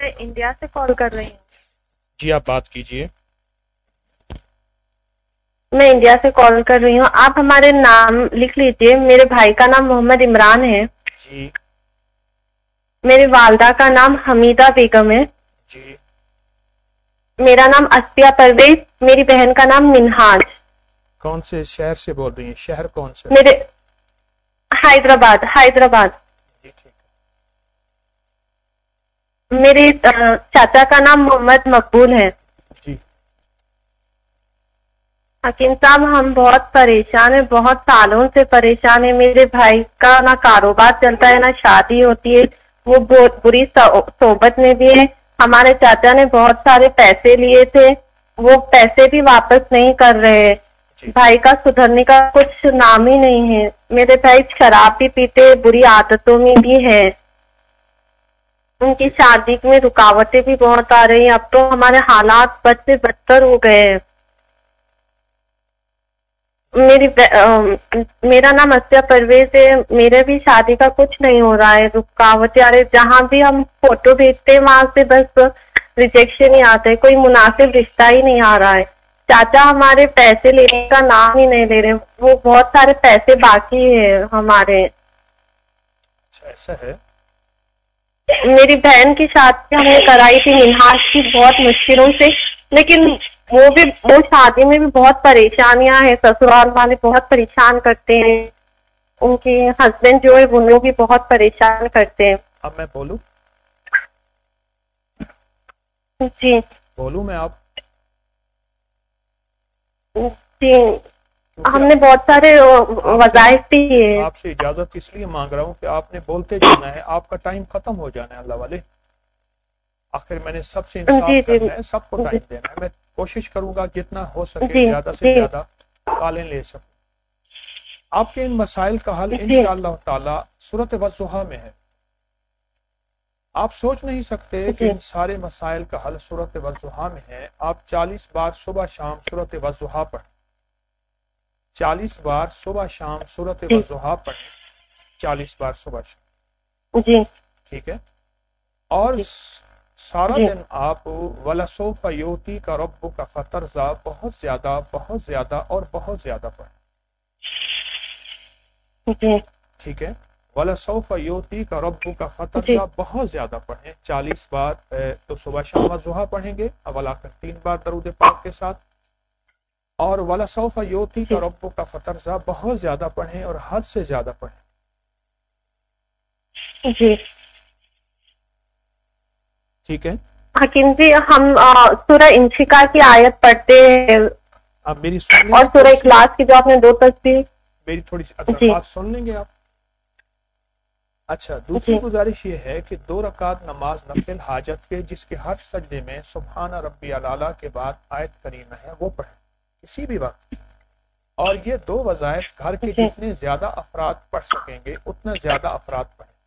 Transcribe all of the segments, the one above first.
میں انڈیا سے کال کر رہی ہوں. جی آپ بات کیجئے. میں انڈیا سے کال کر رہی ہوں. آپ ہمارے نام لکھ لیجئے. میرے بھائی کا نام محمد عمران ہے. جی میری والدہ کا نام حمیدہ بیگم ہے. جی. میرا نام اسفیہ پرویز. میری بہن کا نام منہاج. کون سے شہر سے بول رہی ہیں؟ شہر کون سے؟ میرے حیدرآباد. جی ٹھیک ہے. میرے چاچا کا نام محمد مقبول ہے. جی حکیم صاحب ہم بہت پریشان ہیں، بہت سالوں سے پریشان ہیں. میرے بھائی کا نہ کاروبار چلتا ہے نہ شادی ہوتی ہے. وہ بہت بری صحبت میں بھی ہے. ہمارے چاچا نے بہت سارے پیسے لیے تھے، وہ پیسے بھی واپس نہیں کر رہے. جی بھائی کا سدھرنے کا کچھ نام ہی نہیں ہے. میرے بھائی شراب بھی پیتے، بری عادتوں میں بھی ہے. ان کی جی شادی میں رکاوٹیں بھی بہت آ رہی ہیں. اب تو ہمارے حالات بد سے بدتر ہو گئے ہیں. جی میرا نام اسفیہ پرویز ہے. میرے بھی شادی کا کچھ نہیں ہو رہا ہے. رکاوٹیں آ رہی. جہاں بھی ہم فوٹو بھیجتے ہیں وہاں سے بس ریجیکشن ہی آتا ہے. کوئی مناسب رشتہ ہی نہیں آ رہا ہے. چاچا ہمارے پیسے لینے کا نام ہی نہیں لے رہے. وہ بہت سارے پیسے باقی ہیں ہمارے. اچھا ایسا ہے. میری بہن کی شادی ہم نے کرائی تھی منہاج کی بہت مشکلوں سے، لیکن وہ شادی میں بھی بہت پریشانیاں ہیں. سسرال والے بہت پریشان کرتے ہیں. ان کے ہسبینڈ جو ہے وہ لوگ بھی بہت پریشان کرتے ہیں. اب میں بولوں؟ جی بولوں میں آپ؟ جی کیونکہ ہم نے بہت سارے آپ سے وظائف بھی ہیں. آپ سے اجازت اس لیے مانگ رہا ہوں کہ آپ نے بولتے جانا ہے. آپ کا ٹائم ختم ہو جانا ہے اللہ والے. آخر میں نے سب سے جی انصاف جی کرنا ہے، سب کو جی ٹائم دینا ہے. میں کوشش کروں گا جتنا ہو سکے جی زیادہ سے جی زیادہ کالیں لے سکوں. آپ کے ان مسائل کا حل جی انشاءاللہ تعالی سورۃ والضحیٰ میں ہے. آپ سوچ نہیں سکتے کہ جی ان سارے مسائل کا حل سورۃ والضحیٰ میں ہے. آپ 40 بار صبح شام سورۃ والضحیٰ پڑھیں. 40 بار صبح شام سورۃ جی والضحیٰ پڑھیں. 40 بار صبح شام. جی ٹھیک ہے. اور جی سارا جی دن آپ وَلَسَوْفَ يُعْطِيكَ رَبُّكَ فَتَرْضَىٰ بہت زیادہ اور بہت زیادہ پڑھیں. جی ٹھیک ہے. وَلَسَوْفَ يُعْطِيكَ رَبُّكَ جی فَتَرْضَىٰ بہت زیادہ پڑھیں. 40 بار تو صبح شام والضحیٰ پڑھیں گے. اول آخر 3 بار درود پاک کے ساتھ. اور وَلَسَوْفَ جی يُعْطِيكَ رَبُّكَ فَتَرْضَىٰ بہت زیادہ پڑھیں اور حد سے زیادہ پڑھیں. جی ٹھیک ہے. حکیم جی ہم سورہ انشقاق کی آیت پڑھتے ہیں آپ میری سن لیں اور گے سورہ تھوڑی سی؟ اخلاص کی جو آپ نے 2 تسبیح. میری تھوڑی سی اگر جی بات سن لیں گے آپ. اچھا دوسری جی گزارش یہ ہے کہ 2 رکعت نماز نفل حاجت کے جس کے ہر سجدے میں سبحان ربی الاعلیٰ کے بعد آیت کریمہ ہے وہ پڑھیں کسی بھی وقت. اور یہ 2 وظائف گھر کے جی جتنے زیادہ افراد پڑھ سکیں گے اتنا زیادہ افراد پڑھیں.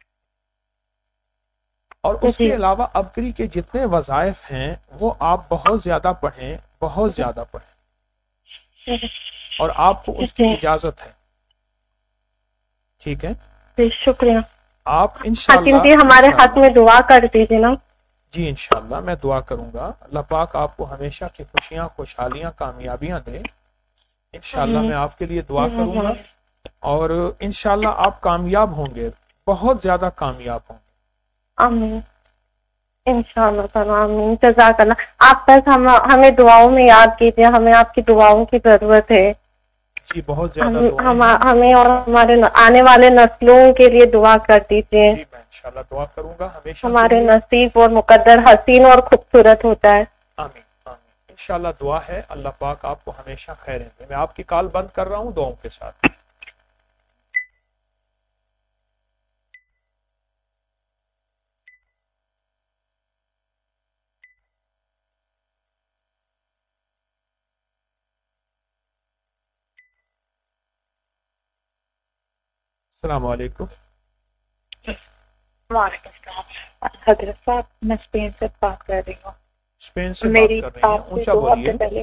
اور اس جی کے علاوہ ابکری کے جتنے وظائف ہیں وہ آپ بہت زیادہ پڑھیں، بہت زیادہ پڑھیں. اور آپ کو اس کی جی اجازت ہے. ٹھیک ہے. جی شکریہ. آپ حکیم انشاءاللہ جی ہمارے حق میں دعا کر دیجیے نا. جی انشاءاللہ میں دعا کروں گا. اللہ پاک آپ کو ہمیشہ کی خوشیاں، خوشحالیاں، کامیابیاں دیں. انشاءاللہ میں آپ کے لیے دعا کروں گا اور انشاءاللہ آپ کامیاب ہوں گے، بہت زیادہ کامیاب ہوں گے. آمین انشاءاللہ تعالی. آمین. جزاک اللہ. آپ بس ہمیں دعاؤں میں یاد کیجیے. ہمیں آپ کی دعاؤں کی ضرورت ہے. جی بہت زیادہ دعائیں ہیں ہمیں اور انشاءاللہ. ہمارے آنے والے نسلوں کے لیے دعا کر دیجیے. جی میں انشاءاللہ دعا کروں گا ہمیشہ کے ہمارے لیے. نصیب اور مقدر حسین اور خوبصورت ہوتا ہے. آمین آمین. انشاءاللہ دعا ہے. اللہ پاک آپ کو ہمیشہ خیر دے. میں آپ کی کال بند کر رہا ہوں دعاؤں کے ساتھ. السلام علیکم. وعلیکم السلام. حضرت صاحب میں اسپین سے بات کر رہی ہوں. اسپین سے بات میری کر رہی ہیں؟ آپ سے اونچا 2 ہفتے بولیے. پہلے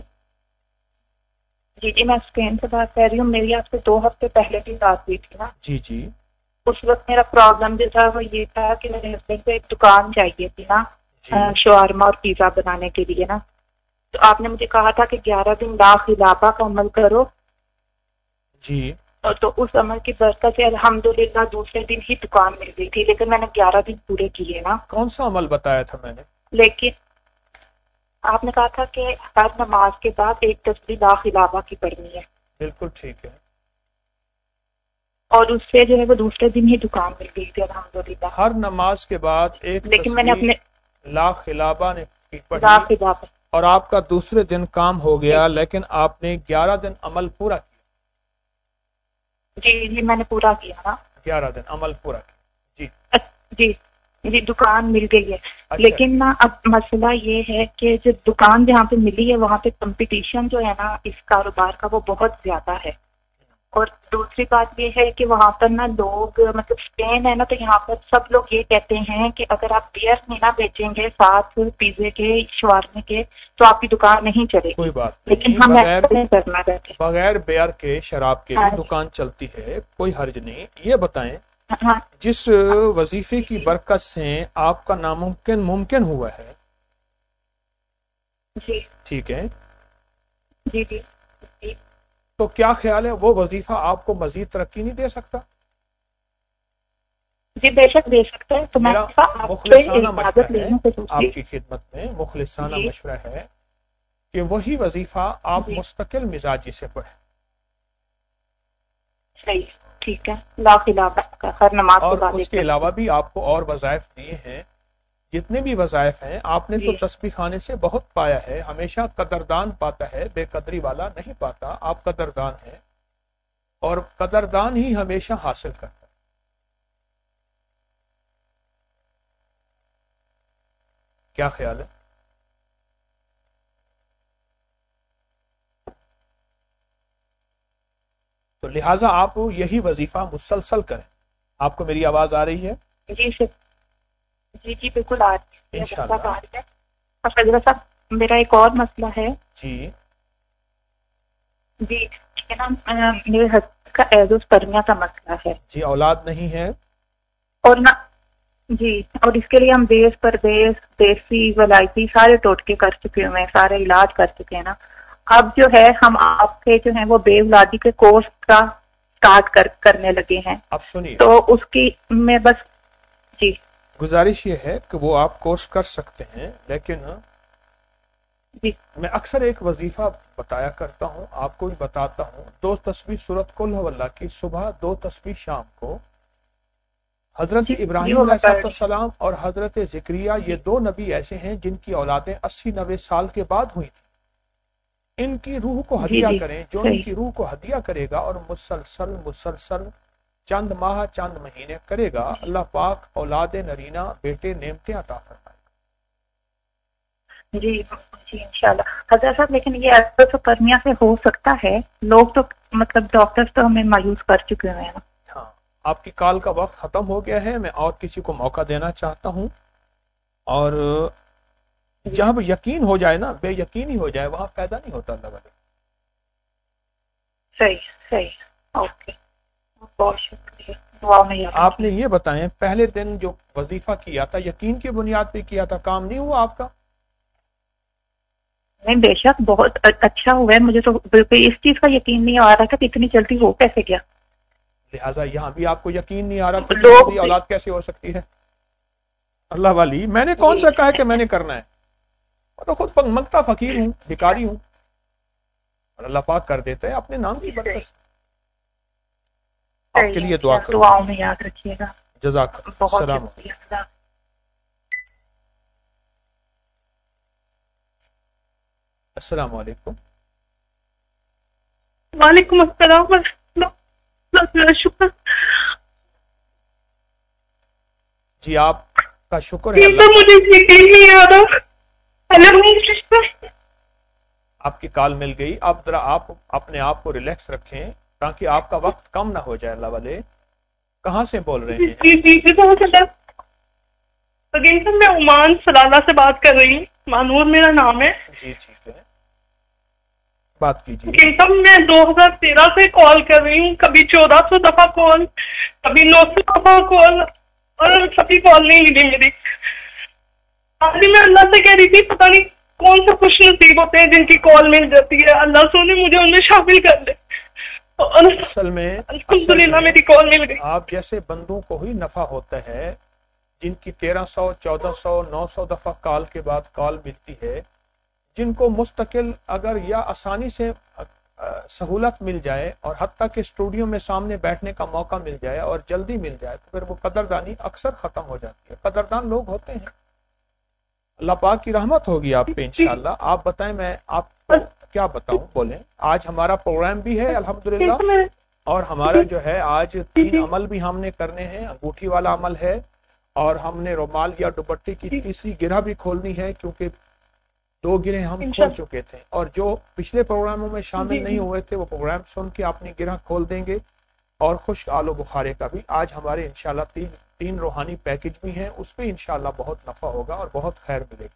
جی میں اسپین سے بات کر رہی ہوں. میری آپ سے 2 ہفتے پہلے بھی بات ہوئی تھی نا. جی جی اس وقت میرا پرابلم جو تھا وہ یہ تھا کہ میرے ہسبینڈ کو ایک دکان چاہیے تھی نا. شاورما اور پیزا بنانے کے لیے نا، تو آپ نے مجھے کہا تھا کہ 11 دن لا خلافہ کا عمل کرو جی، تو اس عمل کی برکت سے الحمدللہ دوسرے دن ہی دکان مل گئی تھی، لیکن میں نے 11 دن پورے کیے نا۔ کون سا عمل بتایا تھا میں نے؟ لیکن آپ نے کہا تھا کہ ہر نماز کے بعد ایک تسبیح لا خلافہ کی پڑھنی ہے۔ بالکل ٹھیک ہے، اور اس سے جو ہے وہ دوسرے دن ہی دکان مل گئی تھی الحمدللہ۔ ہر نماز کے بعد ایک لیکن میں نے اپنے لا خلافہ نے لا پڑھی خلافہ اور آپ کا دوسرے دن کام ہو گیا، لیکن آپ نے 11 دن عمل پورا کیا۔ جی میں نے پورا کیا نا، 11 دن عمل پورا کیا، جی جی دکان مل گئی ہے۔ لیکن نا اب مسئلہ یہ ہے کہ جو دکان جہاں پہ ملی ہے وہاں پہ کمپٹیشن جو ہے نا اس کاروبار کا وہ بہت زیادہ ہے، اور دوسری بات یہ ہے کہ وہاں پر نا لوگ مطلب اسپین ہے نا، تو یہاں پر سب لوگ یہ کہتے ہیں کہ اگر آپ بیئر نہیں نہ بیچیں گے ساتھ پیزے کے شوارمے کے تو آپ کی دکان نہیں چلے گی۔ کوئی بات لیکن ہم ایسا نہیں کرنا چاہتے، بغیر بیئر کے شراب کے بھی دکان چلتی ہے، کوئی حرج نہیں۔ یہ بتائیں جس وظیفے کی برکت سے آپ کا ناممکن ممکن ہوا ہے، جی ٹھیک ہے، جی تو کیا خیال ہے وہ وظیفہ آپ کو مزید ترقی نہیں دے سکتا؟ جی بے شک دے سکتا ہے۔ تو میرا مخلصانہ مشورہ ہے آپ کی خدمت میں، مخلصانہ مشورہ ہے کہ وہی وظیفہ آپ مستقل مزاجی سے پڑھیں۔ صحیح، ٹھیک ہے، لا خلافہ کا ہر نماز اور اس کے علاوہ بھی آپ کو اور وظائف دیے ہیں، جتنے بھی وظائف ہیں آپ نے تو تسبیح خانے سے بہت پایا ہے۔ ہمیشہ قدردان پاتا ہے، بے قدری والا نہیں پاتا۔ آپ قدردان ہیں اور قدردان ہی ہمیشہ حاصل کرتا ہے۔ کیا خیال ہے؟ تو لہٰذا آپ یہی وظیفہ مسلسل کریں۔ آپ کو میری آواز آ رہی ہے؟ جی سر، جی بالکل آ رہی ہے انشاءاللہ۔ اور فضلہ صاحب میرا ایک اور مسئلہ ہے جی نا، میرے ہسبینڈ کا ایزوس پرمیا کا مسئلہ ہے جی، اولاد نہیں ہے، اور نہ جی، اور اس کے لیے ہم دیس پردیس دیسی ولایتی سارے ٹوٹکے کر چکے ہوئے ہیں، سارے علاج کر چکے ہیں نا۔ اب جو ہے ہم آپ کے جو ہیں وہ بے اولادی کے کورس کا سٹارٹ کرنے لگے ہیں۔ اب سنیے، تو اس کی میں بس جی گزارش یہ ہے کہ وہ آپ کورس کر سکتے ہیں، لیکن میں اکثر ایک وظیفہ بتایا کرتا ہوں، آپ کو بھی بتاتا ہوں۔ 2 تسبیح سورۃ قل ھو اللہ کی صبح، 2 تسبیح شام کو۔ حضرت ابراہیم علیہ السلام اور حضرت زکریا یہ 2 نبی ایسے ہیں جن کی اولادیں 80-90 سال کے بعد ہوئی تھیں۔ ان کی روح کو ہدیہ کریں، جو ان کی روح کو ہدیہ کرے گا اور مسلسل چند ماہ چند مہینے کرے گا، اللہ پاک اولاد نرینہ بیٹے نعمتیں عطا فرمائے گا۔ جی انشاءاللہ حضرت صاحب، لیکن یہ ایسا تو پرمیا سے ہو سکتا ہے؟ لوگ تو مطلب ڈاکٹرز تو ہمیں مایوس کر چکے ہوئے ہیں۔ ہاں، آپ کی کال کا وقت ختم ہو گیا ہے، میں اور کسی کو موقع دینا چاہتا ہوں، اور جب یقین ہو جائے نا، بے یقینی ہو جائے وہاں پیدا نہیں ہوتا اللہ والے۔ صحیح اوکے، بہت شکریہ، دعا میں یاد آپ نے یہ بتائیں پہلے دن جو وظیفہ کیا تھا یقین کی بنیاد پہ کیا تھا، کام نہیں ہوا آپ کا؟ نہیں بے شک بہت اچھا ہوا ہے، مجھے تو بالکل اس چیز کا یقین نہیں آ رہا تھا کہ اتنی جلدی ہو کیسے گیا۔ لہٰذا یہاں بھی آپ کو یقین نہیں آ رہا کہ اولاد کیسے ہو سکتی ہے؟ اللہ والی، میں نے کون سا کہا کہ میں نے کرنا ہے؟ میں تو خود منگتا فقیر ہوں، بھکاری ہوں، اور اللہ پاک کر دیتا ہے اپنے نام کی برکت سے۔ آپ کے لیے دعا کروں، دعاؤں میں یاد رکھیے گا۔ جزاک السلام۔ السلام علیکم۔ وعلیکم السلام شکر۔ جی آپ کا شکر ہے، مجھے یقین نہیں آ رہا۔ آپ کی کال مل گئی۔ اب ذرا آپ اپنے آپ کو ریلیکس رکھیں تاکہ آپ کا وقت کم نہ ہو جائے۔ اللہ والے کہاں سے بول رہے ہیں؟ میں عمان سلالہ سے بات کر رہی ہوں، مانور میرا نام ہے۔ جی ٹھیک ہے، بات کیجیے۔ میں 2013 سے کال کر رہی ہوں، کبھی 1400 دفعہ کال، کبھی 900 دفعہ کال، اور کبھی کال نہیں ملی میری۔ ابھی میں اللہ سے کہہ رہی تھی پتہ نہیں کون سے خوش نصیب ہوتے ہیں جن کی کال مل جاتی ہے، اللہ سونے مجھے ان میں شامل کر لے۔ اصل میں الحمدللہ میری کال مل گئی۔ آپ جیسے بندوں کو ہی نفع ہوتا ہے جن کی 1300 1400 900 دفعہ کال کے بعد کال ملتی ہے، جن کو مستقل اگر یا آسانی سے سہولت مل جائے اور حتیٰ کہ اسٹوڈیو میں سامنے بیٹھنے کا موقع مل جائے اور جلدی مل جائے تو پھر وہ قدردانی اکثر ختم ہو جاتی ہے۔ قدردان لوگ ہوتے ہیں، اللہ پاک کی رحمت ہوگی آپ پہ انشاءاللہ۔ آپ بتائیں، میں آپ کو کیا بتاؤں، بولیں۔ آج ہمارا پروگرام بھی ہے الحمدللہ، اور ہمارا جو ہے آج 3 عمل بھی ہم نے کرنے ہیں۔ انگوٹھی والا عمل ہے، اور ہم نے رومال یا دوپٹے کی تیسری گرہ بھی کھولنی ہے، کیونکہ 2 گرہیں ہم کھول چکے تھے، اور جو پچھلے پروگراموں میں شامل نہیں ہوئے تھے وہ پروگرام سن کے اپنی گرہ کھول دیں گے، اور خشک آلو بخارے کا بھی آج ہمارے انشاءاللہ 3 روحانی پیکج بھی ہیں، اس پہ انشاءاللہ بہت نفع ہوگا اور بہت خیر ملے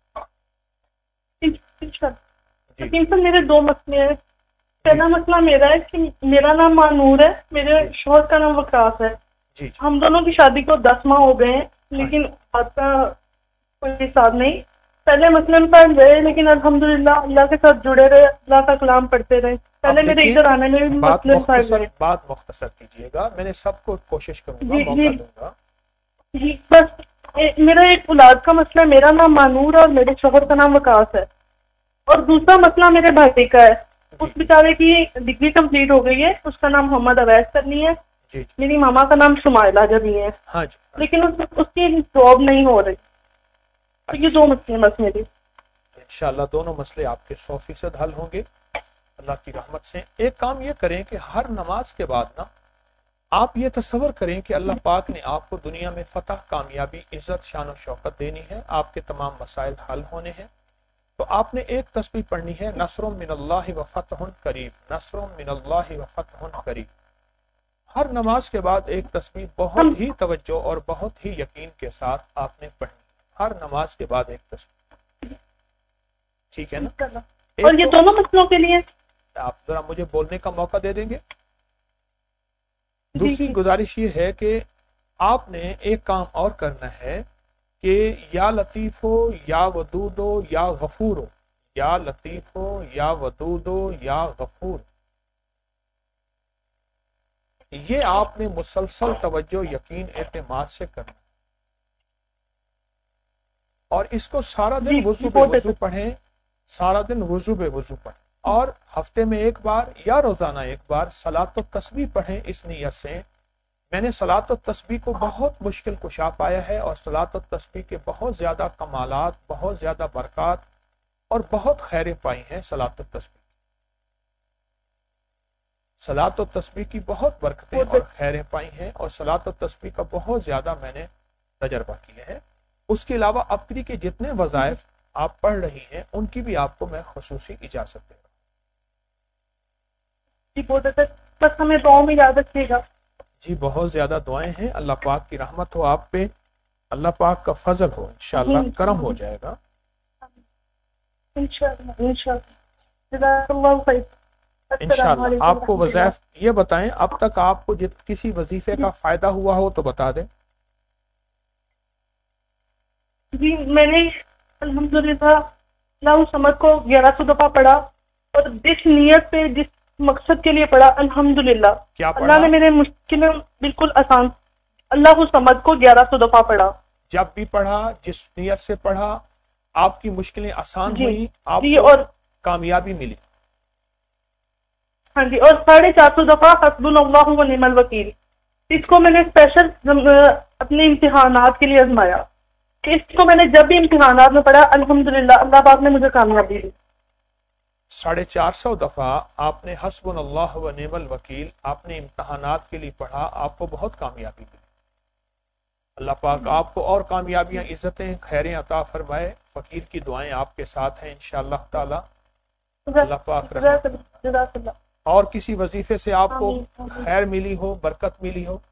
گی۔ جی سر، میرے 2 مسئلے ہیں۔ پہلا مسئلہ میرا ہے کہ میرا نام مانور ہے، میرے شوہر کا نام وقاص ہے۔ جی ہم دونوں کی شادی کو 10 ماہ ہو گئے ہیں، لیکن بات کا کوئی حساب نہیں۔ پہلے مسلم پڑھ رہے لیکن الحمدللہ اللہ کے ساتھ جڑے رہے، اللہ کا کلام پڑھتے رہے۔ پہلے میرے ادھر آنے میں بھی مسلم پڑھ رہے۔ بات مختصر کیجیے گا، میں نے سب کو کوشش کروں گا، موقع دوں گا۔ جی بس میرا ایک اولاد کا مسئلہ ہے، میرا نام مانور اور میرے شوہر کا نام وقاص ہے، اور دوسرا مسئلہ میرے بھائی کا ہے۔ اس بیچارے کی ڈگری کمپلیٹ ہو گئی ہے، اس کا نام محمد اویس کرنی ہے، میری ماما کا نام شمائلہ جبی ہے، لیکن اس کی جاب نہیں ہو رہی۔ یہ 2 مسئلے بس میری۔ انشاءاللہ دونوں مسئلے آپ کے 100% حل ہوں گے اللہ کی رحمت سے۔ ایک کام یہ کریں کہ ہر نماز کے بعد نا آپ یہ تصور کریں کہ اللہ پاک نے آپ کو دنیا میں فتح، کامیابی، عزت، شان و شوکت دینی ہے، آپ کے تمام مسائل حل ہونے ہیں، تو آپ نے ایک تسبیح پڑھنی ہے، نصر من اللہ و فتح قریب، نصر من اللہ و فتح قریب۔ ہر نماز کے بعد ایک تسبیح بہت ہی توجہ اور بہت ہی یقین کے ساتھ آپ نے پڑھنی، ہر نماز کے بعد ایک تسبیح، ٹھیک ہے نا؟ اور یہ دونوں مسئلوں کے لیے آپ ذرا مجھے بولنے کا موقع دے دیں گے؟ دوسری گزارش یہ ہے کہ آپ نے ایک کام اور کرنا ہے کہ یا لطیف ہو یا ودود ہو یا غفور ہو، یا لطیف ہو یا ودود ہو یا غفور، یہ آپ نے مسلسل توجہ، یقین، اعتماد سے کرنا، اور اس کو سارا دن وضو بے وضو پڑھیں، سارا دن وضو بے وضو پڑھیں، اور ہفتے میں ایک بار یا روزانہ ایک بار صلاۃ و تسبیح پڑھیں اس نیت سے۔ میں نے صلاۃ و تسبیح کو بہت مشکل کشا پایا ہے، اور صلاۃ و تسبیح کے بہت زیادہ کمالات، بہت زیادہ برکات اور بہت خیریں پائی ہیں صلاۃ و تسبیح۔ صلاۃ و تسبیح کی بہت برکتیں اور خیریں پائی ہیں، اور صلاۃ و تسبیح کا بہت زیادہ میں نے تجربہ کیا ہے۔ اس کے علاوہ ابتری کے جتنے وظائف آپ پڑھ رہی ہیں ان کی بھی آپ کو میں خصوصی اجازت دے گا۔ جی بہت اچھا، بس ہمیں دعاؤں میں یاد رکھیے گا۔ جی بہت زیادہ دعائیں ہیں، اللہ پاک کی رحمت ہو آپ پہ، اللہ پاک کا فضل ہو، انشاءاللہ کرم ہو جائے گا انشاءاللہ۔ آپ کو وظائف یہ بتائیں، اب تک آپ کو کسی وظیفے کا فائدہ ہوا ہو تو بتا دیں۔ جی میں نے الحمدللہ اللہ سمد کو 1100 دفعہ پڑھا، اور جس نیت پہ، جس مقصد کے لیے پڑھا، الحمدللہ اللہ نے میرے مشکلیں بالکل آسان۔ اللہ سمد کو 1100 دفعہ پڑھا، جب بھی پڑھا، جس نیت سے پڑھا، آپ کی مشکلیں آسان ہوئی، آپ جی کو اور کامیابی ملی۔ ہاں جی، اور 450 دفعہ حسبنا اللہ و نعم الوکیل۔ اس کو میں نے اسپیشل اپنے امتحانات کے لیے آزمایا، کہ اس کو میں نے جب بھی امتحانات میں پڑھا الحمدللہ اللہ پاک نے مجھے کامیابی دی۔ 450 دفعہ آپ نے حسبنا اللہ و نعم الوکیل آپ نے امتحانات کے لیے پڑھا، آپ کو بہت کامیابی ملی۔ اللہ پاک آپ کو اور کامیابیاں، عزتیں، خیریں عطا فرمائے۔ فقیر کی دعائیں آپ کے ساتھ ہیں انشاءاللہ تعالی، اللہ پاک رحمت۔ اور کسی وظیفے سے آپ کو خیر ملی ہو، برکت ملی ہو؟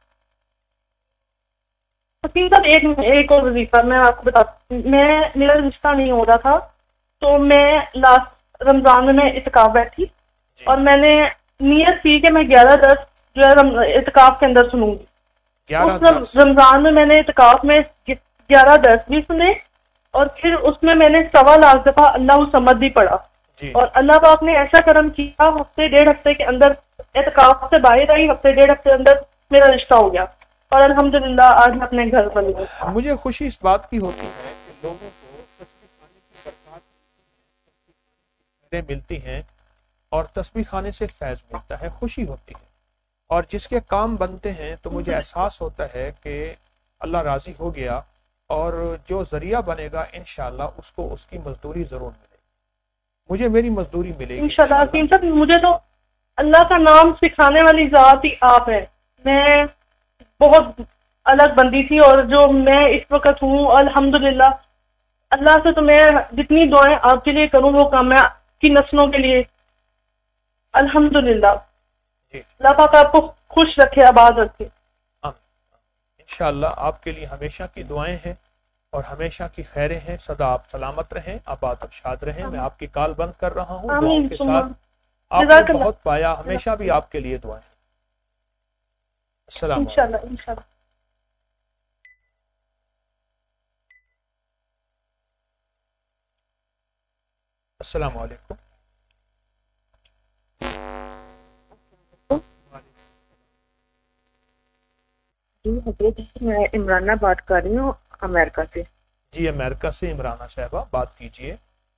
ایک اور وظیفہ میں آپ کو بتاتی ہوں۔ میرا رشتہ نہیں ہو رہا تھا، تو میں لاسٹ رمضان میں اعتکاف بیٹھی، اور میں نے نیت کی کہ میں 11 جو ہے اعتکاف کے اندر سنوں گی۔ رمضان میں نے اعتکاف میں 11 درس بھی سنے، اور پھر اس میں نے 1.25 دفعہ اللہ الصمد بھی پڑھا جی. اور اللہ پاک نے ایسا کرم کیا، ہفتے 1.5 ہفتے کے اندر اعتکاف سے باہر آئی، ہفتے 1.5 ہفتے اندر میرا رشتہ ہو گیا اور الحمدللہ آج میں اپنے گھر بن گئی. مجھے خوشی اس بات کی ہوتی ہے کہ لوگوں کو تسبیح خانے کی برکات ملتی ہیں اور تسبیح خانے سے فیض ملتا ہے، خوشی ہوتی ہے. اور جس کے کام بنتے ہیں تو مجھے احساس ہوتا ہے کہ اللہ راضی ہو گیا، اور جو ذریعہ بنے گا انشاءاللہ اس کو اس کی مزدوری ضرور ملے گی. مجھے میری مزدوری ملے گی انشاءاللہ. حکیم صاحب مجھے تو اللہ کا نام سکھانے والی ذات ہی آپ ہے. میں بہت الگ بندی تھی اور جو میں اس وقت ہوں الحمدللہ اللہ سے تو میں جتنی دعائیں آپ کے لیے کروں وہ کام ہے کی نسلوں کے لیے. الحمدللہ جی. اللہ پاک آپ کو خوش رکھے، آباد رکھے. انشاءاللہ آپ کے لیے ہمیشہ کی دعائیں ہیں اور ہمیشہ کی خیریں ہیں. سدا آپ سلامت رہیں، آباد و شاد رہیں. میں آپ کی کال بند کر رہا ہوں. دعاؤں کے ساتھ آپ نے بہت پایا، ہمیشہ بھی آپ کے لیے دعائیں. السلام علیکم. انشاءاللہ انشاءاللہ. السلام علیکم. جی حضرت، میں عمرانہ بات کر رہی ہوں امریکہ سے. جی امریکہ سے عمرانہ صاحبہ بات کیجئے.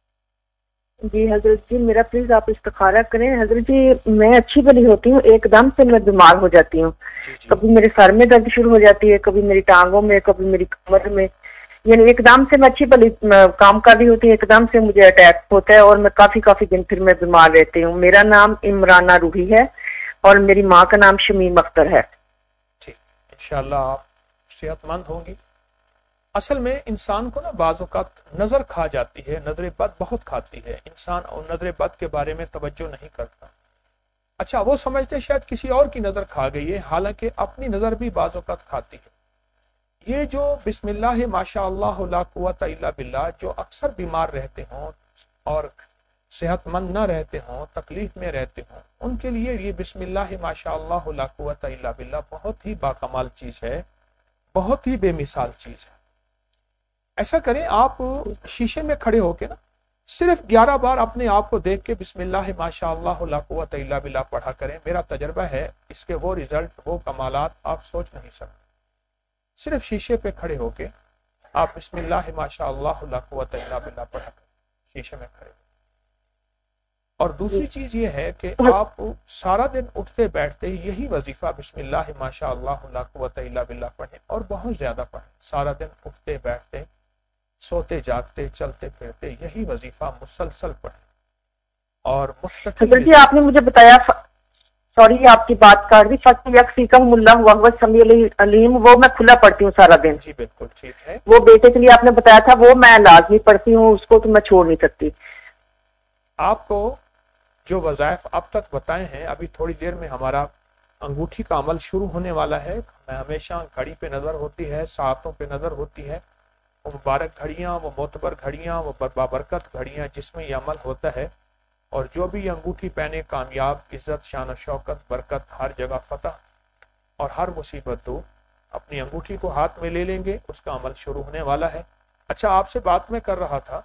جی حضرت جی، میرا پلیز آپ استخارہ کریں. حضرت جی میں اچھی بلی ہوتی ہوں، ایک دم سے میں بیمار ہو جاتی ہوں. کبھی میرے سر میں درد شروع ہو جاتی ہے، کبھی میری ٹانگوں میں، کبھی میری کمر میں. یعنی ایک دم سے میں اچھی بلی کام کر رہی ہوتی ہوں، ایک دم سے مجھے اٹیک ہوتا ہے اور میں کافی دن پھر میں بیمار رہتی ہوں. میرا نام عمرانہ روحی ہے اور میری ماں کا نام شمیم اختر ہے. ٹھیک، انشاءاللہ آپ صحت مند ہوں گی. اصل میں انسان کو نا بعض اوقات نظر کھا جاتی ہے، نظر بد بہت کھاتی ہے. انسان اور نظر بد کے بارے میں توجہ نہیں کرتا. اچھا وہ سمجھتے شاید کسی اور کی نظر کھا گئی ہے، حالانکہ اپنی نظر بھی بعض اوقات کھاتی ہے. یہ جو بسم اللہ ماشاء اللہ لا قوت الا باللہ جو اکثر بیمار رہتے ہوں اور صحت مند نہ رہتے ہوں، تکلیف میں رہتے ہوں، ان کے لیے یہ بسم اللہ ماشاء اللہ لا قوت الا باللہ بہت ہی باکمال چیز ہے، بہت ہی بے مثال چیز ہے. ایسا کریں، آپ شیشے میں کھڑے ہو کے نا صرف 11 بار اپنے آپ کو دیکھ کے بسم اللہ ماشاء اللہ لا قوت الا باللہ پڑھا کریں. میرا تجربہ ہے اس کے وہ رزلٹ، وہ کمالات آپ سوچ نہیں سکتے. صرف شیشے پہ کھڑے ہو کے آپ بسم اللہ ماشاء اللہ لا قوت الا باللہ پڑھا کریں شیشے میں کھڑے ہو. اور دوسری چیز یہ ہے کہ آپ سارا دن اٹھتے بیٹھتے یہی وظیفہ بسم اللہ ماشاء اللہ لا قوت الا باللہ پڑھیں، اور بہت زیادہ پڑھیں. سارا دن اٹھتے بیٹھتے، سوتے جاگتے، چلتے پھرتے یہی وظیفہ مسلسل پڑھیں اور حضرت جی آپ نے مجھے بتایا، سوری آپ کی بات کر دی، فتح یکفیکہم اللہ وہو السمیع العلیم، وہ میں کھلا پڑھتی ہوں سارا دن. جی بالکل ٹھیک ہے. وہ بیٹے کے لیے آپ نے بتایا تھا، وہ میں لازمی پڑھتی ہوں، اس کو تو میں چھوڑ نہیں سکتی. آپ کو جو وظائف اب تک بتائے ہیں، ابھی تھوڑی دیر میں ہمارا انگوٹھی کا عمل شروع ہونے والا ہے. میں ہمیشہ گھڑی پہ نظر ہوتی ہے، ساعتوں پہ نظر ہوتی ہے. وہ مبارک گھڑیاں، وہ معتبر گھڑیاں، وہ بابرکت گھڑیاں جس میں یہ عمل ہوتا ہے. اور جو بھی انگوٹھی پہنے کامیاب، عزت، شان و شوکت، برکت، ہر جگہ فتح اور ہر مصیبت دور. اپنی انگوٹھی کو ہاتھ میں لے لیں گے، اس کا عمل شروع ہونے والا ہے. اچھا آپ سے بات میں کر رہا تھا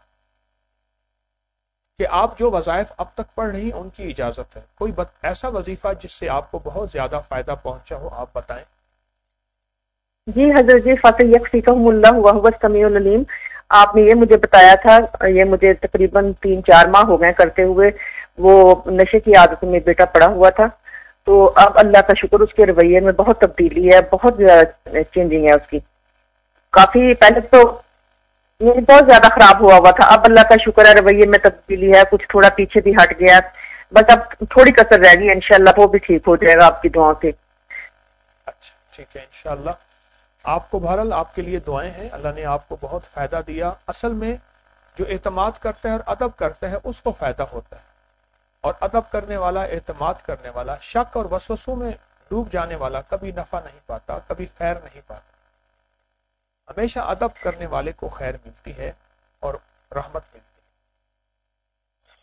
کہ آپ جو وظائف اب تک پڑھ رہی ہیں ان کی اجازت ہے. کوئی ایسا وظیفہ جس سے آپ کو بہت زیادہ فائدہ پہنچا ہو آپ بتائیں. جی حضرت جی، فتح یکفیکہم اللہ وہو السمیع العلیم آپ نے یہ مجھے بتایا تھا. یہ مجھے تقریباً 3-4 ماہ ہو گئے کرتے ہوئے. وہ نشے کی عادت میں بیٹا پڑا ہوا تھا، تو اب اللہ کا شکر اس کے رویے میں بہت تبدیلی ہے، بہت زیادہ چینجنگ ہے اس کی. کافی پہلے تو یہ بہت زیادہ خراب ہوا تھا، اب اللہ کا شکر ہے رویے میں تبدیلی ہے، کچھ تھوڑا پیچھے بھی ہٹ گیا. بس اب تھوڑی کسر رہ گئی، انشاءاللہ وہ بھی ٹھیک ہو جائے گا آپ کی دعاؤں سے. اچھا ٹھیک ہے انشاءاللہ. آپ کو بہرحال آپ کے لیے دعائیں ہیں، اللہ نے آپ کو بہت فائدہ دیا. اصل میں جو اعتماد کرتا ہے اور ادب کرتا ہے اس کو فائدہ ہوتا ہے، اور ادب کرنے والا، اعتماد کرنے والا، شک اور وسوسوں میں ڈوب جانے والا کبھی نفع نہیں پاتا، کبھی خیر نہیں پاتا. ہمیشہ ادب کرنے والے کو خیر ملتی ہے اور رحمت ملتی ہے.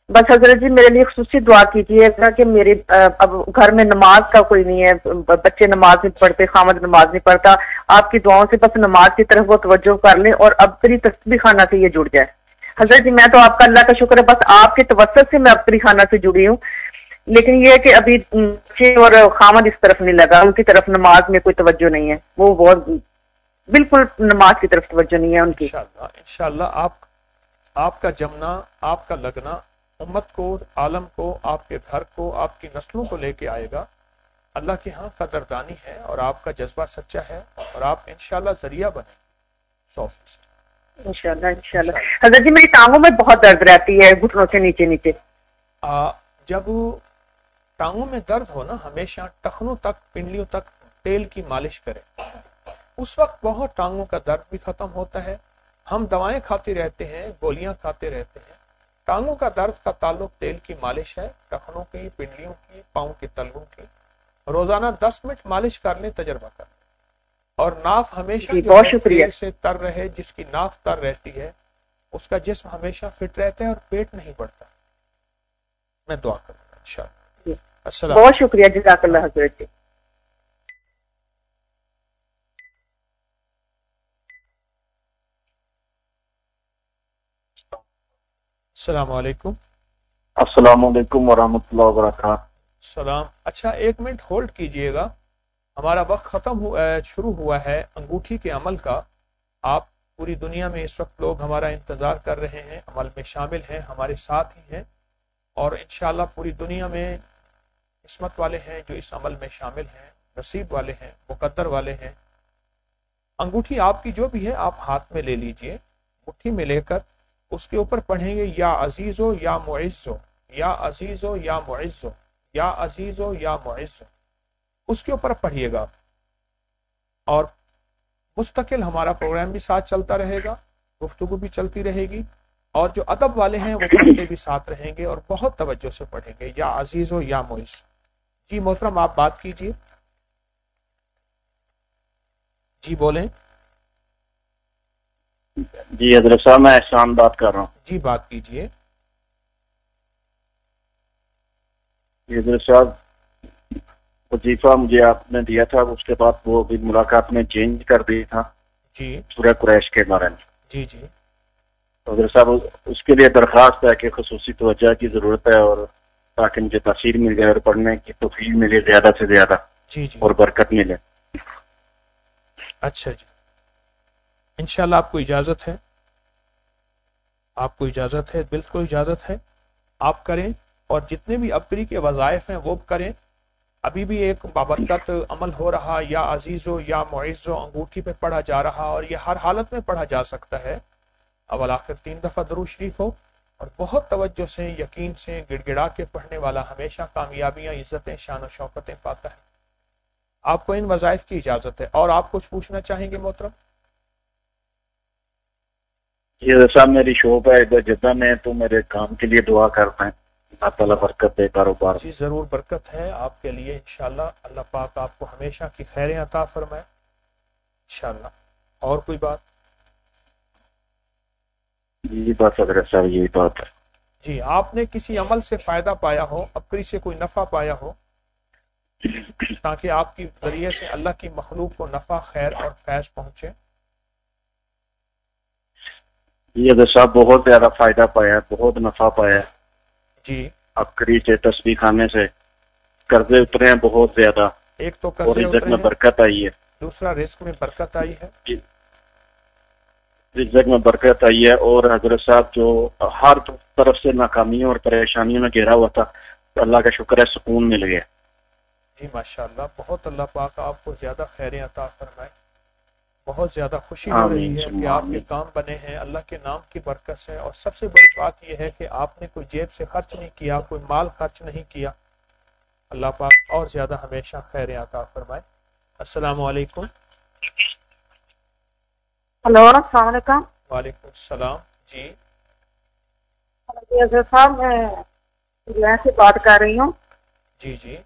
बस हजरत जी मेरे लिए खुसूसी दुआ कीजिएगा कि मेरे अब घर में नमाज का कोई नहीं है, बच्चे नमाज नहीं पढ़ते, खामद नमाज नहीं पढ़ता, आपकी दुआओं से बस नमाज की तरफ वो तवज्जो कर लें और अब्तरी तस्बीह खाना से ये जुड़ जाए। हजरत जी मैं तो आपका अल्लाह का शुक्र है, बस आपके तवस्सुल से मैं अब्तरी खाना से जुड़ी हूँ, लेकिन ये है कि अभी बच्चे और खामद इस तरफ नहीं लगा, उनकी तरफ नमाज में कोई तवज्जो नहीं है, वो बहुत बिल्कुल नमाज की तरफ तवज्जो नहीं है उनकी। इंशाअल्लाह आपका जमना, आपका लगना उम्मत को, आलम को, आपके घर को, आपकी नस्लों को लेके आएगा। अल्लाह के यहाँ कदरदानी है और आपका जज्बा सच्चा है और आप इंशाअल्लाह जरिया बने 100%। इंशाअल्लाह। हजरत जी मेरी टांगों में बहुत दर्द रहती है, घुटनों के नीचे नीचे। जब टांगों में दर्द हो ना, हमेशा टखनों तक, पिंडलियों तक तेल की मालिश करें, उस वक्त बहुत टांगों का दर्द भी खत्म होता है। हम दवाएं खाते रहते हैं, गोलियां खाते रहते हैं, टांगों का दर्द का ताल्लुक तेल की मालिश है, टखनों की, पिंडलियों की, पांव के तलवों की। रोजाना 10 मिनट मालिश कर लें, तजर्बा कर लें। और नाफ हमेशा बहुत शुक्रिया से तर रहे, जिसकी नाफ तर रहती है उसका जिस्म हमेशा फिट रहता है और पेट नहीं बढ़ता। मैं दुआ करूंगा इंशाअल्लाह। अस्सलाम। बहुत शुक्रिया, जज़ाकल्लाह हज़रत जी। अस्सलामुअलैकुम। अस्सलामुअलैकुम वरहमतुल्लाहि वबरकातुहू। सलाम। अच्छा 1 मिनट होल्ड कीजिएगा, हमारा वक्त खत्म शुरू हुआ है अंगूठी के अमल का। आप पूरी दुनिया में इस वक्त लोग हमारा इंतजार कर रहे हैं, अमल में शामिल हैं, हमारे साथ ही हैं और इंशाअल्लाह पूरी दुनिया में किस्मत वाले हैं जो इस अमल में शामिल हैं, नसीब वाले हैं, मुकद्दर वाले हैं। अंगूठी आपकी जो भी है आप हाथ में ले लीजिए, मुट्ठी में लेकर उसके ऊपर पढ़ेंगे या अजीजो या मुइज़्ज़ो, या अजीजो या मुइज़्ज़ो, या अजीजो या मुइज़्ज़ो, उसके ऊपर पढ़िएगा। और मुस्तकिल हमारा प्रोग्राम भी साथ चलता रहेगा, गुफ्तगू भी चलती रहेगी और जो अदब वाले हैं वो पढ़ते भी साथ रहेंगे और बहुत तवज्जो से पढ़ेंगे, या अजीजो या मुइज़्ज़ो। जी मोहतरम आप बात कीजिए। जी बोलें। जी हजरत साहब मैं एहसान बात कर रहा हूँ। जी बात कीजिए। हजरत साहब वजीफा मुझे आपने दिया था, उसके बाद वो भी मुलाकात में चेंज कर दिया था जी सूरह कुरैश के बारे में। जी जी। तो हजरत साहब उसके लिए दरख्वास्त है कि खुसूसी तवज्जो की जरूरत है और ताकि मुझे तासीर मिल जाए और पढ़ने की तौफीक मिले ज्यादा से ज्यादा जी जी और बरकत मिले। अच्छा जी, इंशाल्लाह आपको इजाजत है, आपको इजाजत है, बिल्कुल इजाजत है, आप करें और जितने भी अब्तरी के वज़ाइफ हैं वो करें। अभी भी एक बाबरकत अमल हो रहा, या अजीजो या मुइज़्ज़ो अंगूठी पे पढ़ा जा रहा और ये हर हालत में पढ़ा जा सकता है। अवल आखिर 3 दफा दरूद शरीफ हो और बहुत तवज्जो से, यकीन से, गिड़गिड़ा के पढ़ने वाला हमेशा कामयाबियां, इज्जतें, शान और शौकतें पाता है। आपको इन वज़ाइफ की इजाजत है। और आप कुछ पूछना चाहेंगे मोहतरम? ये साहब मेरी शॉप है इधर जिद्दा में, तो मेरे काम के लिए दुआ करते हैं, अल्लाह ताला बरकत दे कारोबार। जी जरूर बरकत है आपके लिए इंशाल्लाह। अल्लाह पाक आपको हमेशा की खैरें अता फरमाए इंशाल्लाह। और कोई बात? जी बस हजरत साहब यही बात है। जी आपने किसी अमल से फायदा पाया हो, अब्तरी से कोई नफा पाया हो, ताकि आपकी जरिए से अल्लाह की मखलूक को नफा, खैर और फैज पहुंचे? जी हजरत साहब बहुत ज्यादा फायदा पाया, बहुत नफा पाया जी। अब्तरी से, तस्बीह खाने से कर्जे उतरे हैं बहुत ज्यादा। एक तो और कर्जे रिज़्क़ उतरे में हैं, बरकत आई है। दूसरा रिस्क में बरकत आई है। रिज़्क़ में बरकत आई है। और हजरत साहब जो हर तरफ से नाकामियों और परेशानियों में घेरा हुआ था, तो अल्लाह का शुक्र है सुकून मिल गया। जी माशाअल्लाह, बहुत अल्लाह पाक आपको ज्यादा खैरें अता फरमाए। बहुत ज्यादा खुशी हो रही है कि आपके काम बने हैं अल्लाह के नाम की बरकत से। और सबसे बड़ी बात यह है कि आपने कोई जेब से खर्च नहीं किया, कोई माल खर्च नहीं किया। अल्लाह पाक और ज्यादा हमेशा खैरें अता फरमाए। अस्सलामु अलैकुम। हेलो अस्सलाम वालेकुम। वालेकुम सलाम। जी हजरत साहब मैं इंग्लैंड से बात कर रही हूँ। जी जी।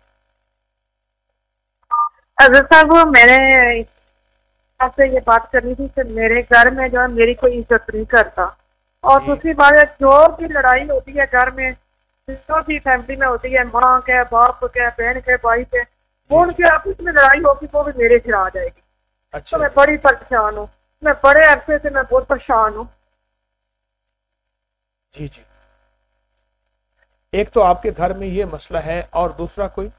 हजरत साहब मैंने आपसे ये बात करनी थी कि मेरे घर में जो है मेरी कोई इज्जत नहीं करता, और दूसरी बात है जो भी लड़ाई होती है घर में جو بھی فیملی میں ہوتی ہے، ماں کے، باپ کے، بہن کے، بھائی کے، وہ ان کی آپس میں لڑائی ہوگی وہ بھی میرے سے آ جائے گی. اچھا تو میں بڑی پریشان ہوں، میں بڑے عرصے سے میں بہت پریشان ہوں. جی جی، ایک تو آپ کے گھر میں یہ مسئلہ ہے، اور دوسرا کوئی؟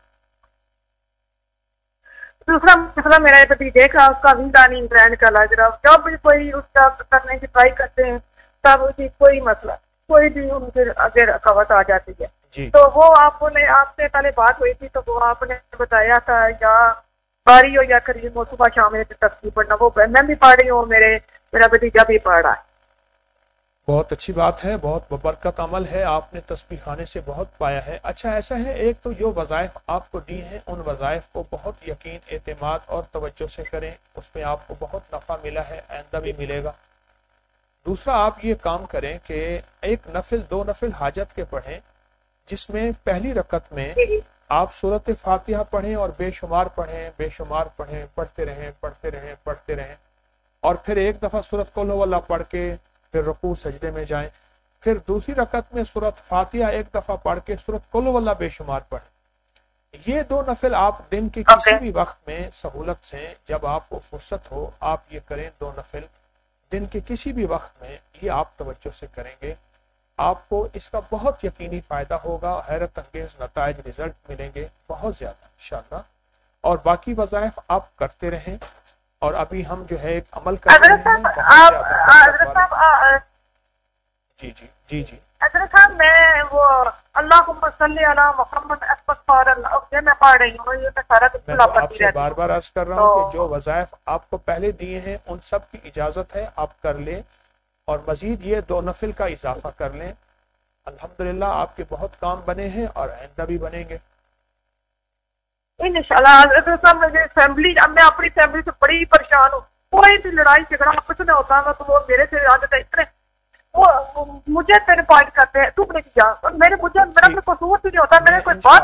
دوسرا مسئلہ میرا پتی دیکھا، اس کا ویزا نہیں برانڈ کا لگ رہا. جب بھی کوئی اس کا کرنے کی ٹرائی کرتے ہیں تب اس کی کوئی مسئلہ، کوئی بھی ان سے اگر رکاوٹ آ جاتی ہے. جی تو وہ آپ سے پہلے بات ہوئی تھی تو وہ آپ نے بتایا تھا یا باری ہو یا قریب ہو صبح شام میں تفصیل پڑھنا. وہ میں بھی پڑھ رہی ہوں، میرا بھتیجا بھی پڑھ رہا ہے. بہت اچھی بات ہے، بہت ببرکت عمل ہے، آپ نے تسبیح خانے سے بہت پایا ہے. اچھا ایسا ہے، ایک تو جو وظائف آپ کو دی ہیں ان وظائف کو بہت یقین، اعتماد اور توجہ سے کریں، اس میں آپ کو بہت نفع ملا ہے، آئندہ بھی ملے گا. دوسرا آپ یہ کام کریں کہ ایک نفل، 2 نفل حاجت کے پڑھیں، جس میں پہلی رکعت میں آپ سورۃ فاتحہ پڑھیں اور بے شمار پڑھیں، بے شمار پڑھیں، پڑھتے رہیں پڑھتے رہیں پڑھتے رہیں، اور پھر ایک دفعہ سورۃ قل هو اللہ پڑھ کے پھر رکوع سجدے میں جائیں. پھر دوسری رکعت میں سورۃ فاتحہ ایک دفعہ پڑھ کے سورۃ قل هو اللہ بے شمار پڑھیں. یہ 2 نفل آپ دن کے کسی بھی وقت میں سہولت سے، جب آپ کو فرصت ہو آپ یہ کریں. 2 نفل دن کے کسی بھی وقت میں یہ آپ توجہ سے کریں گے، آپ کو اس کا بہت یقینی فائدہ ہوگا، حیرت انگیز نتائج، رزلٹ ملیں گے بہت زیادہ انشاءاللہ. اور باقی وظائف آپ کرتے رہیں، اور ابھی ہم جو ہے ایک عمل کر رہے ہیں بہت زیادہ. جی جی جی جی حضرت صاحب میں وہ اللہم صلی علی محمد استغفر اللہ میں پڑھ رہی ہوں. یہ میں سارا میں تو آپ سے بار بار عرض کر رہا ہوں کہ جو وظائف آپ کو پہلے دیے ہیں ان سب کی اجازت ہے، آپ کر لیں، اور مزید یہ 2 نفل کا اضافہ کر لیں. الحمدللہ آپ کے بہت کام بنے ہیں اور آئندہ بھی بنیں گے انشاءاللہ. حضرت صاحب میں اپنی فیملی سے بڑی پریشان ہوں. کوئی بھی لڑائی جھگڑا آپس میں ہوتا ہے تو وہ میرے سے عادت ہے، اتنے وہ مجھے میرے پوائنٹ کرتے ہیں، تم نے کیا، اور میرا کوئی قصور بھی نہیں ہوتا، میرے کوئی بات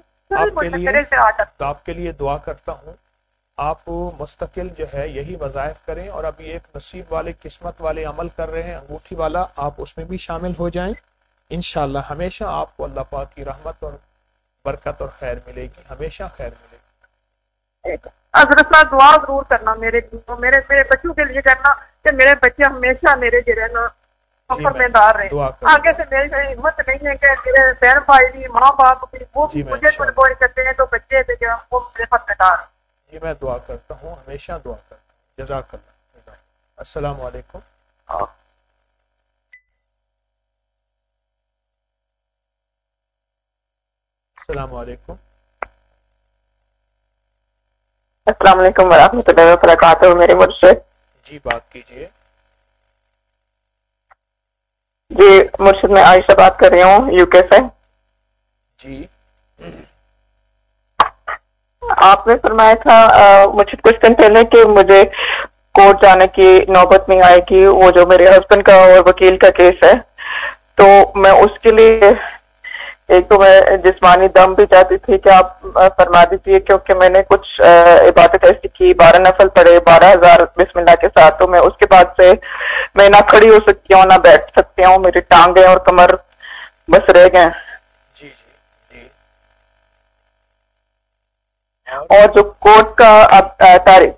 آپ کے لیے دعا کرتا ہوں. آپ مستقل جو ہے یہی وظائف کریں، اور ابھی ایک نصیب والے، قسمت والے عمل کر رہے ہیں انگوٹھی والا، آپ اس میں بھی شامل ہو جائیں. انشاءاللہ ہمیشہ آپ کو اللہ پاک کی رحمت اور برکت اور خیر ملے گی، ہمیشہ خیر ملے گی. حضرت صاحب دعا ضرور کرنا میرے بچوں کے لیے کرنا کہ میرے بچے ہمیشہ میرے جو رہنا فرماندار رہے. آگے سے میری ہمت نہیں ہے کہ میرے بہن بھائی بھی، ماں باپ بھی، وہ بھی مجھے بوجھ کرتے ہیں تو بچے وہ میرے فرماندار. جی میں دعا کرتا ہوں، ہمیشہ دعا کرتا ہوں. جزاک اللہ. السلام علیکم. السلام علیکم. السلام علیکم ورحمۃ اللہ وبرکاتہ. میرے مرشد جی بات کیجیے. جی مرشد میں عائشہ بات کر رہی ہوں یو کے سے. جی آپ نے فرمایا تھا مجھے کچھ دن پہلے کہ مجھے کورٹ جانے کی نوبت نہیں آئے گی، وہ جو میرے ہسبینڈ کا اور وکیل کا کیس ہے، تو میں اس کے لیے ایک تو میں جسمانی دم بھی چاہتی تھی کہ آپ فرما دیجیے، کیونکہ میں نے کچھ عبادت ایسی کی، 12 نفل پڑھے 12,000 بسم اللہ کے ساتھ، تو میں اس کے بعد سے میں نہ کھڑی ہو سکتی ہوں نہ بیٹھ سکتی ہوں، میری ٹانگیں اور کمر بس رہ گئے. جی جی جی. اور جو کورٹ کا تاریخ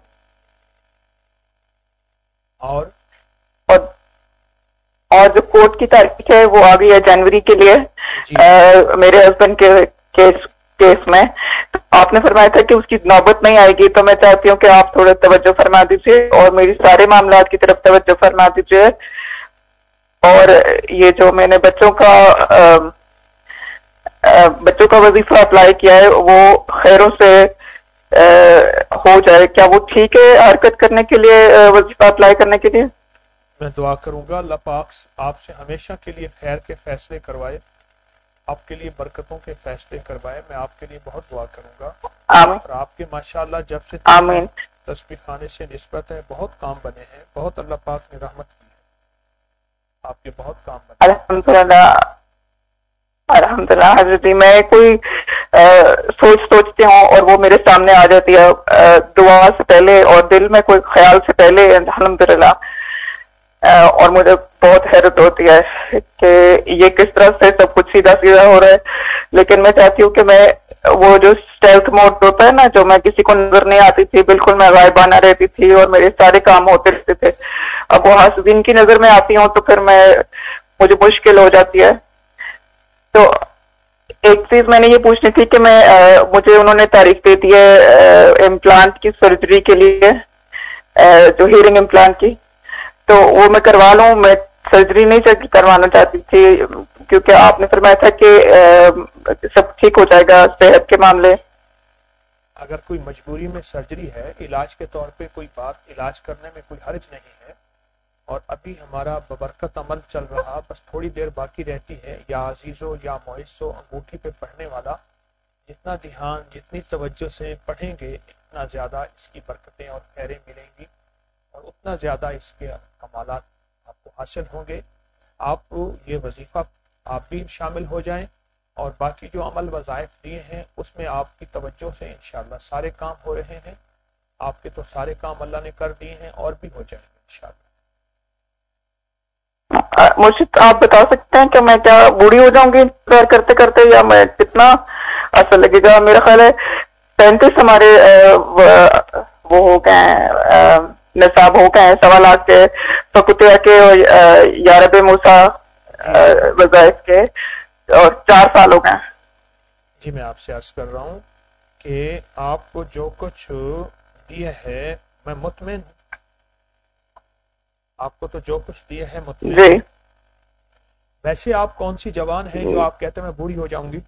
اور جو کورٹ کی تاریخ ہے وہ آ گئی ہے جنوری کے لیے میرے ہسبینڈ کے کیس میں. آپ نے فرمایا تھا کہ اس کی نوبت نہیں آئے گی، تو میں چاہتی ہوں کہ آپ تھوڑے توجہ فرما دیجیے اور میری سارے معاملات کی طرف توجہ فرما دیجیے. اور یہ جو میں نے بچوں کا وظیفہ اپلائی کیا ہے وہ خیروں سے ہو جائے، کیا وہ ٹھیک ہے حرکت کرنے کے لیے، وظیفہ اپلائی کرنے کے لیے؟ میں دعا کروں گا اللہ پاک آپ سے ہمیشہ کے لیے خیر کے فیصلے کروائے، آپ کے لیے برکتوں کے فیصلے کروائے. میں آپ کے لیے بہت دعا کروں گا. اور آپ کے ماشاءاللہ جب سے تسبیح خانے سے نسبت ہے بہت کام بنے ہیں، بہت اللہ پاک نے رحمت کی ہے، آپ کے بہت کام بنے. الحمدللہ حضرت جی، میں کوئی سوچتی ہوں اور وہ میرے سامنے آ جاتی ہے دعا سے پہلے اور دل میں کوئی خیال سے پہلے. الحمدللہ اور مجھے بہت حیرت ہوتی ہے کہ یہ کس طرح سے سب کچھ سیدھا سیدھا ہو رہا ہے. لیکن میں چاہتی ہوں کہ میں وہ جو اسٹیلتھ موڈ ہوتا ہے نا، جو میں کسی کو نظر نہیں آتی تھی، بالکل میں غائبانہ رہتی تھی اور میرے سارے کام ہوتے رہتے تھے، اب وہ حاسدین کی نظر میں آتی ہوں تو پھر مجھے مشکل ہو جاتی ہے. تو ایک چیز میں نے یہ پوچھنی تھی کہ مجھے انہوں نے تاریخ دے دی ہے امپلانٹ کی سرجری کے لیے، جو ہیئرنگ امپلانٹ کی، تو وہ میں کروا لوں. میں سرجری نہیں کروانا چاہتی تھی کیونکہ آپ نے فرمایا تھا کہ سب ٹھیک ہو جائے گا صحت کے معاملے. اگر کوئی مجبوری میں سرجری ہے، علاج کے طور پہ کوئی بات، علاج کرنے میں کوئی حرج نہیں ہے. اور ابھی ہمارا ببرکت عمل چل رہا، بس تھوڑی دیر باقی رہتی ہے. یا عزیزو یا معزو، انگوٹھی پہ پڑھنے والا جتنا دھیان، جتنی توجہ سے پڑھیں گے، اتنا زیادہ اس کی برکتیں اور خیریں ملیں گی اور اتنا زیادہ اس کے کمالات آپ کو حاصل ہوں گے. آپ کو یہ وظیفہ آپ بھی شامل ہو جائیں اور باقی جو عمل وظائف دیے ہیں اس میں آپ کی توجہ سے انشاءاللہ سارے کام ہو رہے ہیں. آپ کے تو سارے کام اللہ نے کر دیے ہیں اور بھی ہو جائیں گے انشاءاللہ. مجھے آپ بتا سکتے ہیں کہ میں کیا بوڑھی ہو جاؤں گی انتظار کرتے کرتے، یا میں کتنا اثر لگے گا؟ میرا خیال ہے 35 ہمارے وہ ہو گئے ہیں، نصاب ہو گئے ہیں 1.25 لاکھ کے فقطیہ کے اور یارب موسیٰ وظائف کے، اور 4 سال ہو گئے. جی میں آپ سے عرض کر رہا ہوں کہ آپ کو جو کچھ دیا ہے میں مطمئن ہوں. آپ کو تو جو کچھ دیا ہے مطمئن جی. ویسے آپ کون سی جوان ہے جو آپ کہتے ہیں میں بوڑھی ہو جاؤں گی؟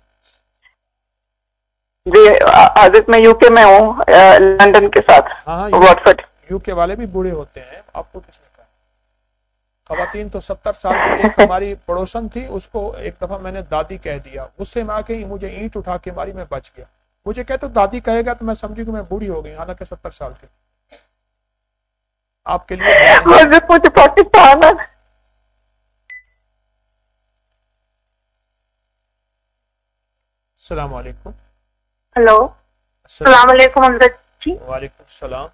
جی حضرت میں یو کے میں ہوں، لندن کے ساتھ. ہاں واٹفورڈ. یو کے والے بھی بوڑھے ہوتے ہیں، آپ کو کس نے کہا؟ خواتین تو 70 سال کی. ایک ہماری پڑوسن تھی، اس کو ایک دفعہ میں نے دادی کہہ دیا، غصے میں آ کے مجھے اینٹ اٹھا کے ماری، میں بچ گیا. مجھے کہتے دادی کہے گا تو میں سمجھی کہ میں بوڑھی ہو گئی، حالانکہ 70 سال کی. آپ کے لیے حضرت مجھے پاکستان ہے. السلام علیکم. ہلو السلام علیکم حضرت جی. وعلیکم السلام.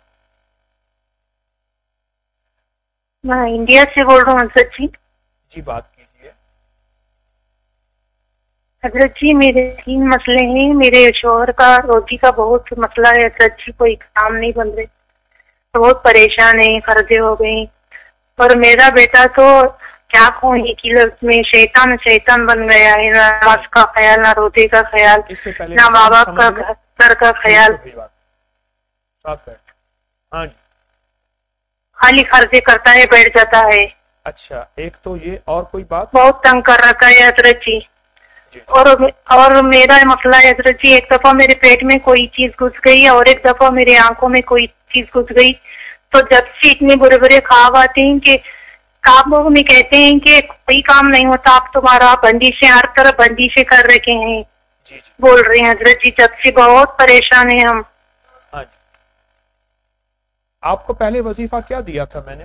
میں انڈیا سے بول رہا ہوں حضرت جی. جی بات کیجیے. حضرت جی میرے 3 مسئلے ہیں. میرے شوہر کا روزی کا بہت مسئلہ ہے حضرت جی، کوئی کام نہیں بن رہے، بہت پریشان ہے، قرضے ہو گئے. اور میرا بیٹا تو کیا کہوں، ایک ہی لفظ میں شیطان بن گیا ہے. نہ نماز کا خیال، نہ روزے کا خیال، نہ ماں باپ کا گھر کا خیال، ہاں جی خالی خرچے کرتا ہے، بیٹھ جاتا ہے. اچھا ایک تو یہ، اور کوئی بات؟ بہت تنگ کر رکھا ہے حضرت جی. اور میرا مسئلہ ہے حضرت جی، ایک دفعہ میرے پیٹ میں کوئی چیز گھس گئی اور ایک دفعہ میرے آنکھوں میں کوئی چیز گھس گئی. تو جب سے اتنے برے برے خواب آتے ہیں کہ خوابوں میں کہتے ہیں کہ کوئی کام نہیں ہوتا، آپ تمہارا بندشیں ہر طرف بندشیں کر رکھے ہیں. بول رہے ہیں حضرت جی، جب سے بہت پریشان ہیں ہم. آپ کو پہلے وظیفہ کیا دیا تھا میں نے؟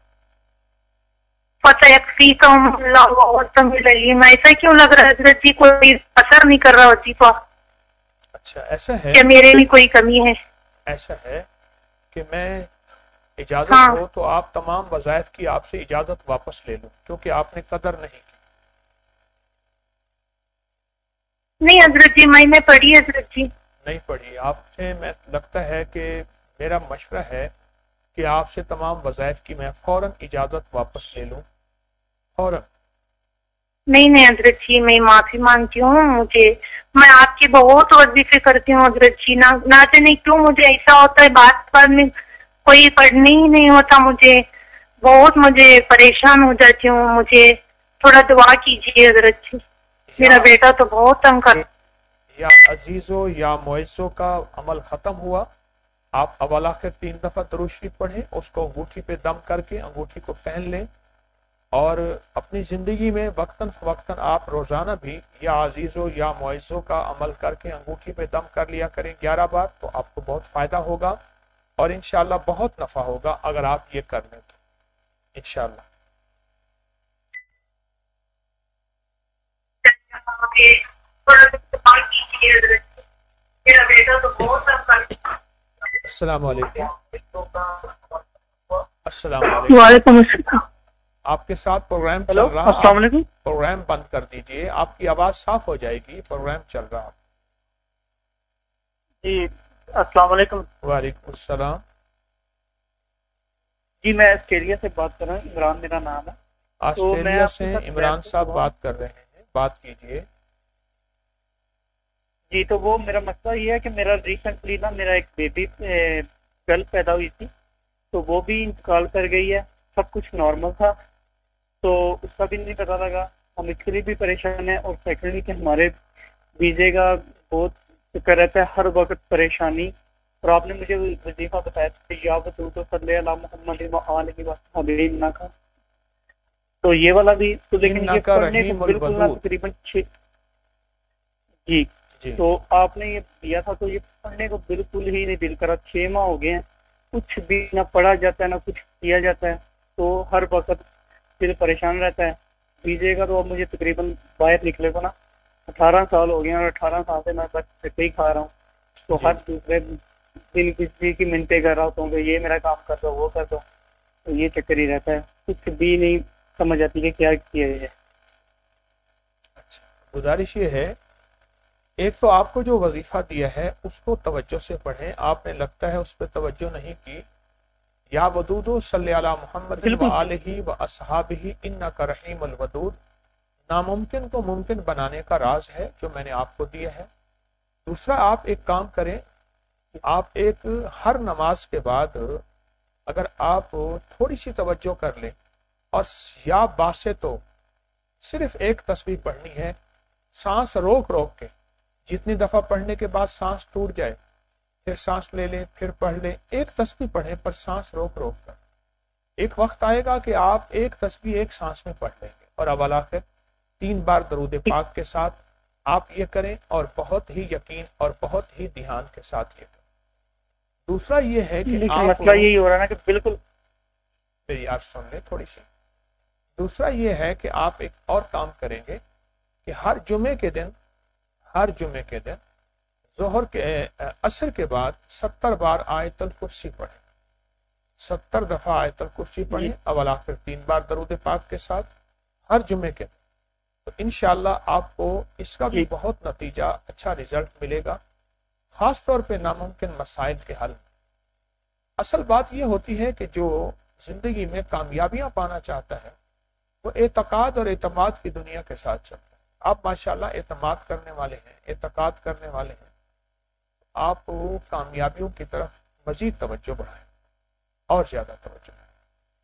ایسا کیوں لگ رہا ہے حضرت جی کوئی اثر نہیں کر رہا وظیفہ؟ اچھا ایسا ہے کہ میرے میں کوئی کمی ہے؟ ایسا ہے کہ میں اجازت ہو تو آپ تمام وظائف کی آپ سے اجازت واپس لے لوں، کیونکہ آپ نے قدر نہیں کی. نہیں حضرت جی میں نے پڑھی حضرت جی. نہیں پڑھی آپ سے. میں لگتا ہے کہ میرا مشورہ ہے کہ آپ سے تمام وظائف کی میں فوراً اجازت واپس لے لوں، فوراً. نہیں حضرت جی میں معافی مانگتی ہوں. میں آپ کی بہت وظیفے کرتی ہوں حضرت جی، نہ جانے کیوں مجھے ایسا ہوتا ہے، بات میں کوئی پڑھنے ہی نہیں ہوتا. مجھے پریشان ہو جاتی ہوں. مجھے تھوڑا دعا کیجیے حضرت جی، میرا بیٹا تو بہت تنگ کر. یا عزیزو یا معزو کا عمل ختم ہوا، آپ اول آخر 3 دفعہ درود شریف پڑھیں، اس کو انگوٹھی پہ دم کر کے انگوٹھی کو پہن لیں، اور اپنی زندگی میں وقتاً فوقتاً آپ روزانہ بھی یا عزیزو یا معزو کا عمل کر کے انگوٹھی پہ دم کر لیا کریں 11 بار. تو آپ کو بہت فائدہ ہوگا اور انشاءاللہ بہت نفع ہوگا اگر آپ یہ کر لیں تو انشاءاللہ. السلام علیکم. السلام علیکم. وعلیکم السلام. आपके साथ प्रोग्राम चल हेलो, रहा, अस्सलाम वालेकुम। प्रोग्राम बंद कर दीजिए, आपकी आवाज साफ हो जाएगी, प्रोग्राम चल रहा। जी अस्सलाम वालेकुम। वालेकुम सलाम। जी मैं ऑस्ट्रेलिया से बात कर रहा हूँ, इमरान मेरा नाम है। तो मैं ऑस्ट्रेलिया आपके से साथ इमरान साहब हुआ। बात कर रहे हैं, बात कीजिए। जी तो वो मेरा मसला ये है कि मेरा रिसेंटली ना मेरा एक बेबी गर्ल पैदा हुई थी, तो वो भी इंतकाल कर गई है। सब कुछ नॉर्मल था, तो उसका भी नहीं पता लगा। हम इसके लिए भी परेशान हैं, और सेकेंडली कि हमारे वीजे का बहुत चक्कर रहता है, हर वक्त परेशानी। और आपने मुझे वजीफा बताया था, या वदूद सल्ले अला मुहम्मद व आलिहि वसहबिहि इन्नका। तो ये वाला भी तो, लेकिन ये इन्नका पढ़ने को रहीमुल बिल्कुल ना वदूद। तकरीबन 6 जी जी तो आपने ये दिया था, तो ये पढ़ने को बिल्कुल ही नहीं दिल करा। 6 माह हो गए हैं, कुछ भी ना पढ़ा जाता है ना कुछ किया जाता है, तो हर वक्त दिल परेशान रहता है। वीजे का तो अब मुझे तकरीबन बाहर निकले को ना 18 साल हो गए हैं, और 18 साल से मैं बस धक्के ही खा रहा हूँ। तो जी। हर दूसरे दिन किसी की मिनटें कर रहा होता हूँ कि ये मेरा काम कर दो, वो कर दो, तो ये चक्कर ही रहता है। कुछ भी नहीं समझ आती कि क्या किया जाए। अच्छा, गुजारिश ये है, एक तो आपको जो वजीफा दिया है उसको तवज्जो से पढ़ें। आपने लगता है उस पर तवज्जो नहीं की। या वदूदो सल्ले अला मुहम्मद व बिल्कुल। आलिहि व अस्हाबिहि इन्नका रहीमुल वदूद। नामुमकिन को मुमकिन बनाने का राज है जो मैंने आपको दिया है। दूसरा, आप एक काम करें, आप एक हर नमाज के बाद अगर आप थोड़ी सी तवज्जो कर लें, और या बासे तो सिर्फ एक तस्बीह पढ़नी है, सांस रोक रोक के। जितनी दफा पढ़ने के बाद सांस टूट जाए, फिर सांस ले लें, फिर पढ़ लें। एक तस्बीह पढ़ें पर सांस रोक रोक कर। एक वक्त आएगा कि आप एक तस्बीह एक सांस में पढ़ लेंगे। और अब आखिर 3 बार दरूद पाक के साथ आप ये करें, और बहुत ही यकीन और बहुत ही ध्यान के साथ ये करें। दूसरा ये है कि लेकिन आप, मसला यही हो रहा है ना कि बिल्कुल। मेरी आप सुन लें थोड़ी सी। दूसरा ये है कि आप एक और काम करेंगे कि हर जुमे के दिन जोहर के असर के बाद 70 बार आयतुल कुर्सी पढ़ें। 70 दफा आयतुल कुर्सी पढ़ें, अवल आखिर 3 बार दरूद पाक के साथ हर जुमे के दिन। तो इंशाअल्लाह आपको इसका भी बहुत नतीजा, अच्छा रिजल्ट मिलेगा, खास तौर पे नामुमकिन मसाइल के हल। असल बात यह होती है कि जो जिंदगी में कामयाबियां पाना चाहता है वो एतकाद और एतमाद की दुनिया के साथ चलता है। आप माशाल्लाह एतमाद करने वाले हैं, एतकाद करने वाले हैं, आप कामयाबियों की तरफ मजीद तवज्जो बढ़ाएं और ज्यादा तवज्जो बढ़ाएं।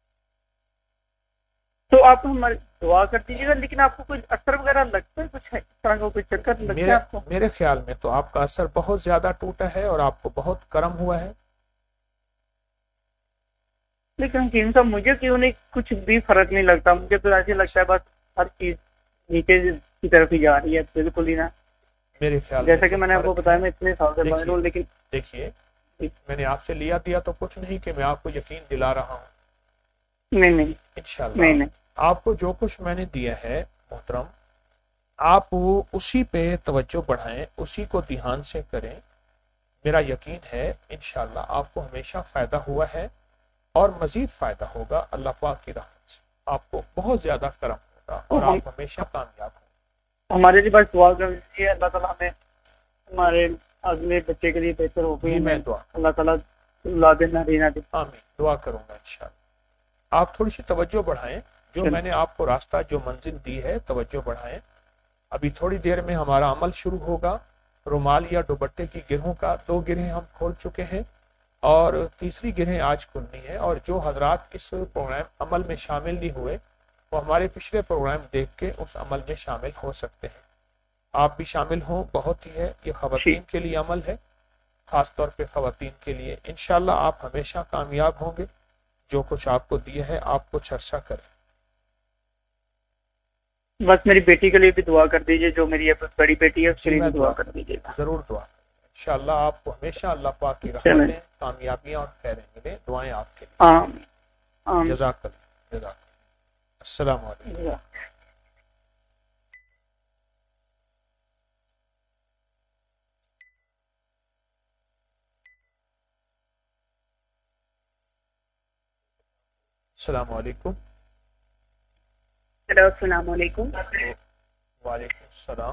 तो आप हमारी दुआ कर दीजिएगा। लेकिन आपको कुछ असर वगैरह लगता है, कुछ है इस तरह का कोई चक्कर लगता है आपको? मेरे ख्याल में तो आपका असर बहुत ज्यादा टूटा है और आपको बहुत कर्म हुआ है। लेकिन हकीम साहब, मुझे क्यों नहीं कुछ भी फर्क नहीं लगता। मुझे तो ऐसे लगता है बस हर चीज नीचे की तरफ ही जा रही है, बिल्कुल ही ना। मेरे ख्याल जैसा कि मैंने आपको बताया, मैं इतने साल से बाहर हूँ, लेकिन देखिए, मैंने आपसे लिया दिया तो कुछ नहीं कि मैं आपको यकीन दिला रहा हूँ। नहीं इंशाल्लाह नहीं। आपको जो कुछ मैंने दिया है मोहतरम, आप वो उसी पे तवज्जो बढ़ाएं, उसी को ध्यान से करें। मेरा यकीन है इंशाल्लाह आपको हमेशा फायदा हुआ है और मजीद फायदा होगा। अल्लाह पाक की रहमत से आपको बहुत ज्यादा करम होगा और आप हमेशा कामयाब होंगे। हमारे लिए बस दुआ कर दीजिए, अल्लाह ताला हमें हमारे अगले बच्चे के लिए बेहतर हो गई। मैं दुआ, अल्लाह ताला औलाद नारीना दे। आमीन, दुआ करूंगा इंशाल्लाह। आप थोड़ी सी तवज्जो बढ़ाएं, जो मैंने आपको रास्ता, जो मंजिल दी है, तवज्जो बढ़ाएं। अभी थोड़ी देर में हमारा अमल शुरू होगा। रुमाल या दुपट्टे की गिरहों का 2 गिरहें हम खोल चुके हैं और तीसरी गिरहें आज खुलनी है। और जो हजरात इस प्रोग्राम अमल में शामिल नहीं हुए, वो हमारे पिछले प्रोग्राम देख के उस अमल में शामिल हो सकते हैं। आप भी शामिल हों, बहुत ही है, ये खवातीन के लिए अमल है, खास तौर पे खवातीन के लिए। इंशाल्लाह आप हमेशा कामयाब होंगे। जो कुछ आपको दिया है आप कुछ अर्सा करें। बस मेरी बेटी के लिए भी दुआ कर दीजिए, जो मेरी बड़ी बेटी है उसके लिए भी दुआ कर दीजिएगा। जरूर दुआ। इंशाल्लाह आपको हमेशा अल्लाह पाक की रहमतें, कामयाबियां और खैरें मिले। दुआएं आपके लिए। आमीन। जज़ाकल्लाह। अस्सलाम वालेकुम। अस्सलाम वालेकुम। ہیلو السلام علیکم. وعلیکم السلام.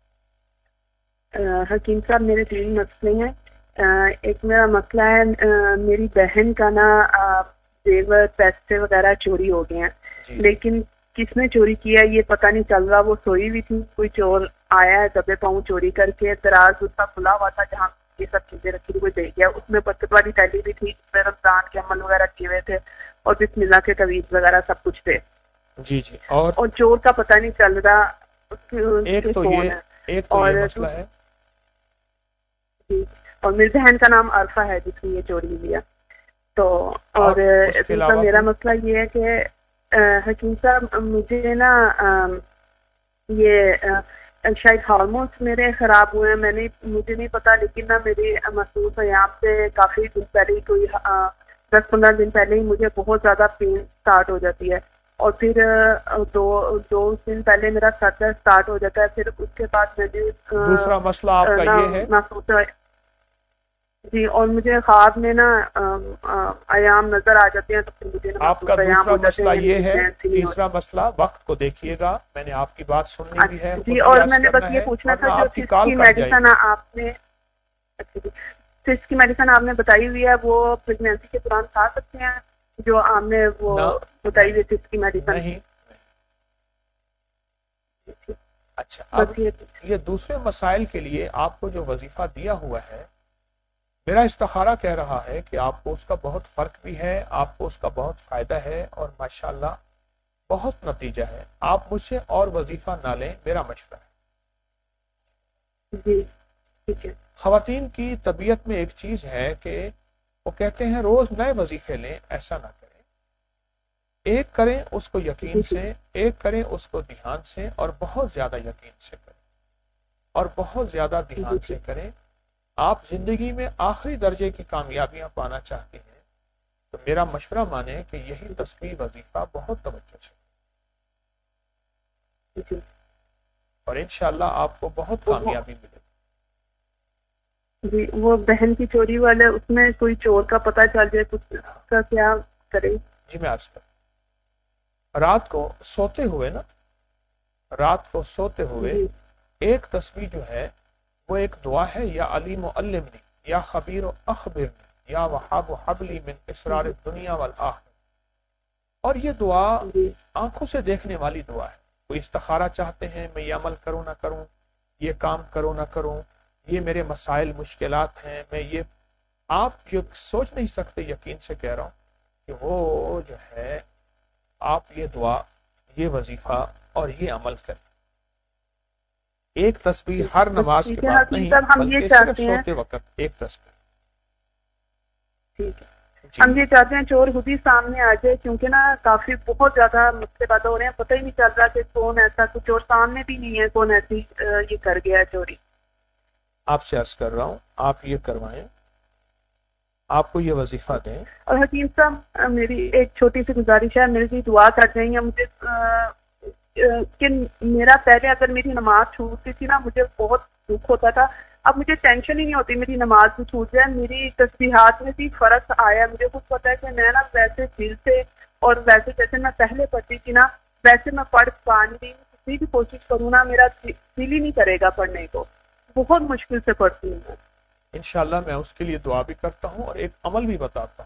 حکیم صاحب میرے 3 مسئلے ہیں. ایک میرا مسئلہ ہے میری بہن کا نا زیور پیسے وغیرہ چوری ہو گئے ہیں لیکن کس نے چوری کیا یہ پتہ نہیں چل رہا. وہ سوئی ہوئی تھی, کوئی چور آیا ہے دبے پاؤں چوری کر کے. دراز اس کا کھلا ہوا تھا جہاں یہ سب چیزیں رکھی تھی, کوئی دے گیا. اس میں برکت والی تھیلی بھی تھی جس میں رمضان کے عمل وغیرہ کیے ہوئے تھے اور بسم اللہ کے تعویذ وغیرہ سب کچھ تھے. جی جی. اور چور کا پتہ نہیں چل رہا. ایک تو یہ مسئلہ ہے. اور میری بہن کا نام عرفہ ہے جس نے یہ چوری لیا. تو اور دوسرا میرا مسئلہ یہ ہے کہ حکیم صاحب مجھے نا یہ شاید ہارمونس میرے خراب ہوئے ہیں. مجھے نہیں پتا لیکن نا میری محسوس ہے یہاں سے کافی دن پہلے, کوئی 10-15 دن پہلے ہی مجھے بہت زیادہ پین اسٹارٹ ہو جاتی ہے اور پھر دو دن پہلے میرا سر درد اسٹارٹ ہو جاتا ہے. پھر اس کے بعد مجھے دوسرا مسئلہ آپ کا یہ ہے محسوس ہے جی. اور مجھے خواب میں نا ایام نظر آ جاتے ہیں تو پھر مجھے آپ کا دوسرا مسئلہ یہ ہے. تیسرا مسئلہ وقت کو دیکھیے گا, میں نے آپ کی بات سننی بھی ہے جی. اور میں نے بس یہ پوچھنا تھا جو سسٹ کی میڈیسن آپ نے سسٹ کی میڈیسن آپ نے بتائی ہوئی ہے وہ پریگنینسی کے دوران کھا سکتے ہیں جو آپ نے وہ بتائی ہوئی سسٹ کی میڈیسن؟ نہیں. اچھا, اب یہ دوسرے مسائل کے لیے آپ کو جو وظیفہ دیا ہوا ہے میرا استخارہ کہہ رہا ہے کہ آپ کو اس کا بہت فرق بھی ہے, آپ کو اس کا بہت فائدہ ہے اور ماشاءاللہ بہت نتیجہ ہے. آپ مجھ سے اور وظیفہ نہ لیں, میرا مشورہ ہے. جی ٹھیک ہے. خواتین کی طبیعت میں ایک چیز ہے کہ وہ کہتے ہیں روز نئے وظیفے لیں, ایسا نہ کریں. ایک کریں اس کو یقین سے, ایک کریں اس کو دھیان سے اور بہت زیادہ یقین سے کریں اور بہت زیادہ دھیان سے کریں. آپ زندگی میں آخری درجے کی کامیابیاں پانا چاہتے ہیں تو میرا مشورہ مانیں کہ یہی تسبیح وظیفہ بہت توجہ سے اور انشاءاللہ آپ کو بہت کامیابی ملے جی. وہ بہن کی چوری والے اس میں کوئی چور کا پتہ چل جائے کچھ کا کیا کرے؟ جی میں عرض کروں, رات کو سوتے ہوئے ایک تسبیح جو ہے وہ ایک دعا ہے, یا علیم و علمنی, یا خبیر و اخبرنی, یا وہاب و حبلی من اسرار الدنیا والآخرہ. اور یہ دعا آنکھوں سے دیکھنے والی دعا ہے. کوئی استخارہ چاہتے ہیں میں یہ عمل کروں نہ کروں, یہ کام کروں نہ کروں, یہ میرے مسائل مشکلات ہیں, میں یہ آپ یہ سوچ نہیں سکتے, یقین سے کہہ رہا ہوں کہ وہ جو ہے آپ یہ دعا, یہ وظیفہ اور یہ عمل کریں. ایک تسبیح ہر نماز کے بعد نہیں بلکہ صرف سوتے وقت ایک تسبیح. ٹھیک ہے. ہم یہ چاہتے ہیں چور خود ہی سامنے آ جائے کیونکہ نا کافی بہت زیادہ مسئلے پیدا ہو رہے ہیں, پتہ ہی نہیں چل رہا کہ کون ایسا, کچھ اور سامنے بھی نہیں ہے کون ایسی یہ کر گیا ہے چوری. آپ سے عرض کر رہا ہوں آپ یہ کروائیں, آپ کو یہ وظیفہ دیں. اور حکیم صاحب میری ایک چھوٹی سی گزارش ہے, میری دعا کر دیں گے مجھے کہ میرا پہلے اگر میری نماز چھوٹتی تھی نا مجھے بہت دکھ ہوتا تھا, اب مجھے ٹینشن ہی نہیں ہوتی میری نماز بھی چھوٹ جائے. میری تسبیحات میں بھی فرق آیا, مجھے خود پتا ہے کہ میں نا ویسے دل سے اور ویسے جیسے میں پہلے پڑھتی تھی نا ویسے میں پڑھ پا نہیں رہی. کسی بھی کوشش کروں نا میرا دل ہی نہیں کرے گا پڑھنے کو, بہت مشکل سے پڑھتی ہوں میں. انشاءاللہ میں اس کے لیے دعا بھی کرتا ہوں اور ایک عمل بھی بتاتا ہوں.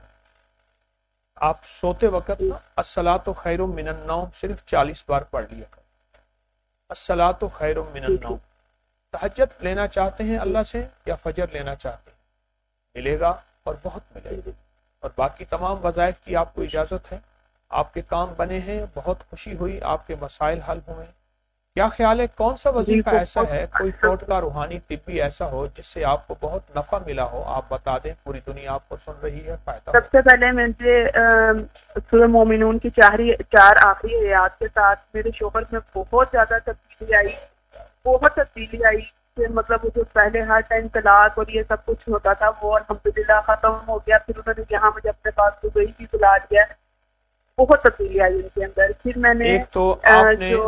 آپ سوتے وقت الصلاۃ خیر من النوم صرف 40 بار پڑھ لیا کریں. الصلاۃ خیر من النوم. تہجد لینا چاہتے ہیں اللہ سے یا فجر لینا چاہتے ہیں, ملے گا اور بہت ملے گا. اور باقی تمام وظائف کی آپ کو اجازت ہے, آپ کے کام بنے ہیں, بہت خوشی ہوئی, آپ کے مسائل حل ہوئے. کیا خیال ہے کون سا وظیفہ ایسا ہے, کوئی ٹوٹکا روحانی طبی ایسا ہو جس سے آپ کو بہت نفع ملا ہو, آپ بتا دیں, پوری دنیا آپ کو سن رہی ہے, فائدہ. سب سے پہلے مجھے سورہ مومنون کی 4 آخری آیات کے ساتھ میرے شوہر میں بہت زیادہ تبدیلی آئی. مطلب جو پہلے ہر ٹائم طلاق اور یہ سب کچھ ہوتا تھا وہ الحمدللہ ختم ہو گیا. پھر انہوں نے یہاں مجھے اپنے پاس دبئی بھی بلا دیا, بہت تبدیلی آئی ان کے اندر. پھر میں نے ایک تو آپ نے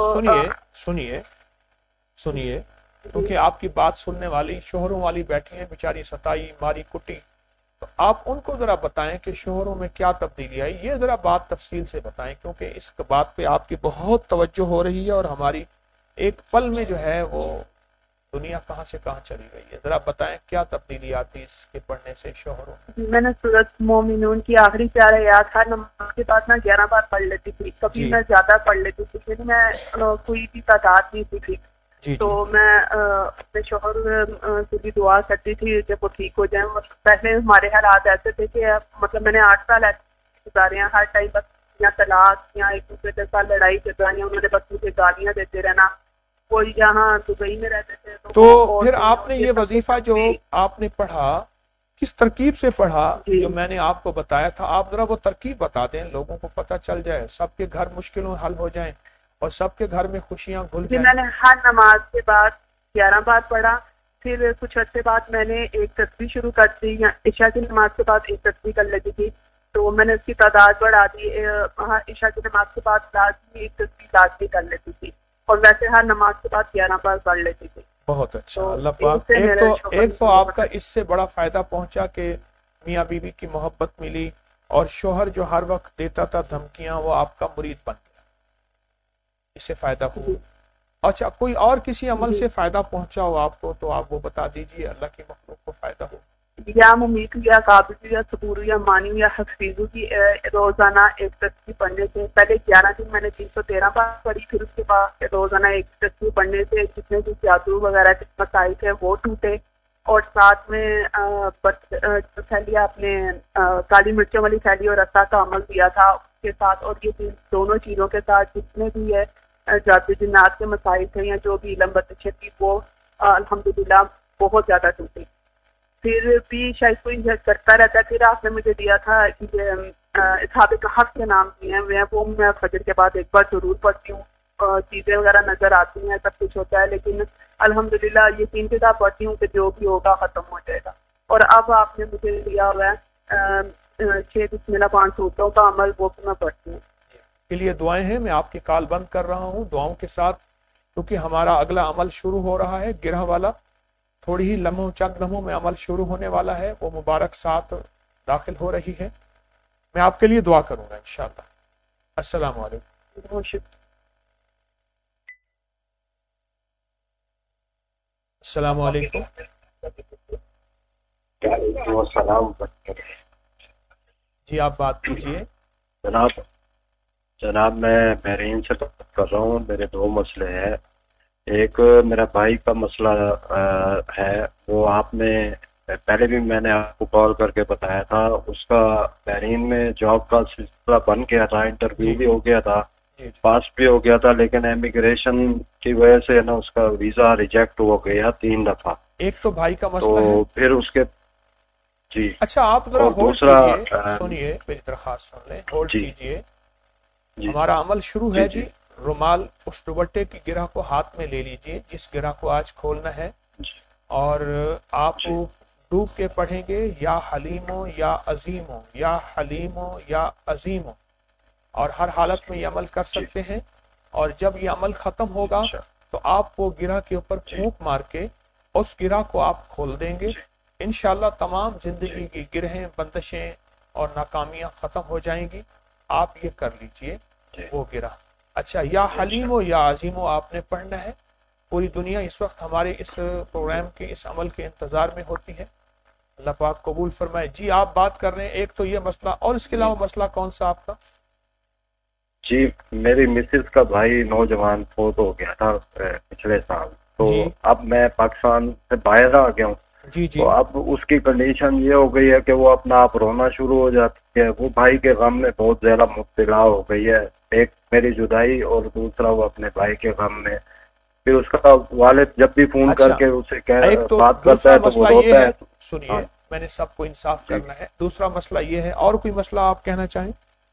سنیے کیونکہ آپ کی بات سننے والی شوہروں والی بیٹھی ہیں بیچاری, ستائی ماری کٹی, تو آپ ان کو ذرا بتائیں کہ شوہروں میں کیا تبدیلی آئی، یہ ذرا بات تفصیل سے بتائیں، کیونکہ اس بات پہ آپ کی بہت توجہ ہو رہی ہے اور ہماری ایک پل میں جو ہے وہ دنیا کہاں سے کہاں چلی گئی ہے. ذرا بتائیں کیا تبدیلی آتی اس کے پڑھنے سے شوہروں میں. میں نے سورۃ مومنون کی آخری پیارا یاد تھا، نماز کے بعد میں 11 بار پڑھ لیتی تھی، کبھی میں زیادہ پڑھ لیتی تھی، پھر میں کوئی بھی تعداد نہیں تھی. تو میں اپنے شوہر سے بھی دعا کرتی تھی کہ وہ ٹھیک ہو جائیں. پہلے ہمارے حالات ایسے تھے کہ مطلب میں نے 8 سال ایسے گزارے ہیں، ہر ٹائم بس یا طلاق یا ایک دوسرے کے ساتھ لڑائی جھگڑیاں، انہوں نے بس مجھے گالیاں دیتے رہنا. کوئی یہاں دبئی میں رہتے تھے تو پھر آپ نے یہ وظیفہ جو آپ نے پڑھا کس ترکیب سے پڑھا؟ جو میں نے آپ کو بتایا تھا، آپ ذرا وہ ترکیب بتا دیں، لوگوں کو پتہ چل جائے، سب کے گھر مشکلوں حل ہو جائیں اور سب کے گھر میں خوشیاں گھل جائیں. میں نے ہر نماز کے بعد 11 بار پڑھا، پھر کچھ عرصے بعد میں نے ایک تسبیح شروع کر دی، عشاء کی نماز کے بعد ایک تسبیح کر لیتی تھی، تو میں نے اس کی تعداد بڑھا دی. عشاء کی نماز کے بعد لازمی ایک تسبیح لازمی کر لیتی تھی، اور ویسے ہر نماز کے بعد 11 بار پڑھ لیتی تھی. بہت اچھا. اللہ پاک ایک تو آپ کا اس سے بڑا فائدہ پہنچا کہ میاں بیوی کی محبت ملی، اور شوہر جو ہر وقت دیتا تھا دھمکیاں وہ آپ کا مرید بن گیا، اس سے فائدہ ہوا. اچھا کوئی اور کسی عمل سے فائدہ پہنچا ہو آپ کو تو آپ وہ بتا دیجئے، اللہ کی مخلوق کو فائدہ ہو. یا ممیت یا قابض یا صبور یا مانی یا حفیظ کی روزانہ ایک تسبیح پڑھنے سے، پہلے 11 دن میں نے 313 بار پڑھی، پھر اس کے بعد روزانہ ایک تسبیح پڑھنے سے جتنے بھی جادو وغیرہ کے مسائل تھے وہ ٹوٹے. اور ساتھ میں تھیلیاں اپنے کالی مرچوں والی تھیلی اور رسا کا عمل دیا تھا اس کے ساتھ، اور یہ دونوں چیزوں کے ساتھ جتنے بھی ہے جادو جنات کے مسائل تھے یا جو بھی علم بتشے تھی وہ الحمدللہ بہت زیادہ ٹوٹی. پھر بھی شاید کوئی کرتا رہتا. پھر آپ نے مجھے دیا تھا کہ اصحاب کہف کے نام دیے ہیں، وہ میں فجر کے بعد ایک بار ضرور پڑھتی ہوں. چیزیں وغیرہ نظر آتی ہیں، سب کچھ ہوتا ہے، لیکن الحمدللہ یقین کے ساتھ پڑھتی ہوں کہ جو بھی ہوگا ختم ہو جائے گا. اور اب آپ نے مجھے دیا ہوا ہے 6 بسم اللہ 5 سورتوں کا عمل، وہ بھی میں پڑھتی ہوں. کے لیے دعائیں ہیں. میں آپ کی کال بند کر رہا ہوں دعاؤں کے ساتھ، کیونکہ ہمارا اگلا عمل شروع ہو رہا ہے گرہ والا، تھوڑی ہی لمحوں چند لمحوں میں عمل شروع ہونے والا ہے، وہ مبارک ساتھ داخل ہو رہی ہے. میں آپ کے لیے دعا کروں گا انشاءاللہ. السلام علیکم. السلام علیکم. السلام. جی آپ بات کیجیے. جناب میں بحرین سے بات کر رہا ہوں. میرے 2 مسئلے ہیں. ایک میرا بھائی کا مسئلہ ہے، وہ آپ نے پہلے بھی میں نے آپ کو کال کر کے بتایا تھا، اس کا بحرین میں جاب کا سلسلہ بن گیا تھا، انٹرویو بھی ہو گیا تھا، پاس بھی ہو گیا تھا، لیکن امیگریشن کی وجہ سے نا اس کا ویزا ریجیکٹ ہو گیا 3 دفعہ. ایک تو بھائی کا مسئلہ ہے، تو پھر اس کے جی. اچھا آپ ذرا ہولڈ کیجیے، سنیے میری درخواست سن لیں، ہولڈ کیجیے. ہمارا عمل شروع ہے. جی رومال اس دوپٹے کی گرہ کو ہاتھ میں لے لیجئے جس گرہ کو آج کھولنا ہے، اور آپ ڈوب کے پڑھیں گے یا حلیمو یا عظیمو یا حلیمو یا عظیمو، اور ہر حالت میں یہ عمل کر سکتے ہیں. اور جب یہ عمل ختم ہوگا تو آپ وہ گرہ کے اوپر پھونک مار کے اس گرہ کو آپ کھول دیں گے. انشاءاللہ تمام زندگی کی گرہیں، بندشیں اور ناکامیاں ختم ہو جائیں گی. آپ یہ کر لیجئے وہ گرہ. اچھا یا حلیم و یا عظیم و آپ نے پڑھنا ہے. پوری دنیا اس وقت ہمارے اس پروگرام کے اس عمل کے انتظار میں ہوتی ہے. اللہ پاک قبول فرمائے. جی آپ بات کر رہے ہیں ایک تو یہ مسئلہ، اور اس کے علاوہ مسئلہ کون سا آپ کا؟ جی میری مسز کا بھائی نوجوان فوت ہو گیا تھا پچھلے سال، تو اب میں پاکستان سے باہر آ گیا ہوں. جی تو اب اس کی کنڈیشن یہ ہو گئی ہے کہ وہ اپنا آپ رونا شروع ہو جاتی ہے. وہ بھائی کے غم میں بہت زیادہ مبتلا ہو گئی ہے، ایک میری جدائی اور دوسرا وہ اپنے بھائی کے غم میں. پھر اس کا والد جب بھی فون کر کے اسے بات کرتا ہے تو وہ روتا ہے. سنیے میں نے سب کو انصاف کرنا ہے. دوسرا مسئلہ یہ ہے، اور کوئی مسئلہ آپ کہنا چاہیں؟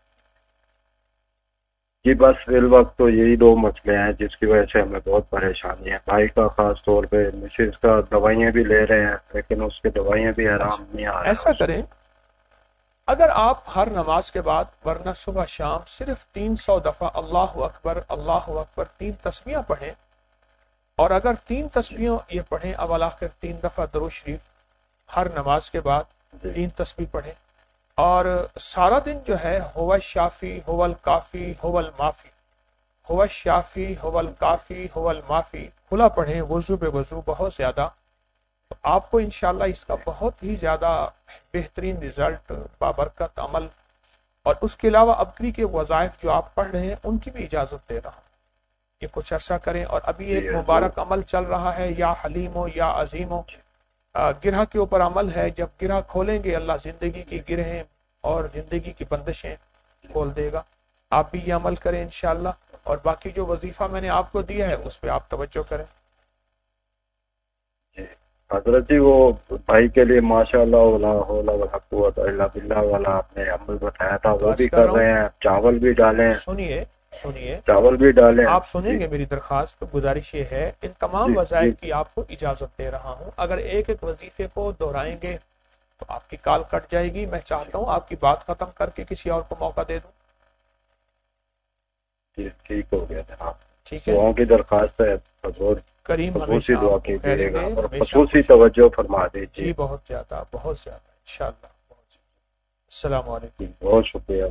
جی بس فی الوقت تو یہی 2 مسئلے ہیں جس کی وجہ سے ہمیں بہت پریشانی ہے. بھائی کا خاص طور پہ، مسز کا دوائیاں بھی لے رہے ہیں لیکن اس کی دوائیاں بھی آرام نہیں آ رہا. ایسا کریں، اگر آپ ہر نماز کے بعد ورنہ صبح شام صرف 300 دفعہ اللہ اکبر 3 تسبیحاں پڑھیں، اور اگر 3 تسبیحوں یہ پڑھیں اول آخر 3 دفعہ درود شریف ہر نماز کے بعد، 3 तस्बीह पढ़ें और सारा दिन जो है हुवा शाफी हुवल काफी हुवल माफी, हुवा शाफी हुवल काफी हुवल माफी खुला पढ़ें वजू बे वजू बहुत ज्यादा। तो आपको इंशाल्लाह इसका बहुत ही ज्यादा बेहतरीन रिजल्ट, बाबरकत अमल, और उसके अलावा अबकरी के वज़ाइफ जो आप पढ़ रहे हैं उनकी भी इजाजत दे रहा हूँ, ये कुछ अर्सा करें। और अभी एक मुबारक अमल चल रहा है, या हलीमो या अजीमो, गिरह के ऊपर अमल है। जब गिरह खोलेंगे अल्लाह जिंदगी की गिरहें और जिंदगी की बंदिशें खोल देगा। आप भी ये अमल करें इंशाल्लाह, और बाकी जो वजीफा मैंने आपको दिया है उस पर आप तवज्जो करें। हजरत जी वो भाई के लिए माशाअल्लाह वला हौला वला कुव्वत इल्ला बिल्लाह वाला आपने अमल बताया था, वो भी कर रहे हैं। चावल भी डालें, सुनिए चावल भी डालें। आप सुनेंगे मेरी दरखास्त, तो गुजारिश ये है इन तमाम वज़ाइफ की आपको इजाजत दे रहा हूँ। अगर एक एक वजीफे को दोहराएंगे तो आपकी कॉल कट जाएगी। मैं चाहता हूँ आपकी बात खत्म करके किसी और को मौका दे दूं। ठीक हो गया जनाब, ठीक है। दुआओं की दरखास्त है, करीम खसूसी दुआ कीजिएगा और हमेशा खसूसी तवज्जो फरमा दीजिए। जी बहुत ज्यादा इंशाल्लाह। अस्सलाम वालेकुम, बहुत शुक्रिया।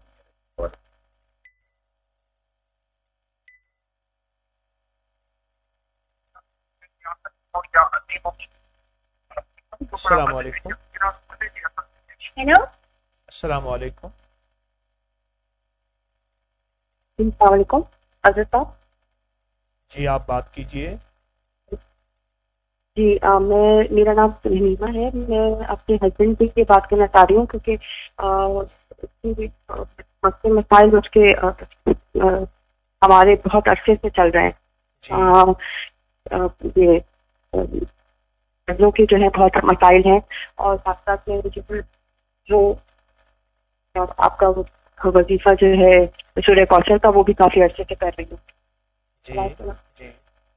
अस्सलाम वालेकुम। हेलो, अस्सलाम वालेकुम। अस्सलाम हज़रत साहब। जी आप बात कीजिए। जी मेरा नाम हनीमा है। मैं अपने हस्बैंड की बात करना चाह रही हूँ, क्योंकि मसले मसाइल उसके हमारे बहुत अरसे से चल रहे हैं। ये बच्चों की जो है बहुत मसाइल हैं, और साथ साथ में जो आपका वजीफा जो है सूर्य कौशल का, वो भी काफी अरसे से कर रही हूँ। जी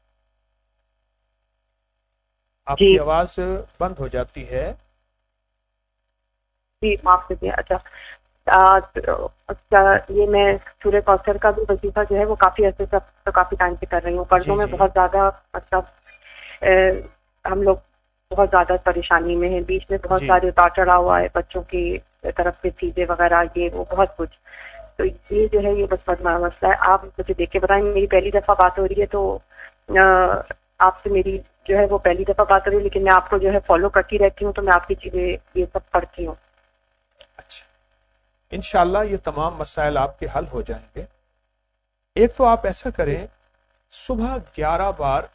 आपकी आवाज बंद हो जाती है। जी माफ कीजिए। अच्छा, ये मैं सूर्य कौशल का भी वजीफा जो है वो काफी अरसे से, तो काफी टाइम से कर रही हूँ। कर्जों में बहुत ज्यादा, मतलब हम लोग बहुत ज्यादा परेशानी में है। बीच में बहुत सारे उतार चढ़ाव हुआ है, बच्चों की तरफ से चीजें वगैरह, ये वो बहुत कुछ। तो ये जो है ये बस मसला है। आप मुझे देख के बताएं, मेरी पहली दफा बात हो रही है, तो आपसे मेरी जो है वो पहली दफा बात हो रही है, लेकिन मैं आपको जो है फॉलो करती रहती हूँ, तो मैं आपकी चीजें ये सब पढ़ती हूँ। अच्छा, इंशाल्लाह ये तमाम मसाइल आपके हल हो जाएंगे। एक तो आप ऐसा करें, सुबह 11 बार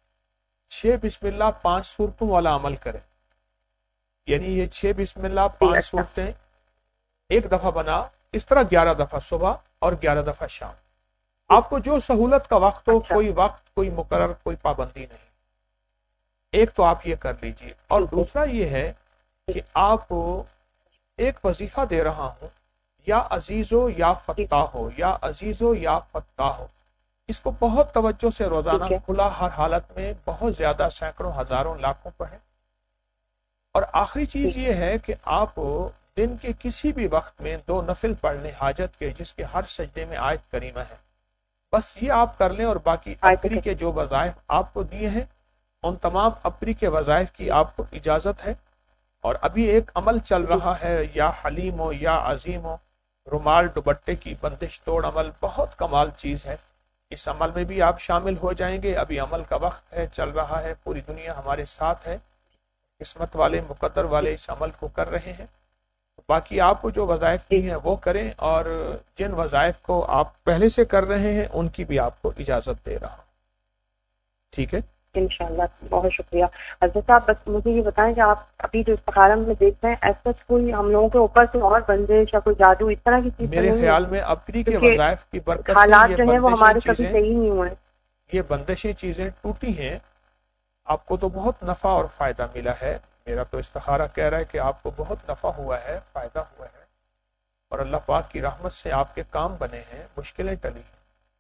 6 बिस्मिल्लाह 5 सूरतों वाला अमल करें। यानी ये 6 बिस्मिल्लाह 5 सूरतें एक दफा बना, इस तरह 11 दफा सुबह और 11 दफा शाम। आपको जो सहूलत का वक्त हो, कोई वक्त, कोई मुकर्रर, कोई पाबंदी नहीं। एक तो आप ये कर लीजिए। और दूसरा ये है कि आप एक वजीफा दे रहा हूं, या अजीजो या फत्ता हो, या अजीजो या फत्ता हो। इसको बहुत तवज्जो से रोजाना खुला हर हालत में बहुत ज्यादा सैकड़ों हजारों लाखों पढ़ें। और आखिरी चीज ये है कि आप दिन के किसी भी वक्त में 2 नफिल पढ़ लें हाजत के, जिसके हर सजदे में आयत करीमा है। बस ये आप कर लें, और बाकी अबरी के जो वज़ाइफ आपको दिए हैं उन तमाम अबरी के वज़ाइफ की आपको इजाजत है। और अभी एक अमल चल रहा है, या हलीम हो या अजीम हो, रुमाल दुपट्टे की बंदिश तोड़ अमल, बहुत कमाल चीज है। इस अमल में भी आप शामिल हो जाएंगे। अभी अमल का वक्त है, चल रहा है, पूरी दुनिया हमारे साथ है, किस्मत वाले मुकद्दर वाले इस अमल को कर रहे हैं। बाकी आपको जो वज़ाइफ दी हैं वो करें, और जिन वज़ाइफ को आप पहले से कर रहे हैं उनकी भी आपको इजाजत दे रहा हूँ। ठीक है, इंशाल्लाह। बहुत शुक्रिया। हज़रत साहब, बस मुझे ये बताएं कि आप अभी जो इस्तिखारा में देख रहे हैं, ऐसा कोई हम लोगों के ऊपर से और बंदिश या कोई जादू इस तरह की चीज मेरे ख्याल में अबरी के वज़ाइफ की बरकत से हालात जो है वो हमारे कभी सही नहीं हुए। ये बंदिशें चीजें टूटी हैं, आपको तो बहुत नफा और फायदा मिला है। मेरा तो इस्तिखारा कह रहा है कि आपको बहुत नफा हुआ है, फायदा हुआ है, और अल्लाह पाक की रहमत से आपके काम बने हैं, मुश्किलें टली हैं,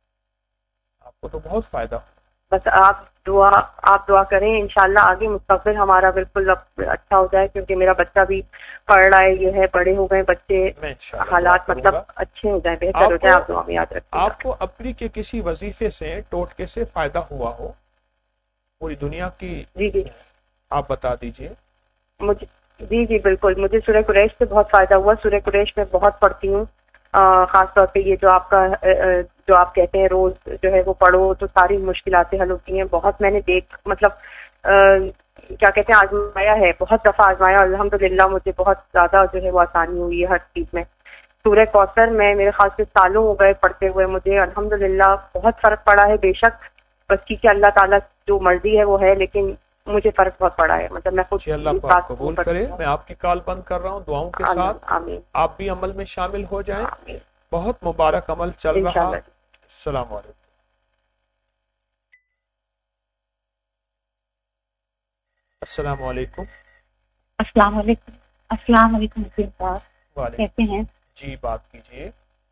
आपको तो बहुत फायदा हुआ। बस आप दुआ करें, इंशाल्लाह आगे मुस्तकबिल हमारा बिल्कुल अच्छा हो जाए, क्योंकि मेरा बच्चा भी पढ़ रहा है, ये है, बड़े हो गए बच्चे, हालात मतलब अच्छे हो जाए, बेहतर हो जाए। आप दुआ में याद रखिए। आपको अपनी के किसी वजीफे से, टोटके से फायदा हुआ हो पूरी दुनिया की? जी, आप बता दीजिए। جی جی بالکل، مجھے سورہ قریش سے بہت فائدہ ہوا. سورہ قریش میں بہت پڑھتی ہوں، خاص طور پہ یہ جو آپ کا جو آپ کہتے ہیں روز جو ہے وہ پڑھو تو ساری مشکلاتیں حل ہوتی ہیں. بہت میں نے مطلب کیا کہتے ہیں آزمایا ہے، بہت دفعہ آزمایا. الحمدللہ مجھے بہت زیادہ جو ہے وہ آسانی ہوئی ہے ہر چیز میں. سورہ کوثر میں میرے خیال سے سالوں ہو گئے پڑھتے ہوئے، مجھے الحمدللہ بہت فرق پڑا ہے. بے شک بس کیونکہ اللہ تعالیٰ جو مرضی ہے وہ ہے، لیکن مجھے فرق بہت پڑا ہے. مطلب میں خود اللہ پاک قبول کرے. میں آپ کی کال بند کر رہا ہوں دعاؤں کے ساتھ. آمین. آپ بھی عمل میں شامل ہو جائیں. بہت مبارک عمل چل رہا. السلام علیکم. السلام علیکم. السلام علیکم. السلام علیکم صاحب، کیسے ہیں؟ جی بات کیجیے.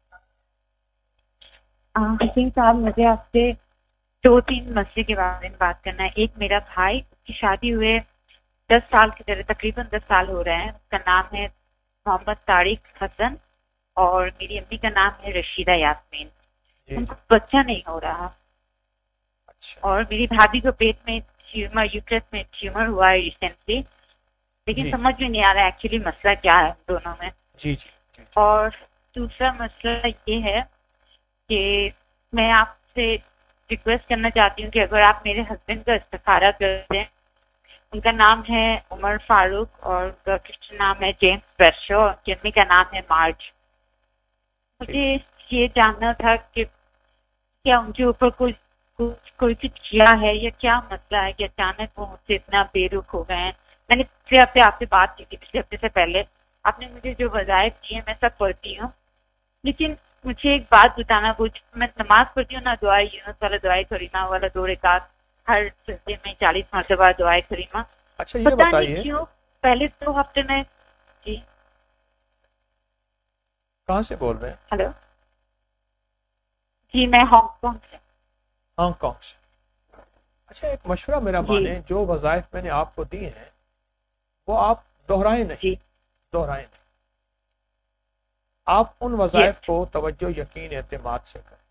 حسین صاحب، مجھے آپ سے 2-3 مسئلے کے بارے میں بات کرنا ہے. ایک میرا بھائی، اس کی شادی ہوئے 10 سال کی طرح، تقریباً 10 سال ہو رہے ہیں. اس کا نام ہے محمد طارق حسن اور میری امی کا نام ہے رشیدہ یاسمین. ان کو بچہ نہیں ہو رہا. اور میری بھابھی کو پیٹ میں یوٹرس میں ٹیومر ہوا ہے ریسنٹلی، لیکن سمجھ میں نہیں آ رہا ایکچولی مسئلہ کیا ہے دونوں میں. اور دوسرا مسئلہ یہ ہے کہ میں آپ سے ریکویسٹ کرنا چاہتی ہوں کہ اگر آپ میرے ہسبینڈ کا استخارہ کر دیں. ان کا نام ہے عمر فاروق اور ان کا کرسچن نام ہے جیمس برشو اور ان کی امی کا نام ہے مارج. مجھے یہ جاننا تھا کہ کیا ان کے اوپر کوئی کچھ کیا ہے یا کیا مسئلہ ہے کہ اچانک وہ مجھ سے اتنا بے رخ ہو گئے ہیں. میں نے پچھلے ہفتے آپ سے بات کی تھی، پچھلے ہفتے سے پہلے. آپ نے مجھے جو وظائف دی ہیں میں سب پڑھتی ہوں، لیکن مجھے ایک بات بتانا، میں نماز پڑھتی ہوں نا، دعائے یونس والا دعائے کریمہ والا 2 رکعت ہر سجدے میں 40 مرتبہ دعائے کریمہ. اچھا یہ بتائیے کیوں پہلے 2 ہفتے میں. جی کہاں سے بول رہے ہیں؟ ہلو جی میں ہانگ کانگ سے. ہانگ کانگ سے. اچھا ایک مشورہ میرا مانیں، جو وظائف میں نے آپ کو دی ہیں وہ آپ دہرائیں نہیں. آپ ان وظائف کو توجہ، یقین، اعتماد سے کریں.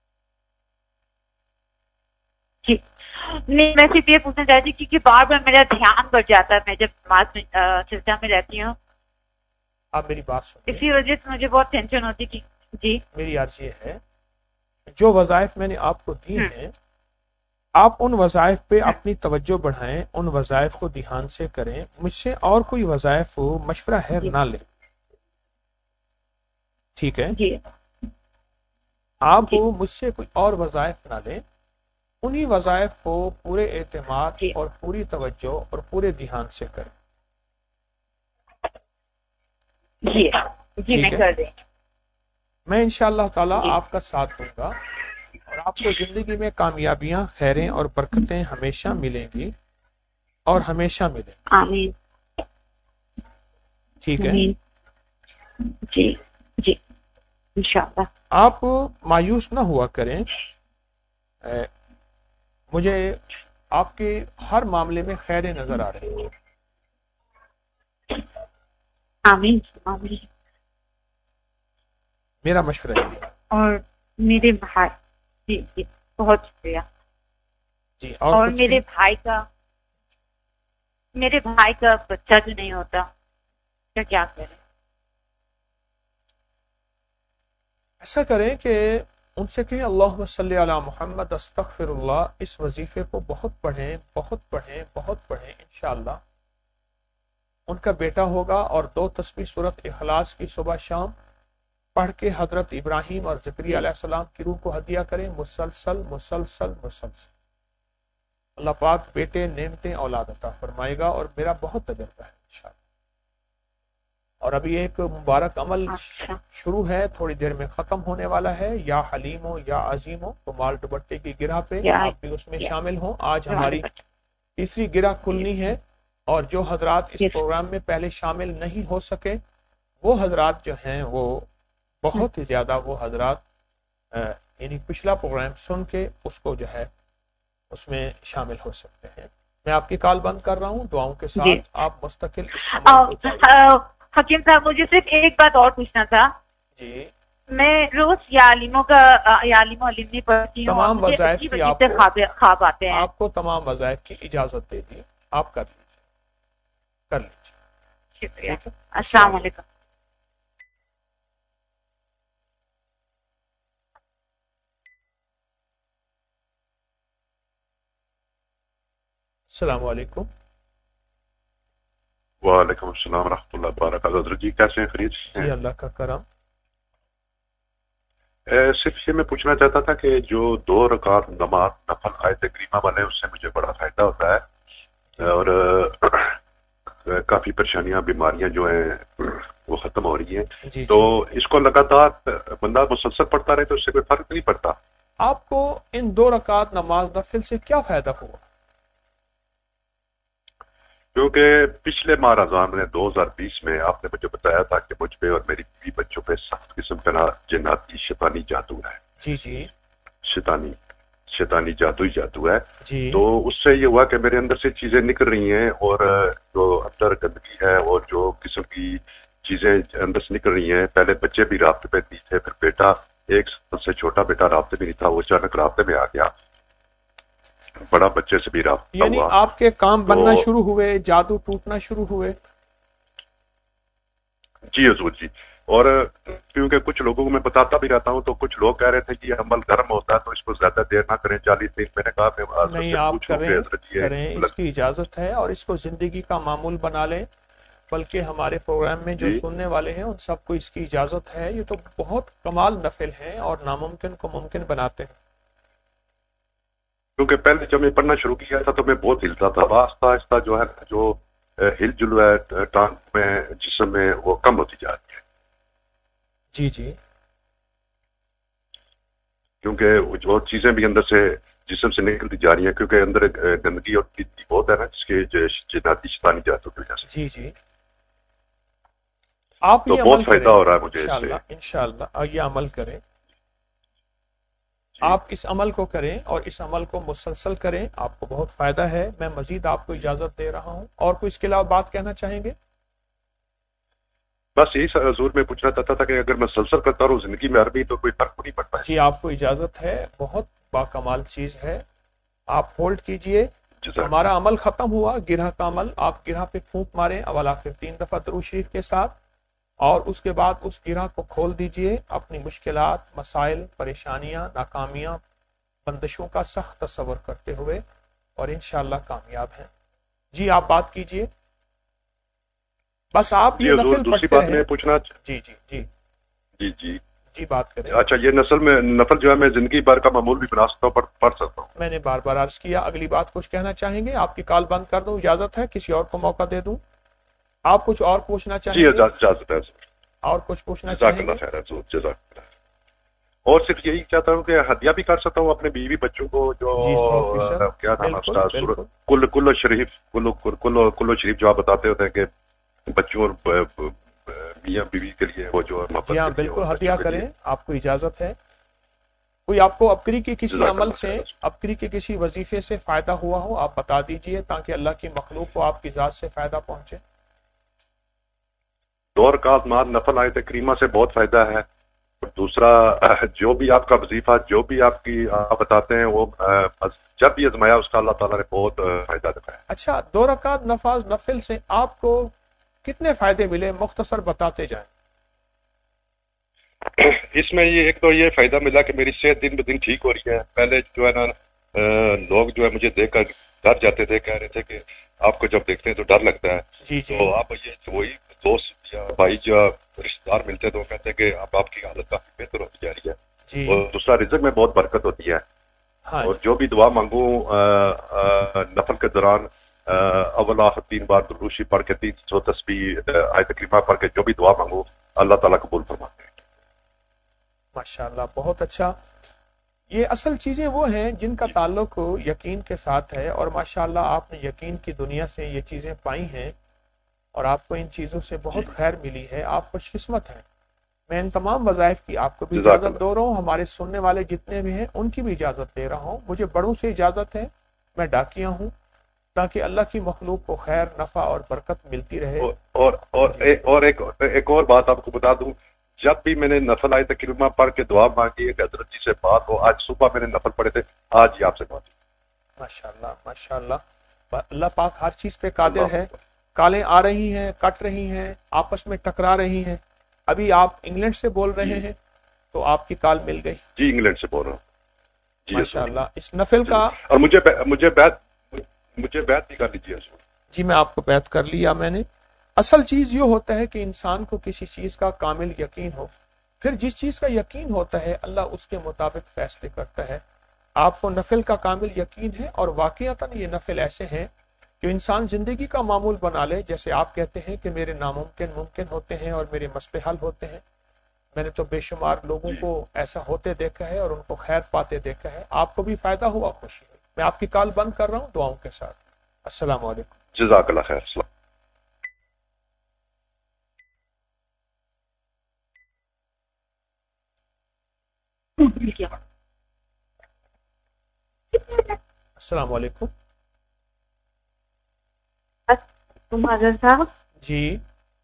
جی نہیں، میں صرف یہ پوچھنا چاہتی ہوں کیونکہ بار بار میرا دھیان بڑھ جاتا ہے میں جب نماز میں سجدہ میں رہتی ہوں. آپ میری بات سنیں، اسی وجہ سے مجھے بہت ٹینشن ہوتی کہ جی میری عرض یہ ہے جو وظائف میں نے آپ کو دی ہیں آپ ان وظائف پہ اپنی توجہ بڑھائیں، ان وظائف کو دھیان سے کریں. مجھ سے اور کوئی وظائف ہو مشورہ ہے نہ لیں. ٹھیک ہے جی. آپ مجھ سے کوئی اور وظائف نہ لیں. انہی وظائف کو پورے اعتماد اور پوری توجہ اور پورے دھیان سے کریں. جی میں کر دیں. میں انشاءاللہ تعالی آپ کا ساتھ دوں گا اور آپ کو زندگی میں کامیابیاں، خیریں اور برکتیں ہمیشہ ملیں گی اور ہمیشہ ملیں. آمین. ٹھیک ہے. جی جی انشاءاللہ. آپ مایوس نہ ہوا کریں. مجھے آپ کے ہر معاملے میں خیریں نظر آ رہی ہیں. آمین آمین. میرا مشورہ ہے. اور میرے بھائی جی جی بہت شکریہ. جی اور میرے بھائی کا بچہ جو نہیں ہوتا کیا کریں؟ ایسا کریں کہ ان سے کہیں اللہم صلی علی محمد استغفر اللہ. اس وظیفے کو بہت پڑھیں بہت پڑھیں بہت پڑھیں. انشاءاللہ ان کا بیٹا ہوگا. اور 2 تسبیح سورۃ اخلاص کی صبح شام پڑھ کے حضرت ابراہیم اور زکریا علیہ السلام کی روح کو ہدیہ کریں. مسلسل مسلسل مسلسل اللہ پاک بیٹے، نعمتیں، اولاد عطا فرمائے گا. اور میرا بہت تجربہ ہے انشاءاللہ. اور ابھی ایک مبارک عمل شروع ہے، تھوڑی دیر میں ختم ہونے والا ہے. یا حلیم ہو یا عظیم ہو تو مال دوپٹے کی گرہ پہ آپ بھی اس میں شامل ہوں. آج ہماری تیسری گرہ کھلنی ہے. اور جو حضرات اس پروگرام میں پہلے شامل نہیں ہو سکے وہ حضرات جو ہیں وہ بہت ہی زیادہ وہ حضرات یعنی پچھلا پروگرام سن کے اس کو جو ہے اس میں شامل ہو سکتے ہیں. میں آپ کی کال بند کر رہا ہوں. دعاؤں کے ساتھ آپ مستقل حکیم صاحب مجھے صرف ایک بات اور پوچھنا تھا. جی میں روز یا علیموں کا عالم و علمی پڑھتی ہوں. تمام وظائف کی خواب آتے ہیں. آپ کو تمام وظائف کی اجازت دے دی. آپ کر لیجیے. شکریہ. السلام علیکم. السلام علیکم. وعلیکم السلام ورحمۃ اللہ وبرکاتہ. حضرت جی کیسے ہیں؟ خرید سے جی ہیں؟ اللہ کا کرم. صرف یہ میں پوچھنا چاہتا تھا کہ جو 2 رکعت نماز نفل آیت کریمہ والے اس سے مجھے بڑا فائدہ ہوتا ہے اور کافی پریشانیاں بیماریاں جو ہیں وہ ختم ہو رہی ہیں. جی تو جی اس کو لگاتار بندہ مسلسل پڑھتا رہے تو اس سے کوئی فرق نہیں پڑتا؟ آپ کو ان 2 رکعت نماز نفل سے کیا فائدہ ہوا؟ کیونکہ پچھلے ماہ رمضان میں 2020 میں آپ نے مجھے بتایا تھا کہ مجھ پہ اور میری بیوی بچوں پہ سخت قسم کا جناتی شیطانی جادو ہے. جی جی شیطانی جادو ہے. جی تو اس سے یہ ہوا کہ میرے اندر سے چیزیں نکل رہی ہیں اور جو اندر گندگی ہے اور جو قسم کی چیزیں اندر سے نکل رہی ہیں. پہلے بچے بھی رابطے پہ نہیں تھے، پھر بیٹا 1 سال سے چھوٹا بیٹا رابطے میں نہیں تھا، وہ اچانک رابطے میں آ گیا. بڑا بچے سے بھی رابطہ یعنی ہوا. آپ کے کام بننا تو شروع ہوئے، جادو ٹوٹنا شروع ہوئے. جی حضور جی. اور کیونکہ کچھ لوگوں کو میں بتاتا بھی رہتا ہوں تو کچھ لوگ کہہ رہے تھے کہ یہ عمل گرم ہوتا ہے تو اس کو زیادہ دیر نہ کریں 40 دن. میں نے کہا میں حضرت نہیں سے آپ پوچھوں کریں کہ حضرت کریں، اس کی اجازت ہے اور اس کو زندگی کا معمول بنا لیں. بلکہ ہمارے پروگرام میں جو جی سننے والے ہیں ان سب کو اس کی اجازت ہے. یہ تو بہت کمال نفل ہیں اور ناممکن کو ممکن بناتے ہیں. کیونکہ پہلے جب میں پڑھنا شروع کیا تھا تو میں بہت ہلتا تھا. آہستہ آہستہ جو ہے جو ہل جل ہے ٹانگ میں جسم میں وہ کم ہوتی جا رہی ہے. جی جی کیونکہ جو چیزیں بھی اندر سے جسم سے نکلتی جا رہی ہیں کیونکہ اندر گندگی اور گندگی بہت ہے نا جس کے جناتی شیطانی جادو کی وجہ سے. جی جی آپ تو یہ بہت عمل فائدہ کریں ہو رہا ہے مجھے اس سے. انشاءاللہ انشاءاللہ یہ عمل کریں. آپ اس عمل کو کریں اور اس عمل کو مسلسل کریں، آپ کو بہت فائدہ ہے. میں مزید آپ کو اجازت دے رہا ہوں. اور کوئی اس کے علاوہ بات کہنا چاہیں گے؟ بس یہی حضور میں پوچھنا چاہتا تھا کہ اگر میں مسلسل کرتا رہوں زندگی میں عربی تو کوئی فرق نہیں پڑتا ہے. جی آپ کو اجازت ہے، بہت باکمال چیز ہے. آپ ہولڈ کیجئے. ہمارا عمل ختم ہوا، گرہ کا عمل. آپ گرہ پہ پھونک ماریں اول آخر 3 دفعہ درود شریف کے ساتھ اور اس کے بعد اس گرہ کو کھول دیجئے. اپنی مشکلات، مسائل، پریشانیاں، ناکامیاں، بندشوں کا سخت تصور کرتے ہوئے اور انشاءاللہ کامیاب ہیں. جی آپ بات کیجئے. بس آپ جی یہ حضور نفل دوسری پڑھتے بات رہیں. میں پوچھنا جی جی جی جی جی جی بات کریں. اچھا یہ نفل جو ہے میں زندگی بھر کا معمول بھی بنا سکتا ہوں، پڑھ سکتا ہوں؟ میں نے بار بار عرض کیا. اگلی بات کچھ کہنا چاہیں گے؟ آپ کی کال بند کر دوں؟ اجازت ہے کسی اور کو موقع دے دوں؟ آپ کچھ اور پوچھنا چاہیں جی گے؟ اجازت ہے. اور کچھ پوچھنا جزاک چاہیں اللہ گے؟ خیر حضور، جزاک اللہ. اور صرف یہی چاہتا ہوں کہ ہدیہ بھی کر سکتا ہوں اپنے بیوی بچوں کو جو جی 100%. کیا نام ہے اس کا بالکل کلو شریف کلو شریف جو آپ بتاتے ہوتے ہیں کہ بچوں اور میاں بیوی کے لیے وہ جو محبت جی ہاں کے لیے بالکل اور ہدیہ بچوں کے کریں. لیے. آپ کو اجازت ہے. کوئی آپ کو ابکری کے کسی جزاک عمل اللہ سے، خیر. ابکری کے کسی وظیفے سے فائدہ ہوا ہو آپ بتا دیجئے تاکہ اللہ کی مخلوق کو آپ کی ذات سے فائدہ پہنچے. 2 رکعت نفل آیت کریمہ سے بہت فائدہ ہے. اور دوسرا جو بھی آپ کا وظیفہ جو بھی آپ بتاتے ہیں وہ جب بھی ازمایا اس کا اللہ تعالیٰ نے بہت فائدہ دکھایا. اچھا 2 رکعت نفل سے آپ کو کتنے فائدے ملے مختصر بتاتے جائیں. اس میں یہ ایک تو یہ فائدہ ملا کہ میری صحت دن بدن ٹھیک ہو رہی ہے. پہلے جو ہے نا لوگ جو ہے مجھے دیکھ کر ڈر جاتے تھے، کہہ رہے تھے کہ آپ کو جب دیکھتے ہیں تو ڈر لگتا ہے. جی جی تو آپ یہ وہی دوست یا بھائی جو رشتے دار ملتے تو وہ کہتے ہیں کہ اب آپ کی حالت کافی بہتر ہوتی جا رہی ہے. جی اور دوسرا رزق میں بہت برکت ہوتی ہے. ہاں اور جو بھی دعا مانگوں نفل کے دوران اول آخر 3 بار درود شریف پڑھ کے 300 تسبیح آیت کریمہ پڑھ کے جو بھی دعا مانگوں اللہ تعالیٰ قبول فرماتے ہیں. ماشاءاللہ بہت اچھا. یہ اصل چیزیں وہ ہیں جن کا تعلق یقین کے ساتھ ہے اور ماشاءاللہ آپ نے یقین کی دنیا سے یہ چیزیں پائی ہیں اور آپ کو ان چیزوں سے بہت خیر ملی ہے. آپ خوش قسمت ہیں. میں ان تمام وظائف کی آپ کو بھی اجازت دے رہا ہوں. ہمارے سننے والے جتنے بھی ہیں ان کی بھی اجازت دے رہا ہوں. مجھے بڑوں سے اجازت ہے، میں ڈاکیہ ہوں تاکہ اللہ کی مخلوق کو خیر، نفع اور برکت ملتی رہے. اور ایک اور بات آپ کو بتا دوں، جب بھی میں نے نفل آیت کریمہ پڑھ کے دعا مانگی کہ حضرت جی سے بات ہو، آج صبح میں نے نفل پڑھے تھے، آج ہی آپ سے بات. ماشاءاللہ ماشاءاللہ. اللہ پاک ہر چیز پہ قادر ہے. کالیں آ رہی ہیں، کٹ رہی ہیں، آپس میں ٹکرا رہی ہیں. ابھی آپ انگلینڈ سے بول رہے ہیں تو آپ کی کال مل گئی. جی انگلینڈ سے بول رہا ہوں. جی ماشاء اللہ. اس نفل کا اور مجھے بیعت بھی کر لیجیے. جی میں آپ کو بیعت کر لیا میں نے. اصل چیز یہ ہوتا ہے کہ انسان کو کسی چیز کا کامل یقین ہو، پھر جس چیز کا یقین ہوتا ہے اللہ اس کے مطابق فیصلے کرتا ہے. آپ کو نفل کا کامل یقین ہے اور واقعتاً یہ نفل ایسے ہیں جو انسان زندگی کا معمول بنا لے. جیسے آپ کہتے ہیں کہ میرے ناممکن ممکن ہوتے ہیں اور میرے مسئلے حل ہوتے ہیں. میں نے تو بے شمار لوگوں کو ایسا ہوتے دیکھا ہے اور ان کو خیر پاتے دیکھا ہے. آپ کو بھی فائدہ ہوا، خوشی ہوئی. میں آپ کی کال بند کر رہا ہوں دعاؤں کے ساتھ. السلام علیکم. جزاک اللہ خیر. السلام علیکم. ماجر صاحب جی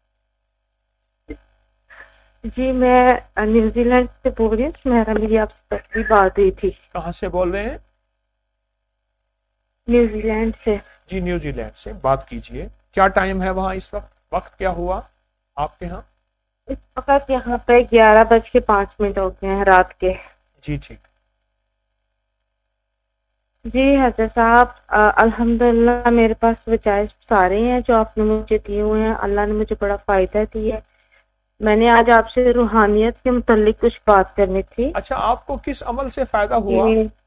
جی میں نیوزی لینڈ سے بول رہی ہوں. میری آپ سے پہلی بات ہوئی تھی. کہاں سے بول رہے ہیں؟ نیوزی لینڈ سے. جی نیوزی لینڈ سے. بات کیجئے. کیا ٹائم ہے وہاں اس وقت کیا ہوا آپ کے ہاں؟ اس وقت یہاں پہ 11:05 ہو گئے ہیں رات کے. جی ٹھیک. جی حضرت صاحب الحمدللہ میرے پاس وجائز سارے ہیں جو آپ نے مجھے دیے ہوئے ہیں. اللہ نے مجھے بڑا فائدہ دیا ہے. میں نے آج آپ سے روحانیت کے متعلق کچھ بات کرنی تھی. اچھا آپ کو کس عمل سے فائدہ ہوا؟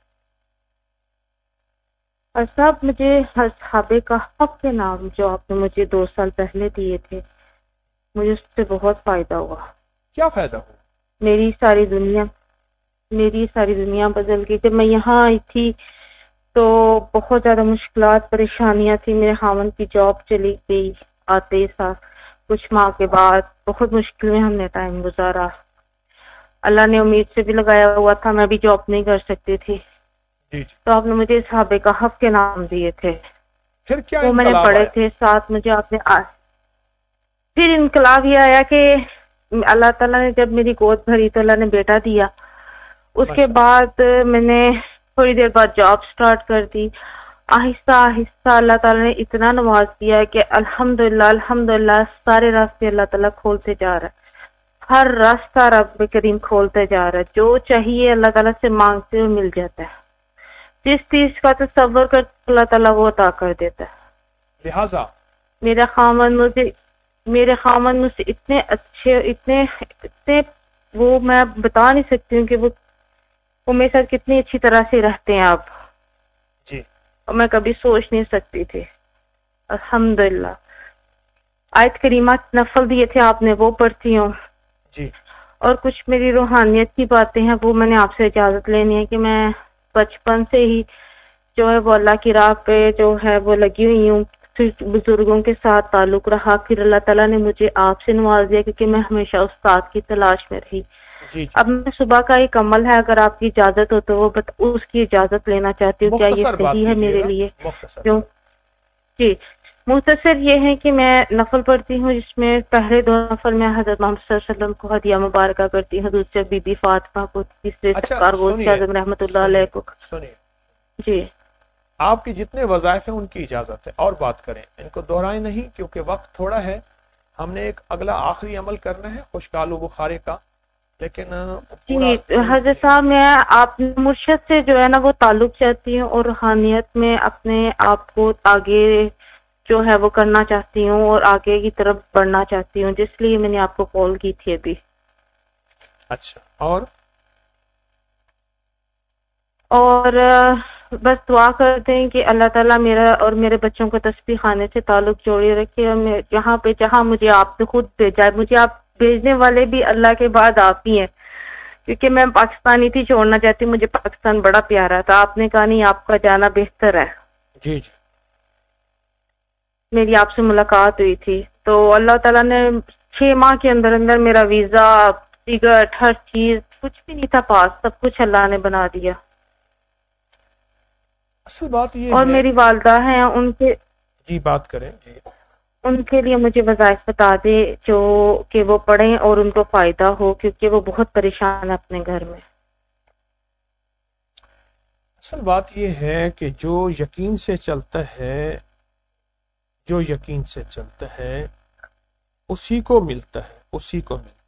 اور صاحب مجھے اصحاب کہف کے نام جو آپ نے مجھے 2 سال پہلے دیے تھے، مجھے اس سے بہت فائدہ ہوا. کیا فائدہ ہوا؟ میری ساری دنیا بدل گئی. جب میں یہاں آئی تھی تو بہت زیادہ مشکلات پریشانیاں تھی. میرے خاوند کی جاب چلی گئی آتے ساتھ کچھ ماہ کے بعد. بہت مشکل میں ہم نے ٹائم گزارا. اللہ نے امید سے بھی لگایا ہوا تھا، میں بھی جاب نہیں کر سکتی تھی. تو آپ نے مجھے اصحاب کہف کے نام دیے تھے، پھر کیا وہ میں نے پڑھے تھے ساتھ. مجھے آپ نے پھر انقلاب یہ آیا کہ اللہ تعالیٰ نے جب میری گود بھری تو اللہ نے بیٹا دیا. اس کے بعد میں نے تھوڑی دیر بعد جاب سٹارٹ کر دی. آہستہ آہستہ اللہ تعالیٰ نے اتنا نواز دیا کہ الحمدللہ سارے راستے اللہ تعالیٰ کھولتے جا رہا ہے. ہر راستہ رب کریم کھولتے جا رہا ہے. جو چاہیے اللہ تعالیٰ سے مانگتے ہوئے مل جاتا ہے. جس چیز کا تصور کر اللہ تعالیٰ وہ عطا کر دیتا ہے. لہٰذا میرے خامن مجھ سے اتنے اچھے اتنے وہ میں بتا نہیں سکتی ہوں کہ وہ میرے ساتھ کتنی اچھی طرح سے رہتے ہیں آپ جی. اور میں کبھی سوچ نہیں سکتی تھی. الحمدللہ آیت کریمہ نفل دیے تھے آپ نے وہ پڑھتی ہوں جی. اور کچھ میری روحانیت کی باتیں ہیں وہ میں نے آپ سے اجازت لینی ہے کہ میں بچپن سے ہی جو ہے وہ اللہ کی راہ پہ جو ہے وہ لگی ہوئی ہوں. پھر بزرگوں کے ساتھ تعلق رہا. پھر اللہ تعالیٰ نے مجھے آپ سے نواز دیا کیونکہ میں ہمیشہ استاد کی تلاش میں رہی. جی. اب میں صبح کا ایک عمل ہے، اگر آپ کی اجازت ہو تو وہ اس کی اجازت لینا چاہتی ہوں. کیا یہ صحیح ہے میرے لیے؟ کیوں؟ جی مختصر یہ ہے کہ میں نفل پڑھتی ہوں جس میں پہلے 2 نفل میں حضرت محمد صلی اللہ علیہ وسلم کو ہدیہ مبارکہ کرتی ہوں، دوسرے بی بی فاطمہ کو، تیسرے سرکار غوث اعظم رحمۃ اللہ علیہ کو. جی آپ کی جتنے وظائف ہیں ان کی اجازت ہے اور بات کریں، ان کو دہرائیں نہیں کیونکہ وقت تھوڑا ہے. ہم نے ایک اگلا آخری عمل کرنا ہے خشکالو بخارے کا، لیکن جی حضرت صاحب میں آپ مرشد سے جو ہے نا وہ تعلق چاہتی ہوں اور روحانیت میں اپنے آپ کو آگے جو ہے وہ کرنا چاہتی ہوں اور آگے کی طرف بڑھنا چاہتی ہوں، جس لیے میں نے آپ کو کال کی تھی ابھی. اچھا اور بس دعا کرتے ہیں کہ اللہ تعالیٰ میرا اور میرے بچوں کو تسبیح خانے سے تعلق جوڑے رکھے. اور جہاں مجھے آپ نے خود بھیجا ہے، مجھے آپ بھیجنے والے بھی اللہ کے بعد آپ ہی ہیں، کیونکہ میں پاکستانی تھی، چھوڑنا چاہتی ہوں. مجھے پاکستان بڑا پیارا تھا. آپ نے کہا نہیں آپ کا جانا بہتر ہے. جی. میری آپ سے ملاقات ہوئی تھی تو اللہ تعالیٰ نے 6 ماہ کے اندر میرا ویزا، ٹکٹ، ہر چیز، کچھ بھی نہیں تھا پاس، سب کچھ اللہ نے بنا دیا. اصل بات یہ اور میری والدہ ہیں، ان کے جی بات کریں. جی ان کے لیے مجھے وظائف بتا دے جو کہ وہ پڑھیں اور ان کو فائدہ ہو، کیونکہ وہ بہت پریشان ہے اپنے گھر میں. اصل بات یہ ہے کہ جو یقین سے چلتا ہے، جو یقین سے چلتا ہے اسی کو ملتا ہے، اسی کو ملتا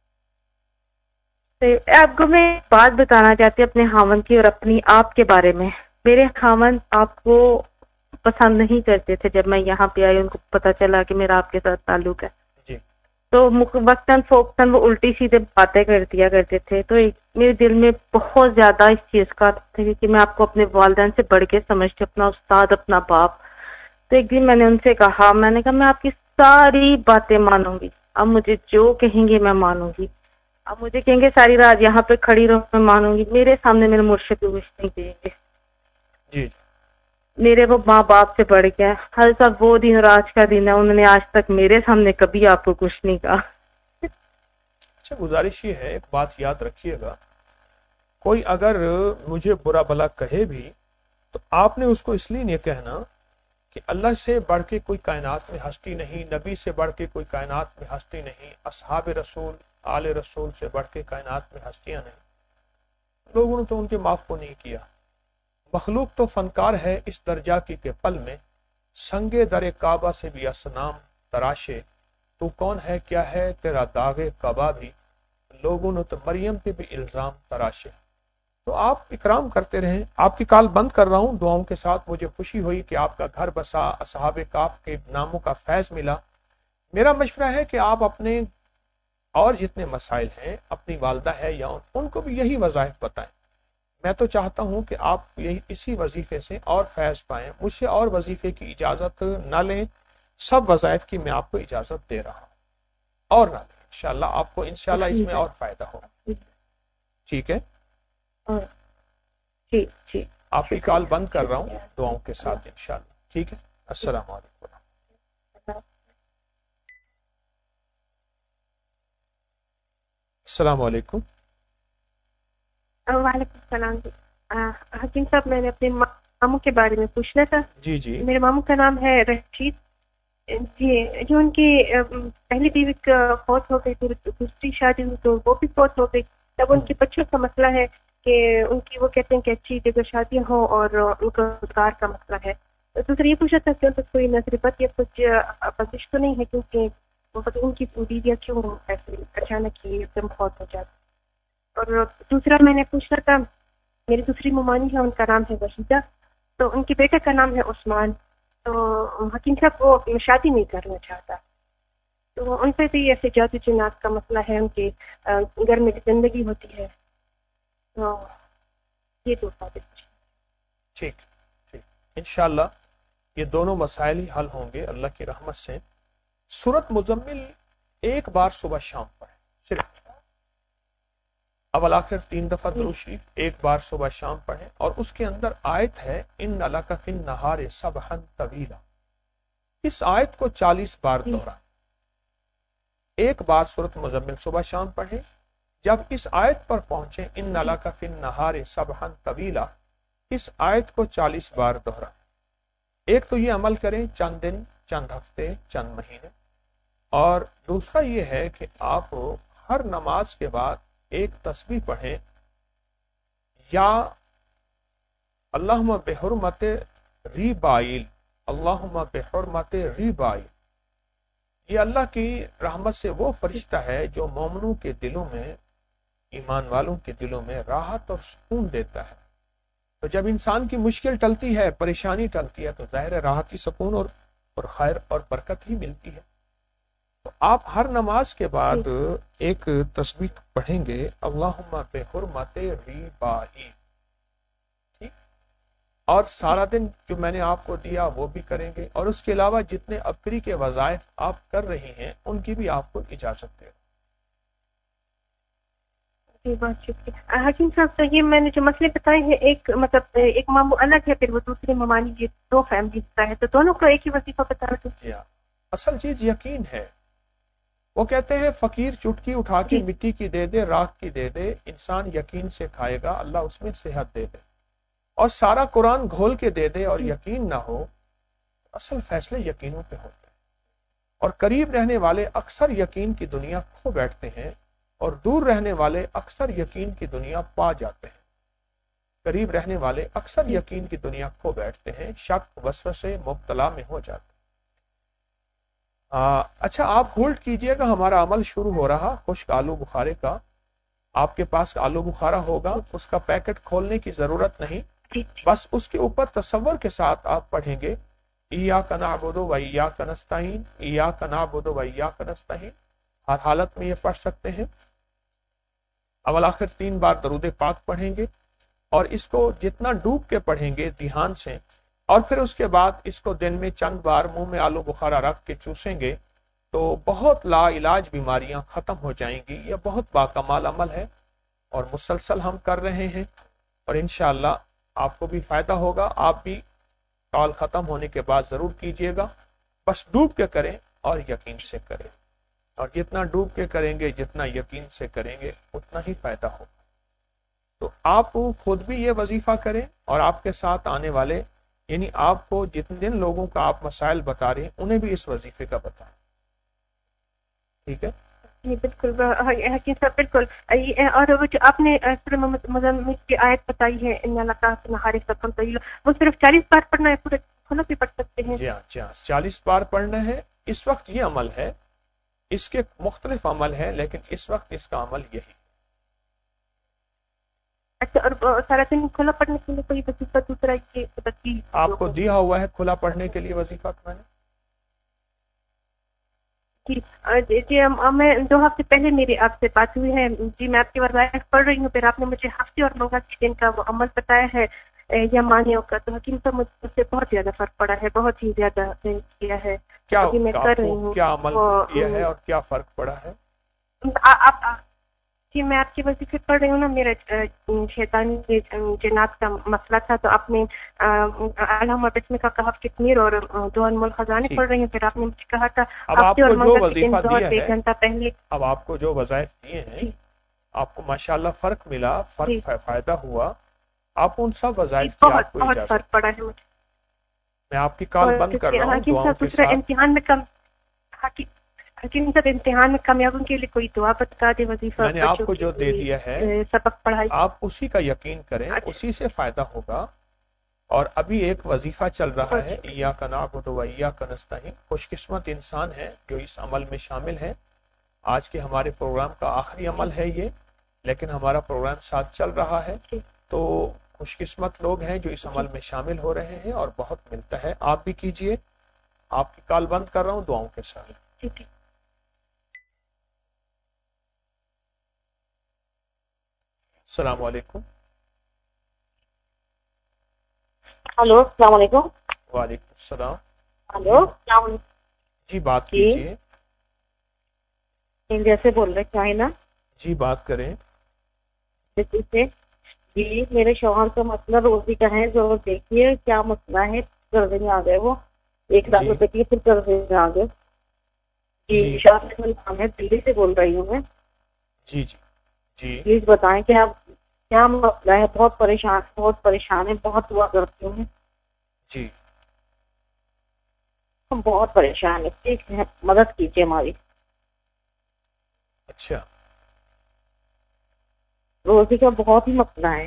ہے۔ آپ کو میں بات بتانا چاہتی ہوں اپنے خاوند کی اور اپنی آپ کے بارے میں۔ میرے خاوند آپ کو پسند نہیں کرتے تھے، جب میں یہاں پہ آئی ان کو پتہ چلا کہ میرا آپ کے ساتھ تعلق ہے جی تو وقتاً فوقتاً وہ الٹی سیدھے باتیں کر دیا کرتے تھے، تو میرے دل میں بہت زیادہ اس چیز کا تھا کہ میں آپ کو اپنے والدین سے بڑھ کے سمجھتی ہوں، اپنا استاد، اپنا باپ۔ تو ایک دن میں نے ان سے کہا، میں نے کہا میں آپ کی ساری باتیں مانوں گی، اب مجھے جو کہیں گے میں مانوں گی، اب مجھے کہیں گے ساری رات یہاں پہ کھڑی رہو میں مانوں گی، میرے سامنے میرے مرشد کو کچھ نہیں کہیں گے، جی میرے وہ ماں باپ سے بڑھ گیا۔ ہر سب وہ دن اور آج کا دن ہے، انہوں نے آج تک میرے سامنے کبھی آپ کو کچھ نہیں کہا۔ اچھا، گزارش یہ ہے، ایک بات یاد رکھیے گا، کوئی اگر مجھے برا بھلا کہے بھی تو آپ نے اس کو اس لیے نہیں کہنا کہ اللہ سے بڑھ کے کوئی کائنات میں ہستی نہیں، نبی سے بڑھ کے کوئی کائنات میں ہستی نہیں، اصحاب رسول، آل رسول سے بڑھ کے کائنات میں ہستیاں نہیں۔ لوگوں نے تو ان کے معاف کو نہیں کیا۔ مخلوق تو فنکار ہے اس درجہ کی کہ پل میں سنگے در کعبہ سے بھی اسنام تراشے، تو کون ہے کیا ہے تیرا داغ کعبہ بھی، لوگوں نے تو مریم پہ بھی الزام تراشے۔ تو آپ اکرام کرتے رہیں۔ آپ کی کال بند کر رہا ہوں، دعاؤں کے ساتھ مجھے خوشی ہوئی کہ آپ کا گھر بسا، اصحاب کہف کے ناموں کا فیض ملا۔ میرا مشورہ ہے کہ آپ اپنے اور جتنے مسائل ہیں، اپنی والدہ ہے یا ان کو بھی یہی وظائف بتائیں۔ میں تو چاہتا ہوں کہ آپ یہی اسی وظیفے سے اور فیض پائیں، مجھ سے اور وظیفے کی اجازت نہ لیں، سب وظائف کی میں آپ کو اجازت دے رہا ہوں، اور نہ لیں، انشاءاللہ آپ کو انشاءاللہ اس میں اور فائدہ ہوگا۔ ٹھیک ہے، ٹھیک آپ کی کال بند کر رہا ہوں دعاؤں کے ساتھ انشاءاللہ۔ ٹھیک ہے، السلام علیکم۔ السلام علیکم۔ وعلیکم السلام جی۔ حکیم صاحب، میں نے اپنے ماموں کے بارے میں پوچھنا تھا۔ جی جی، میرے ماموں کا نام ہے رشید جی، جو ان کی پہلی بیوی فوت ہو گئی، پھر دوسری شادی ہوئی تو وہ بھی فوت ہو گئی۔ تب ان کے بچوں کا مسئلہ ہے کہ ان کی، وہ کہتے ہیں کہ اچھی جگہ شادیاں ہوں اور ان کا روزگار کا مسئلہ ہے۔ دوسرا یہ پوچھا تھا کہ ان پر کوئی نظر بد یا کچھ بندش تو نہیں ہے، کیونکہ ان کی بیویاں کیوں ایسے اچانک ہی ایک دم فوت ہو جاتی۔ اور دوسرا میں نے پوچھنا تھا، میری دوسری ممانی ہے، ان کا نام ہے وحیدہ، تو ان کے بیٹے کا نام ہے عثمان۔ تو حکیم صاحب وہ شادی نہیں کرنا چاہتا، تو ان پہ بھی ایسے جادو جنات کا مسئلہ ہے، ان کے گھر میں زندگی ہوتی ہے۔ تو یہ دو باتیں۔ ٹھیک ٹھیک، انشاءاللہ یہ دونوں مسائل ہی حل ہوں گے اللہ کی رحمت سے۔ سورۃ مزمل ایک بار صبح شام پڑھیں، صرف اول آخر 3 دفعہ درود شریف ایک بار صبح شام پڑھیں، اور اس کے اندر آیت ہے ان لک فی النہار سبحا طویلا، اس آیت کو 40 بار دہرائیں۔ ایک بار سورۃ مزمل صبح شام پڑھیں، جب اس آیت پر پہنچیں ان لک فی النہار سبحا طویلا، اس آیت کو 40 بار دہرائیں۔ ایک تو یہ عمل کریں چند دن، چند ہفتے، چند مہینے، اور دوسرا یہ ہے کہ آپ ہر نماز کے بعد ایک تسبیح پڑھیں، یا اللہم بحرمت ریبائل، اللہم بحرمت ریبائل، یہ اللہ کی رحمت سے وہ فرشتہ ہے جو مومنوں کے دلوں میں، ایمان والوں کے دلوں میں راحت اور سکون دیتا ہے۔ تو جب انسان کی مشکل ٹلتی ہے، پریشانی ٹلتی ہے، تو ظاہر راحتی، سکون اور خیر اور برکت ہی ملتی ہے۔ تو آپ ہر نماز کے بعد ایک تسبیح پڑھیں گے، اللہم بحرمت ریبائی، ٹھیک، اور سارا دن جو میں نے آپ کو دیا وہ بھی کریں گے، اور اس کے علاوہ جتنے ابری کے وظائف آپ کر رہی ہیں ان کی بھی آپ کو اجازت دے۔ بہت شکریہ حکیم صاحب۔ تو یہ میں نے جو مسئلے بتائے ہیں، ایک مطلب ایک ماموں الگ ہے، پھر وہ دوسرے ممانی، یہ دو فیملی کا ہے، تو دونوں کو ایک ہی وظیفہ بتا رہے تھے۔ اصل چیز یقین ہے، وہ کہتے ہیں فقیر چٹکی اٹھا کے مٹی کی دے دے، راکھ کی دے دے، انسان یقین سے کھائے گا اللہ اس میں صحت دے دے، اور سارا قرآن گھول کے دے دے اور یقین نہ ہو، اصل فیصلے یقینوں پہ ہوتے ہیں، اور قریب رہنے والے اکثر یقین کی دنیا کھو بیٹھتے ہیں، اور دور رہنے والے اکثر یقین کی دنیا پا جاتے ہیں۔ قریب رہنے والے اکثر یقین کی دنیا کھو بیٹھتے ہیں، شک وسوسے مبتلا میں ہو جاتے ہیں۔ اچھا آپ ہولڈ کیجئے گا، ہمارا عمل شروع ہو رہا خشک آلو بخارے کا. آپ کے پاس آلو بخارا ہوگا، اس کا پیکٹ کھولنے کی ضرورت نہیں، بس اس کے اوپر تصور کے ساتھ آپ پڑھیں گے ایاک نعبد و ایاک نستعین، ایاک نعبد و ایاک نستعین. ہر حالت میں یہ پڑھ سکتے ہیں. اول آخر 3 بار درود پاک پڑھیں گے اور اس کو جتنا ڈوب کے پڑھیں گے دھیان سے، اور پھر اس کے بعد اس کو دن میں چند بار منہ میں آلو بخارا رکھ کے چوسیں گے تو بہت لا علاج بیماریاں ختم ہو جائیں گی. یہ بہت باکمال عمل ہے اور مسلسل ہم کر رہے ہیں، اور انشاءاللہ آپ کو بھی فائدہ ہوگا. آپ بھی کال ختم ہونے کے بعد ضرور کیجئے گا. بس ڈوب کے کریں اور یقین سے کریں، اور جتنا ڈوب کے کریں گے، جتنا یقین سے کریں گے، اتنا ہی فائدہ ہوگا. تو آپ خود بھی یہ وظیفہ کریں اور آپ کے ساتھ آنے والے، یعنی آپ کو جن لوگوں کا آپ مسائل بتا رہے ہیں انہیں بھی اس وظیفے کا بتائیں. ٹھیک ہے جی بالکل حکیم صاحب بالکل. اور وہ جو آپ نے سورہ مزمل کی آیت بتائی ہے ان اللہ کا نہارے سکم طویل، وہ صرف 40 بار پڑھنا ہے، پورے کھلا بھی پڑھ سکتے ہیں؟ جی ہاں 40 بار پڑھنا ہے. اس وقت یہ عمل ہے، اس کے مختلف عمل ہے، لیکن اس وقت اس کا عمل یہی. اچھا، اور سارا دن کھلا پڑھنے کے لیے کوئی وظیفہ دوسرا آپ کو دیا ہوا ہے کھلا پڑھنے کے لیے وظیفہ؟ میں نے جی میں 2 ہفتے پہلے میری آپ سے بات ہوئی ہے جی. میں آپ کے وظائف پڑھ رہی ہوں، پھر آپ نے مجھے ہفتے اور منگل کے دن کا وہ عمل بتایا ہے یا مانیوں کا. تو حکیم صاحب مجھ سے بہت زیادہ فرق پڑا ہے، بہت ہی زیادہ کیا ہے. کیا میں کر رہی ہوں کیا عمل کیا ہے اور کیا فرق پڑا ہے؟ جی میں آپ کی وظیفے پڑھ رہی ہوں نا. میرا شیطانی جنات کا مسئلہ تھا، تو آپ نے علامہ بسم کا کہف کتمیر اور 2 انمول خزانے پڑھ رہی ہیں. پھر آپ نے مجھے کہا تھا اب آپ کو جو وظیفہ دیا ہے، 1 گھنٹہ پہلے، اب آپ کو جو وظائف دیے ہیں آپ کو ماشاءاللہ فرق ملا، فرق فائدہ ہوا. آپ ان سب وظائف کی آپ کو بہت فرق پڑا ہے مجھے. میں آپ کی کال بند کر رہا ہوں دعاؤں کے ساتھ. امتحان میں حکیم صاحب امتحان میں کامیابی کے لیے کوئی دعا بتا دے. وظیفہ میں نے آپ کو جو دے دیا ہے سبق پڑھائی، آپ اسی کا یقین کریں، اسی سے فائدہ ہوگا. اور ابھی ایک وظیفہ چل رہا ہے ایاک نعبد و ایاک نستعین. خوش قسمت انسان ہے جو اس عمل میں شامل ہے. آج کے ہمارے پروگرام کا آخری عمل ہے یہ، لیکن ہمارا پروگرام ساتھ چل رہا ہے. تو خوش قسمت لوگ ہیں جو اس عمل میں شامل ہو رہے ہیں اور بہت ملتا ہے. آپ بھی کیجئے. آپ کی کال بند کر رہا ہوں دعاؤں کے ساتھ. السلام علیکم. ہلو السلام علیکم. وعلیکم السلام. ہلو السلام علیکم. جی بات کیجیے. انڈیا سے بول رہے کیا ہے نا؟ جی بات کریں. جی میرے شوہر کا مسئلہ روزی کا ہے، جو دیکھیے کیا مسئلہ ہے. قرضے میں آ گئے، وہ 1 لاکھ روپے کی پھر قرضے میں آ گئے. جی شاہ نام ہے، دلی سے بول رہی ہوں میں. جی جی جی پلیز بتائیں کہ آپ کیا مسئلہ ہے. بہت پریشان ہے، بہت دعا کرتی ہوں. جی ہم بہت پریشان ہے، ٹھیک ہے مدد کیجیے ہماری. اچھا روزی کا بہت ہی مسئلہ ہے.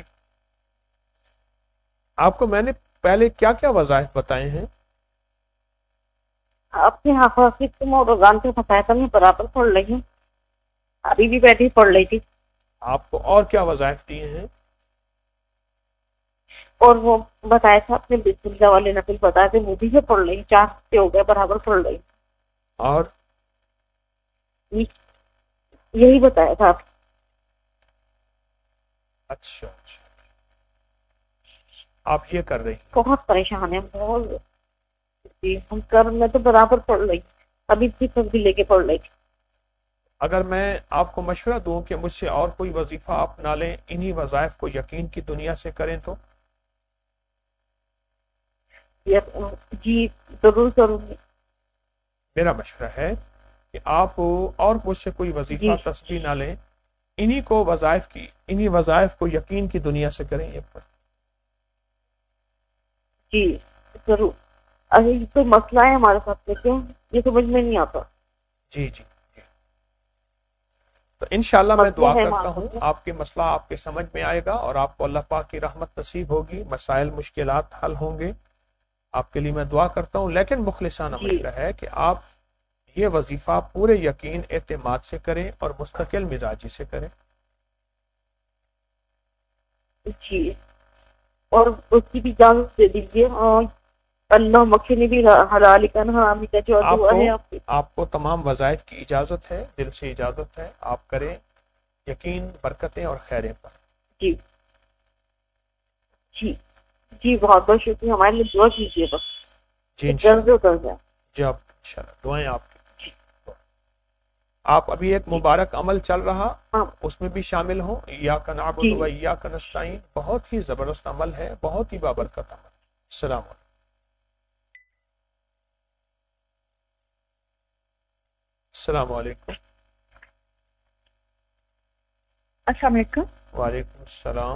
آپ کو میں نے پہلے کیا کیا وظائف بتائے ہیں؟ آپ کے حافظ اور روزان کے مسائل میں برابر پڑھ رہی ہوں، ابھی بھی بیٹھی پڑھ رہی تھی. آپ کو اور کیا وظائف دیے ہیں؟ اور وہ بتایا تھا اپنے بسم اللہ والے نفل بتائے تھے، وہ بھی سے پڑھ رہی 4 ہفتے ہو گئے برابر پڑھ رہی. اور یہی بتایا تھا. اچھا آپ یہ کر رہی ہیں. بہت پریشان ہے، بہت. جی ہم کر میں تو برابر پڑھ رہی، ابھی بھی لے کے پڑھ رہی. اگر میں آپ کو مشورہ دوں کہ مجھ سے اور کوئی وظیفہ آپ نہ لیں، انہی وظائف کو یقین کی دنیا سے کریں تو؟ جی ضرور ضرور. میرا مشورہ ہے کہ آپ اور مجھ سے کوئی وظیفہ تسبیح نہ لیں، انہی وظائف کو یقین کی دنیا سے کریں. جی ضرور. ابھی کوئی مسئلہ ہے ہمارے ساتھ، لیکن یہ سمجھ میں نہیں آتا. جی جی تو انشاءاللہ میں دعا کرتا ہوں آپ کے مسئلہ آپ کے سمجھ میں آئے گا اور آپ کو اللہ پاک کی رحمت نصیب ہوگی، مسائل مشکلات حل ہوں گے. آپ کے لیے میں دعا کرتا ہوں، لیکن مخلصانہ مشورہ ہے کہ آپ ये वजीफा पूरे यकीन एतमाद से करें और मुस्तकिल मिजाजी से करें। जी, और उसकी भी इजाजत दे दीजिए। और अल्लाह मखनी भी हलाल का हराम का जो दुआ है आपकी। आपको तमाम वज़ाइफ की इजाजत है, दिल से इजाजत है, आप करें यकीन बरकतें और खैरें पर। जी जी जी, बहुत बहुत शुक्रिया, हमारे लिए दुआ कीजिए बस जी इंशाल्लाह कर जाए। जी आप इंशाल्लाह दुआएं आपकी। आप अभी एक मुबारक अमल चल रहा, उसमें भी शामिल हो, इय्याका नअबुदु व इय्याका नस्तईन, बहुत ही जबरदस्त अमल है, बहुत ही बाबरकत अमल। अस्सलाम वालेकुम। अस्सलाम वालेकुम। अस्सलाम वालेकुम। वालेकुम अस्सलाम।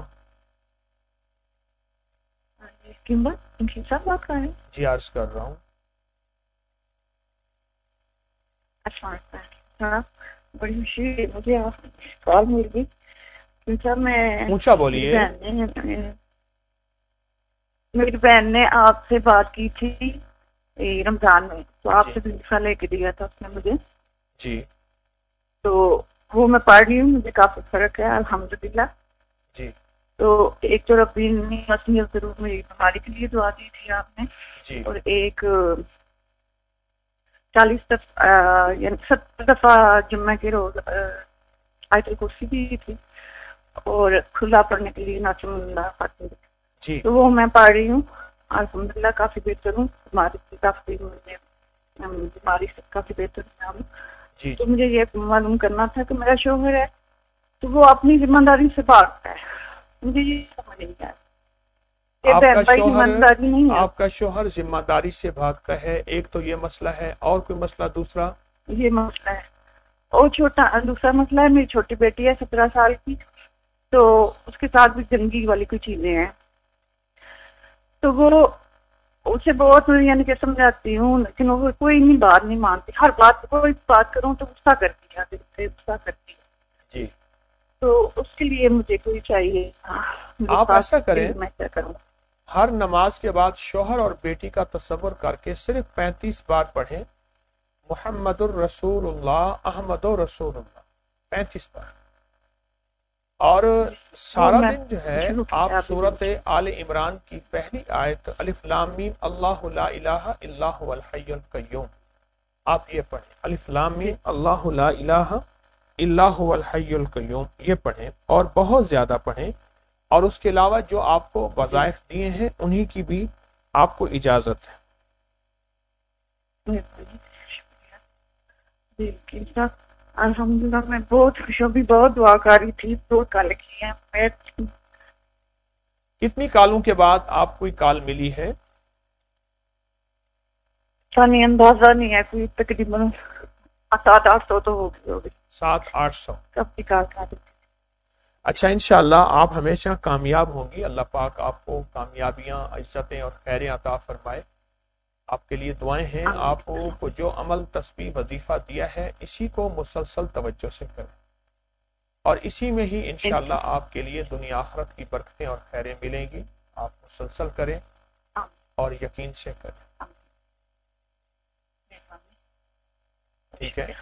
किन बात कर रहे हैं? जी अर्ज कर रहा हूँ। अच्छा, बड़ी खुशी है मुझे आपकी कॉल मिल गई। मैं ऊंचा बोलिए। मेरी बहन ने आपसे बात की थी रमजान में, तो आपसे वजीफा लेके दिया था उसने मुझे जी। तो वो मैं पढ़ रही हूँ, मुझे काफी फर्क है अल्हम्दुलिल्लाह जी। तो एक तो रब्बी मसनियत जरूर मेरी बीमारी के लिए दुआ दी थी आपने जी। और एक 40 दफा यानी 70 दफा जुम्मे के रोज आयतुल कुर्सी दी थी और खुला पढ़ने के लिए नाचुल्लाह फातिह जी। तो वो मैं पढ़ रही हूँ अल्हम्दुलिल्लाह, काफी बेहतर हूँ। बीमारी से काफी बेहतर हूँ। तो मुझे ये मालूम करना था कि मेरा शोहर है तो वो अपनी जिम्मेदारी से भागता है, मुझे ये समझ नहीं आया। आपका शोहर जिम्मेदारी से भागता है, एक तो ये मसला है, और कोई मसला दूसरा? ये मसला है और दूसरा मसला है, मेरी छोटी बेटी है 17 साल की, तो उसके साथ भी गंदगी वाली कुछ चीजें हैं, तो वो उसे बहुत यानी कि समझाती हूँ लेकिन वो कोई नहीं बात नहीं मानती। हर बात कोई बात करूँ तो गुस्सा करती है, गुस्सा करती है जी। तो उसके लिए मुझे कोई चाहिए। आप ऐसा करें, मैं क्या करूँ? हर नमाज के बाद शौहर और बेटी का तसव्वुर करके सिर्फ 35 बार पढ़ें मुहम्मदुर रसूलुल्लाह अहमदुर रसूलुल्लाह 35 बार। और सारा दिन जो है आप सूरत आले इमरान की पहली आयत अलिफ लाम मीम अल्लाहु ला इलाहा इल्ला हुवल हय्युल कय्यूम आप ये पढ़ें। अलिफ लाम मीम अल्लाहु ला इलाहा इल्ला हुवल हय्युल कय्यूम ये पढ़ें और बहुत ज्यादा पढ़ें। और उसके अलावा जो आपको वज़ाइफ दिए हैं उन्हीं की भी आपको इजाजत है। अल्हम्दुलिल्लाह मैं बहुत खुश हूँ, भी बहुत दुआ कर रही थी, बहुत कॉल की है। कितनी कालों के बाद आपको कोई कॉल मिली है? नहीं अंदाजा नहीं है, कोई तकरीबन 700-800 तो होगी 700-800 कब की कॉल। अच्छा, इंशाअल्लाह आप हमेशा कामयाब होंगी। अल्लाह पाक आपको कामयाबियां, इज्जतें और खैरें अता फरमाए। आपके लिए दुआएं हैं। आपको जो अमल तस्बीह वजीफा दिया है इसी को मुसलसल तवज्जो से करें और इसी में ही इंशाअल्लाह आपके लिए दुनिया आखिरत की बरकतें और खैरें मिलेंगी। आप मुसलसल करें और यकीन से करें, ठीक है?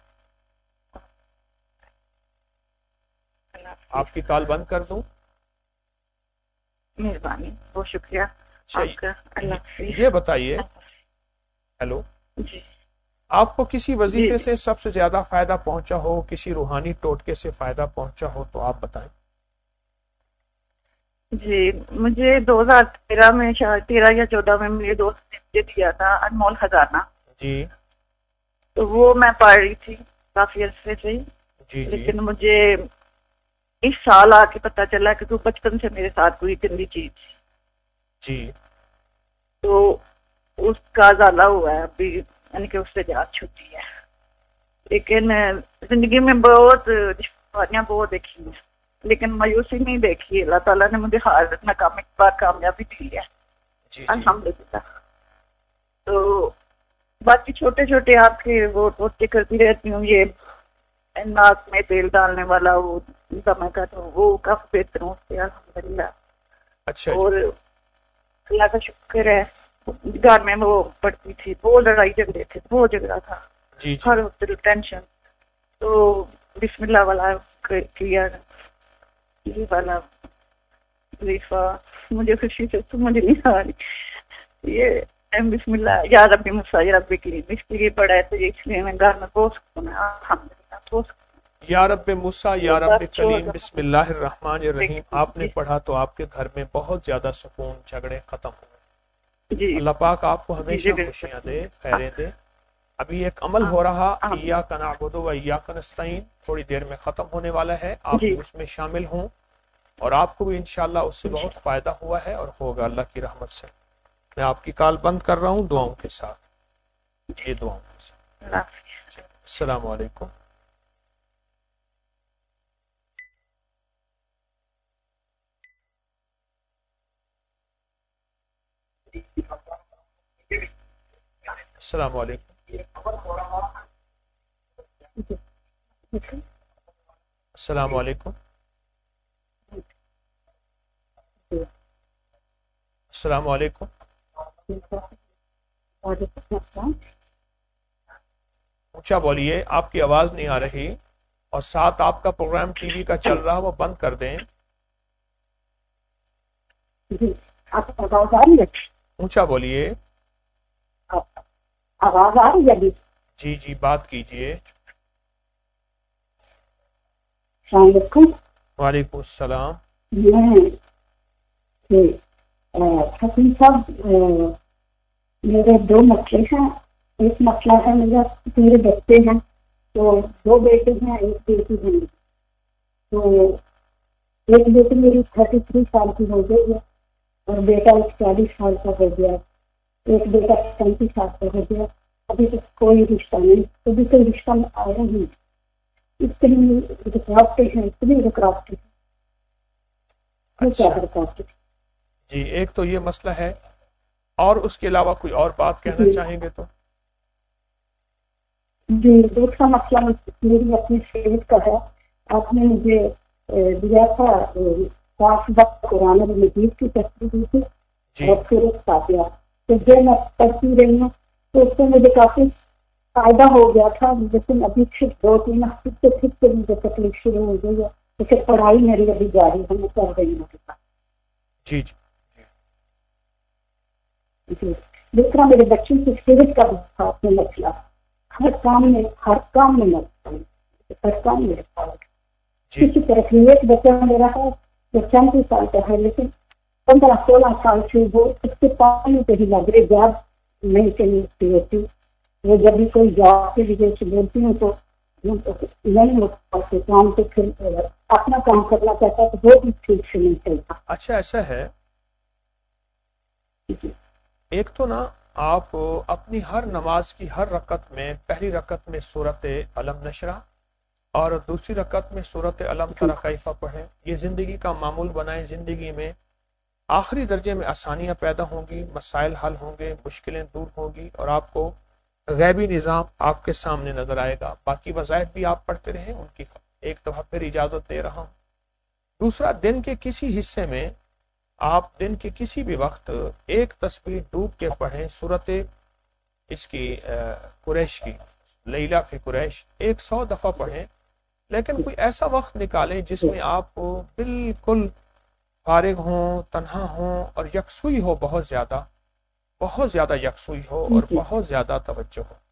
आपकी कॉल बंद कर दूं? मेहरबानी, बहुत शुक्रिया आपका। अल्लाह ये बताइए, हेलो जी, आपको किसी वजीफे से सबसे ज्यादा फायदा पहुंचा हो, किसी रूहानी टोटके से फायदा पहुंचा हो तो आप बताएं। जी, मुझे 2013 में, शायद 13 या 14 में मेरे दोस्त ने मुझे दिया था अनमोल खजाना जी, तो वो मैं पढ़ रही थी काफी अरसे से जी, लेकिन मुझे इस साल आके पता चला कि बचपन से मेरे साथ कोई गंदी चीज जी, तो उसका ज़्यादा हुआ है अभी, यानी कि उससे जात छूटी है। लेकिन जिंदगी में बहुत दुश्वारियां बहुत देखी हैं लेकिन मायूसी नहीं देखी। अल्लाह ताला ने मुझे हर नाकामी के बाद कामयाबी दी है अल्हम्दुलिल्लाह। तो बाकी छोटे छोटे आपके वो टोटके करती रहती हूँ, ये नाक में तेल डालने वाला वो दमा का, तो वो काफी बेहतर हूँ उससे अल्हम्दुलिल्लाह। अच्छा, और अल्लाह का शुक्र है, घर में वो पड़ती थी, बहुत लड़ाई झगड़े थे, बहुत झगड़ा था جی ہر وقت ٹینشن. تو بسم اللہ والا کیا یہ والا وظیفہ مجھے خوشی سے تو مجھے نہیں آ رہی. یہ بسم اللہ یا ربی موسیٰ یا ربی کلیم اس لیے پڑھا ہے تو اس لیے میں گھر میں بہت سکون ہے الحمدللہ بہت سکون. یا رب موسیٰ یا رب کلیم بسم اللہ الرحمن الرحیم آپ نے پڑھا تو آپ کے گھر میں بہت زیادہ سکون، جھگڑے ختم ہوئے. جی اللہ پاک آپ کو ہمیشہ خوشیاں دے، خیریں دے. ابھی ایک عمل ہو رہا ایاک نعبد و ایاک نستعین تھوڑی دیر میں ختم ہونے والا ہے، آپ اس میں شامل ہوں اور آپ کو بھی انشاءاللہ اس سے بہت فائدہ ہوا ہے اور ہوگا اللہ کی رحمت سے. میں آپ کی کال بند کر رہا ہوں دعاؤں کے ساتھ. یہ دعاؤں کے ساتھ. السلام علیکم. السلام علیکم. السلام علیکم. السلام علیکم. اونچا بولیے، آپ کی آواز نہیں آ رہی اور ساتھ آپ کا پروگرام ٹی وی کا چل رہا وہ بند کر دیں. اونچا بولیے. آواز آ رہی ہے؟ جی جی بات کیجیے. السلام علیکم. وعلیکم السلام. حکیم صاحب میرے دو مسئلے ہیں. ایک مسئلہ ہے میرا 3 بچے ہیں، تو 2 بیٹے ہیں، ایک بیٹی ہے. تو ایک بیٹی میری 33 سال کی ہو گئی ہے اور بیٹا 40 سال کا ہو گیا. ایک بیٹا 35 سال کا ہو گیا. ابھی تک کوئی رشتہ نہیں، ابھی کوئی رشتہ میں آیا نہیں. اتنی رکاوٹیں ہیں، اتنی رکاوٹیں. کیا رکاوٹیں؟ جی ایک تو یہ مسئلہ ہے، اور اس کے علاوہ کوئی اور بات کہنا چاہیں گے تو؟ جی دوسرا مسئلہ میری اپنی صحت کا ہے. آپ نے مجھے دیا تھا 5 وقت قرآن مجید کی تصویر دی تھی اور پھر ایک فاتحہ، تو جو میں پڑھتی رہی ہوں تو اس سے مجھے کافی فائدہ ہو گیا تھا. لیکن ابھی پھر 2-3 ہفتے سے پھر مجھے تکلیف شروع ہو گئی ہے. تو پھر پڑھائی میری ابھی جاری ہے، میں کر رہی ہوں. جی جی جی دوسرا میرے بچوں کی صحت کا بھی تھا اپنے مسئلہ. ہر کام میں کسی طرح کی. ایک بچہ میرا ہے جو 34 سال کا ہے، لیکن 15-16 سال سے وہ اس کے پانی پہ ہی لگ رہے جاب نہیں چلی ہوتی. وہ جب بھی کوئی جاب کے لیے بولتی ہوں تو نہیں ہوتا کام، تو پھر اپنا کام کرنا چاہتا ہے تو وہ بھی ٹھیک سے نہیں چلتا. اچھا ایسا ہے. ایک تو نا آپ اپنی ہر نماز کی ہر رکعت میں پہلی رکعت میں سورۃ علم نشرہ اور دوسری رکعت میں سورۃ علم تری کیف پڑھیں. یہ زندگی کا معمول بنائیں. زندگی میں آخری درجے میں آسانیاں پیدا ہوں گی، مسائل حل ہوں گے، مشکلیں دور ہوں گی اور آپ کو غیبی نظام آپ کے سامنے نظر آئے گا. باقی وظائف بھی آپ پڑھتے رہیں. ان کی ایک دفعہ پھر اجازت دے رہا ہوں. دوسرا، دن کے کسی حصے میں آپ دن کے کسی بھی وقت ایک تسبیح ڈوب کے پڑھیں سورت اس کی قریش کی لیلہ فی قریش 100 دفعہ پڑھیں. لیکن کوئی ایسا وقت نکالیں جس میں آپ بالکل فارغ ہوں، تنہا ہوں اور یکسوئی ہو، بہت زیادہ یکسوئی ہو اور بہت زیادہ توجہ ہو.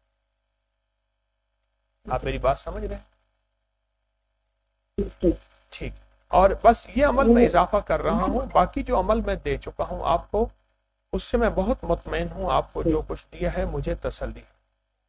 آپ میری بات سمجھ رہے ہیں؟ ٹھیک. اور بس یہ عمل میں اضافہ کر رہا ہوں. باقی جو عمل میں دے چکا ہوں آپ کو اس سے میں بہت مطمئن ہوں. آپ کو جو کچھ دیا ہے مجھے تسلی ہے.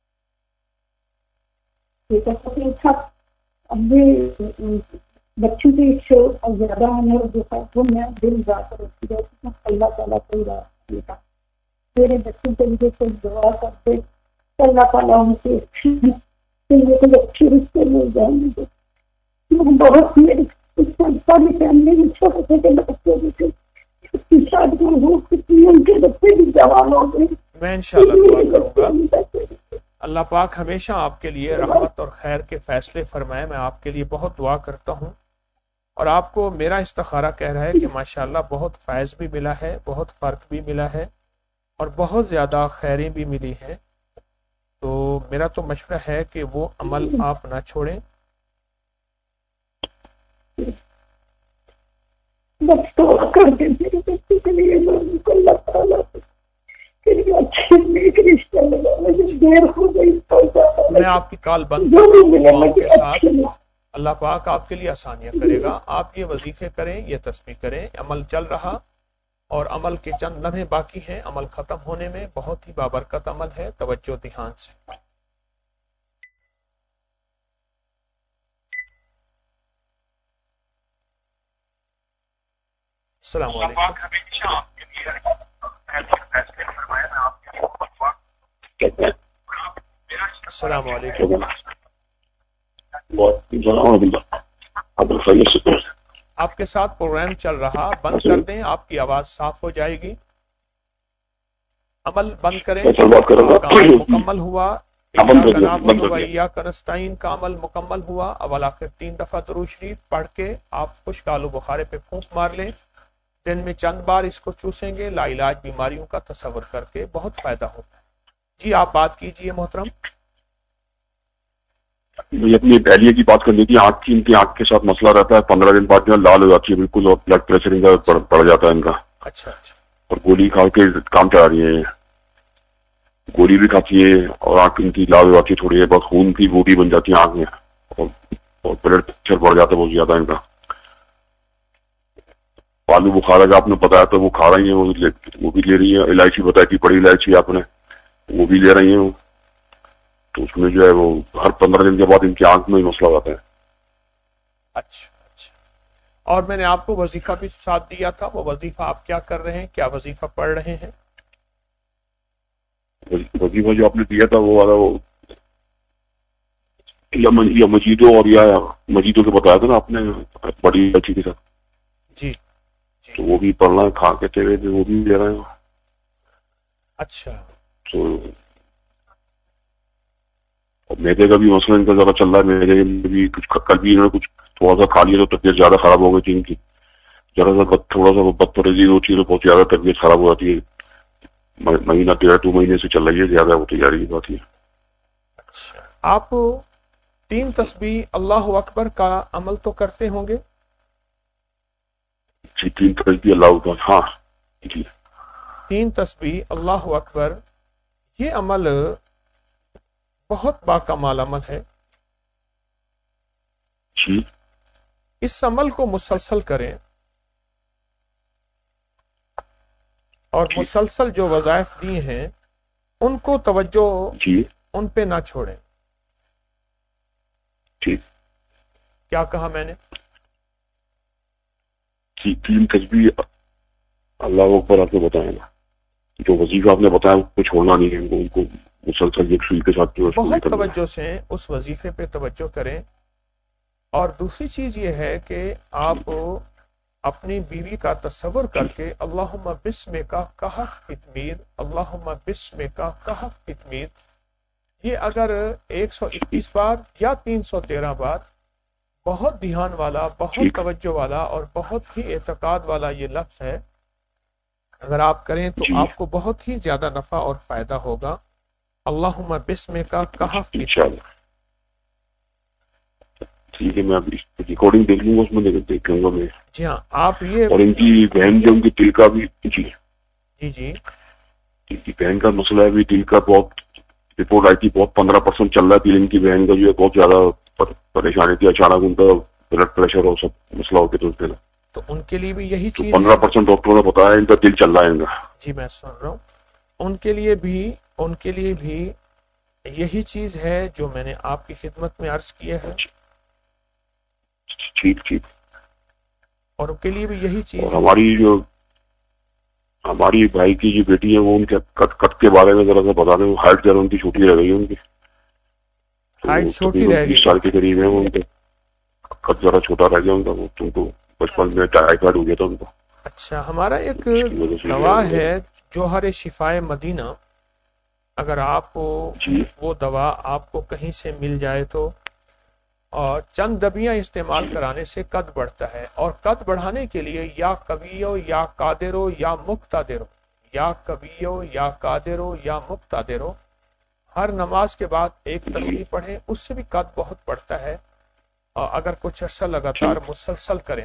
بچوں کی زیادہ وہ میں دل جا کر اللہ تعالیٰ کو میرے بچوں کے لیے کوئی دعا کرتے اللہ تعالیٰ ان کے اچھے رشتے مل جائیں گے. بہت میری فیملی میں چھوٹے چھوٹے بچے بھی شادیاں ہو چکی، ان کے بچے بھی جوان ہو گئے. میں انشاءاللہ دعا کروں گا اللہ پاک ہمیشہ آپ کے لیے رحمت اور خیر کے فیصلے فرمائے. میں آپ کے لیے بہت دعا کرتا ہوں اور آپ کو میرا استخارہ کہہ رہا ہے کہ ماشاءاللہ بہت فیض بھی ملا ہے، بہت فرق بھی ملا ہے اور بہت زیادہ خیریں بھی ملی ہیں. تو میرا تو مشورہ ہے کہ وہ عمل آپ نہ چھوڑیں. بس تو کر دیں میرے بچے کے لیے، کو اللہ تعالیٰ کے لیے اچھے نیک رشتے ملے. مجھے دیر ہو گئی تو میں آپ کی کال بند کر رہا ہوں دعاؤں کے ساتھ. اللہ پاک آپ کے لیے آسانیاں کرے گا. آپ یہ وظیفے کریں، یہ تسبیح کریں. عمل چل رہا اور عمل کے چند لمحے باقی ہیں عمل ختم ہونے میں. بہت ہی بابرکت عمل ہے. توجہ دھیان سے. السلام علیکم. السلام علیکم. آپ کے ساتھ پروگرام چل رہا، بند کر دیں، آپ کی آواز صاف ہو جائے گی. عمل بند کریں. عمل مکمل ہوا. ایاک نستعین کا عمل مکمل ہوا. اول آخر 3 دفعہ درود شریف پڑھ کے آپ خشک آلو بخارے پہ پھونک مار لیں. دن میں چند بار اس کو چوسیں گے. لا علاج بیماریوں کا تصور کر کے بہت فائدہ ہوتا ہے. جی آپ بات کیجئے محترم. مجھے اپنی اہلیہ کی بات کرنی تھی. ان کی آنکھ کے ساتھ مسئلہ رہتا ہے. 15 دن بعد جو لال ہو جاتی ہے بالکل، اور بلڈ پریشر ان کا بڑھ جاتا ہے ان کا. اچھا اچھا. اور گولی کھا کے کام چلا رہی ہیں. گولی بھی کھاتی ہے اور آنکھ ان کی لال ہو جاتی ہے تھوڑی ہے، بس خون کی بوٹی بن جاتی ہے آنکھ میں، اور بلڈ پریشر بڑھ جاتا ہے بہت زیادہ ان کا. آلو بخارا کا آپ نے بتایا تو وہ کھا رہی ہیں، وہ بھی لے رہی ہیں. الائچی بتائی تھی، بڑی الائچی آپ نے، وہ بھی لے رہی ہیں. تو اس میں جو ہے وہ ہر 15 دن کے بعد ان کی آنکھ میں مسئلہ آتا ہے. اچھا اچھا. اور میں نے آپ کو وظیفہ بھی ساتھ دیا تھا. وہ وظیفہ آپ کیا کر رہے ہیں؟ کیا وظیفہ پڑھ رہے ہیں؟ وظیفہ جو آپ نے دیا تھا وہ والا، وہ یا مجیدوں، اور یا مجیدوں کے بتایا تھا نا آپ نے بڑی الائچی کے ساتھ. جی. تو وہ بھی پڑھنا ہے، کھا کے چلے تھے وہ بھی لے رہے ہیں. اچھا. تو میدے کا بھی مسئلہ ان کا زیادہ چل رہا ہے. میدے میں بھی کچھ کل بھی انہوں نے کچھ تھوڑا سا کھا لیا تو طبیعت زیادہ خراب ہو گئی تھی ان کی. ذرا سا تھوڑا سا بد پرہیزی ہوتی ہے تو بہت زیادہ طبیعت خراب ہو جاتی ہے. مہینہ 2 مہینے سے چل رہی ہے، زیادہ ہوتی جا رہی ہے. اچھا. آپ 3 تسبیح اللہ اکبر کا عمل تو کرتے ہوں گے؟ جی 3 تسبیح اللہ اکبر. ہاں جی 3 تسبیح اللہ اکبر. یہ عمل بہت باکمال عمل ہے. جی. اس عمل کو مسلسل کریں اور مسلسل جو وظائف دی ہیں ان کو توجہ ان پہ نہ چھوڑیں. ٹھیک. کیا کہا میں نے؟ 3 تسبیح اللہ اکبر آپ کو بتائیں گا. جو وظیفہ آپ نے بتایا اس کو چھوڑنا نہیں ہے، ان کو مسلسل یکسوئی کے ساتھ جو بہت توجہ سے اس وظیفے پہ توجہ کریں. اور دوسری چیز یہ ہے کہ آپ اپنی بیوی کا تصور کر کے اللہم بسمک کہف قطمیر، اللہم بسمک کہف قطمیر، یہ اگر 121 بار یا 313 بار بہت دھیان والا، بہت توجہ والا اور بہت ہی اعتقاد والا یہ لفظ ہے، اگر آپ کریں تو آپ کو بہت ہی زیادہ نفع اور فائدہ ہوگا. اللہم بسمک کہف قطمیر. ٹھیک ہے، میں اب ریکارڈنگ دیکھ لوں گا، اس میں دیکھ لوں گا میں. جی ہاں آپ یہ، اور ان کی بہن جو ان کی دل کا بھی، جی جی ان کی بہن کا مسئلہ ہے بھی، دل کا بہت رپورٹ آئی تھی، بہت 15% چل رہا ہے دل. ان کی بہن کا جو ہے بہت زیادہ پریشانی تھی، اچانک ان کا بلڈ پریشر اور سب مسئلہ ہو کے تو ان کے لیے بھی یہی چیز 15% ڈاکٹروں نے بتایا ان کا دل چل رہا ہے ان کا. جی میں سن رہا ہوں. ان کے لیے بھی یہی چیز ہے جو میں نے آپ کی خدمت میں عرض کیا ہے. ٹھیک. اور ان کے لیے بھی یہی چیز. اور ہماری بھائی کی جو بیٹی ہے وہ ان کے کٹ کے بارے میں ذرا سا بتا دیں. ہائٹ ذرا ان کی چھوٹی رہ گئی ہے، ان کی ہائٹ چھوٹی رہ گئی، 20 سال کے قریب ہے وہ. ان کے کٹ ذرا چھوٹا رہ گیا ان کا. وہ تم کو بچپن میں ٹائیفائڈ ہو گیا تھا ان کو. اچھا. ہمارا ایک دوا ہے جوہر شفائے مدینہ، اگر آپ کو وہ دوا آپ کو کہیں سے مل جائے تو، اور چند دبیاں استعمال کرانے سے قد بڑھتا ہے. اور قد بڑھانے کے لیے یا قویو یا قادرو یا مقتدرو، یا قویو یا قادرو یا مقتدرو हर नमाज के बाद एक तस्बीह पढ़ें, उससे भी कद बहुत बढ़ता है। और अगर कुछ अर्सा लगातार मुसलसल करें,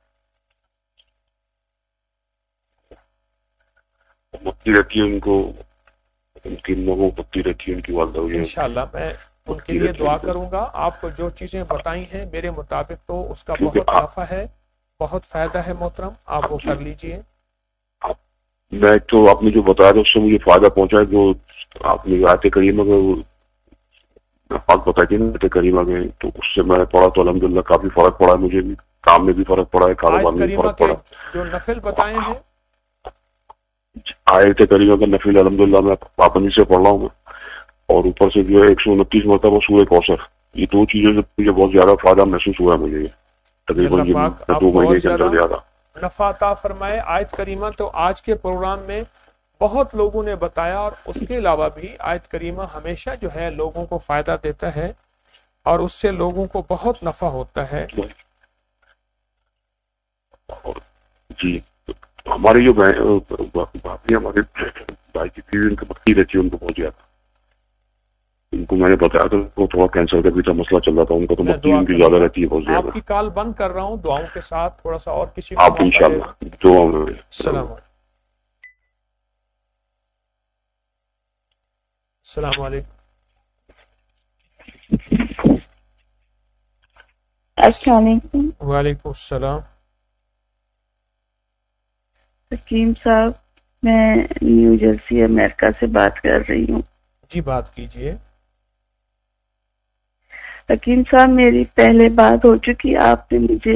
पत्ती रहती है उनको, उनकी नमो पत्ती रहती है उनकी वालदा हुई। इंशाल्लाह मैं उनके लिए दुआ करूंगा। आपको जो चीजें बताई हैं मेरे मुताबिक तो उसका बहुत नफा है, बहुत फायदा है मोहतरम, आप वो कर लीजिए। मैं तो आपने जो बताया था उससे मुझे फायदा पहुंचा है। जो आपने आयत करीमा में पाक बताई थी ना आयत करीमा में, तो उससे मैंने पढ़ा तो अल्हम्दुलिल्लाह काफी फर्क पड़ा है। मुझे भी काम में भी फर्क पड़ा है, कारोबार में भी फर्क पड़ा। जो नफिल बताए हैं आयत करीमा का नफिल अल्हम्दुलिल्लाह मैं पाबंदी से पढ़ रहा हूँ, और ऊपर से जो है 129 मरतबा सूरह कौसर, ये दो चीजों से मुझे बहुत ज्यादा फायदा महसूस हुआ है मुझे, तकरीबन 2 महीने के अंदर ज्यादा नफा अता फरमाए। आयत करीमा तो आज के प्रोग्राम में बहुत लोगों ने बताया, और उसके अलावा भी आयत करीमा हमेशा जो है लोगों को फायदा देता है और उससे लोगों को बहुत नफा होता है। जी, हमारी जो भाभी हमारे भाई की बीवी उनकी पत्नी रहती है, उनको बहुत ज्यादा, उनको मैंने बताया था वो थोड़ा कैंसर का भी था मसला चल रहा था, उनको तो पत्नी उनकी ज्यादा रहती है बहुत ज्यादा। आपकी कॉल बंद कर रहा हूँ दुआओं के साथ, थोड़ा सा और किसी आप इंशाल्लाह दुआ में। अस्सलाम वालेकुम। अस्सलाम वालेकुम। वालेकुम सलाम। हकीम साहब, मैं न्यू जर्सी अमेरिका से बात कर रही हूँ। जी बात कीजिए। हकीम साहब, मेरी पहले बात हो चुकी, आपने मुझे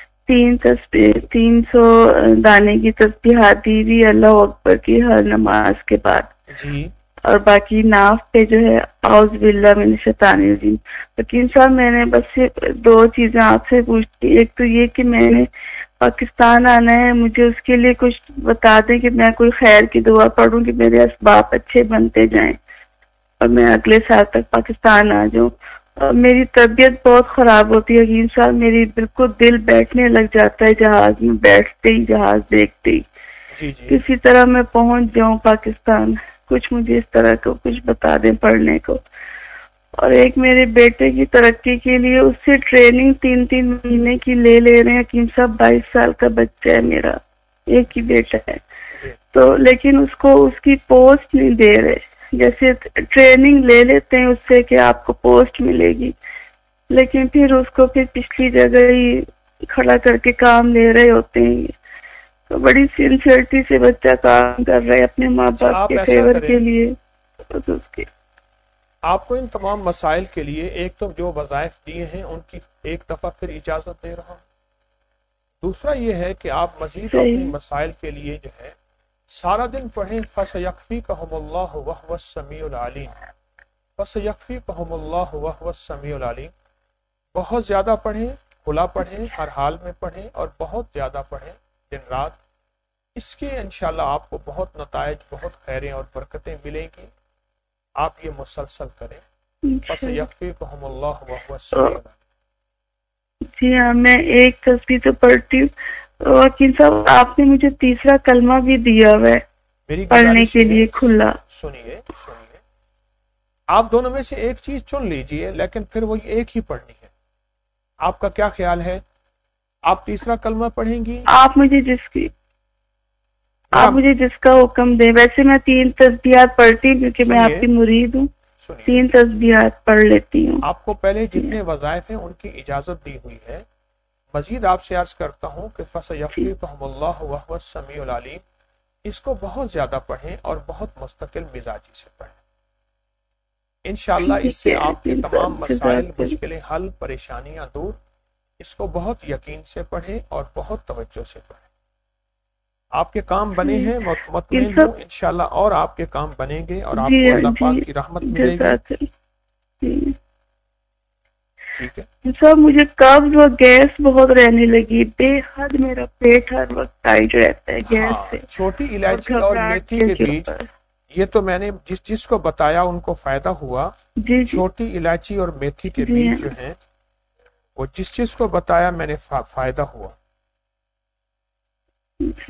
300 दाने की तस्बीहात दी थी अल्लाह अकबर की हर नमाज के बाद जी, और बाकी नाफ पे जो है औज़ बिल्लाह मिनश शैतानिर रजीम। हकीम साहब, मैंने बस 2 चीजें आपसे पूछती। एक तो ये कि मैंने पाकिस्तान आना है, मुझे उसके लिए कुछ बता दें कि मैं कोई खैर की दुआ पढ़ूं कि मेरे असबाब अच्छे बनते जाएं और मैं अगले साल तक पाकिस्तान आ जाऊं। और मेरी तबीयत बहुत खराब होती है हकीम साहब, मेरी बिल्कुल दिल बैठने लग जाता है जहाज में बैठते ही, जहाज देखते ही। जी। किसी तरह मैं पहुंच जाऊं पाकिस्तान, कुछ मुझे इस तरह को कुछ बता दें पढ़ने को। और एक मेरे बेटे की तरक्की के लिए उससे ट्रेनिंग 3-3 महीने की ले रहे हैं हकीम साहब। 22 साल का बच्चा है मेरा, एक ही बेटा है, तो लेकिन उसको उसकी पोस्ट नहीं दे रहे। जैसे ट्रेनिंग ले लेते हैं उससे कि आपको पोस्ट मिलेगी, लेकिन फिर उसको फिर पिछली जगह ही खड़ा करके काम ले रहे होते हैं। तो बड़ी सिंसियरिटी से बच्चा काम कर रहा है अपने माँ बाप के फेवर के लिए। तो उसके आपको इन तमाम मसाइल के लिए एक तो जो वज़ाइफ दिए हैं उनकी एक दफ़ा फिर इजाज़त दे रहा हूँ। दूसरा ये है कि आप मज़ीद अपने मसाइल के लिए जो है सारा दिन पढ़ें फसयक्फ़ीकहुमुल्लाहु वहुवस समीउल अलीम, फसयक्फ़ीकहुमुल्लाहु वहुवस समीउल अलीम। बहुत ज़्यादा पढ़ें, खुला पढ़ें, हर हाल में पढ़ें और बहुत ज़्यादा पढ़ें दिन रात। इसके इंशाल्लाह आपको बहुत नताइज, बहुत खैरें और बरकतें मिलेंगी। आप ये मुसलसल करें। फसयक्फ़ीकहुमुल्लाहु वहुवस समीउल अलीम। जी हाँ, मैं एक तस्बीह तो पढ़ती हूँ। वकील साहब, आपने मुझे तीसरा कलमा भी दिया हुआ है पढ़ने के लिए खुला। सुनिए, आप दोनों में से एक चीज चुन लीजिए, लेकिन फिर वो एक ही पढ़नी है। आपका क्या ख्याल है? आप तीसरा कलमा पढ़ेंगी? आप मुझे जिसका हुक्म दें। वैसे मैं 3 तस्बीहात पढ़ती हूँ क्योंकि मैं आपकी मुरीद हूँ, 3 तस्बीहात पढ़ लेती हूँ। आपको पहले जितने वज़ाइफ हैं उनकी इजाजत दी हुई है। मजीद आपसे अर्ज करता हूँ कि फसयक्फ़ीकहुमुल्लाहु वहुवस समीउल अलीम, इसको बहुत ज्यादा पढ़ें और बहुत मुस्तकिल मिजाजी से पढ़ें। इंशाअल्लाह इससे आपके तमाम मसाइल, मुश्किलें हल, परेशानियां दूर। इसको बहुत यकीन से पढ़ें और बहुत तवज्जो से पढ़ें। आपके काम बने हैं, मुतमईन हूँ इंशाअल्लाह, और आपके काम बनेंगे और आपको अल्लाह पाक की रहमत मिलेगी। ठीक है। सर, मुझे कब्ज व गैस बहुत रहने लगी, बेहद मेरा पेट हर वक्त टाइट रहता है गैस से। छोटी इलायची और मेथी के बीज, ये तो मैंने जिसको बताया उनको फायदा हुआ। छोटी इलायची और मेथी के बीज जो हैं वो जिस को बताया मैंने फायदा हुआ।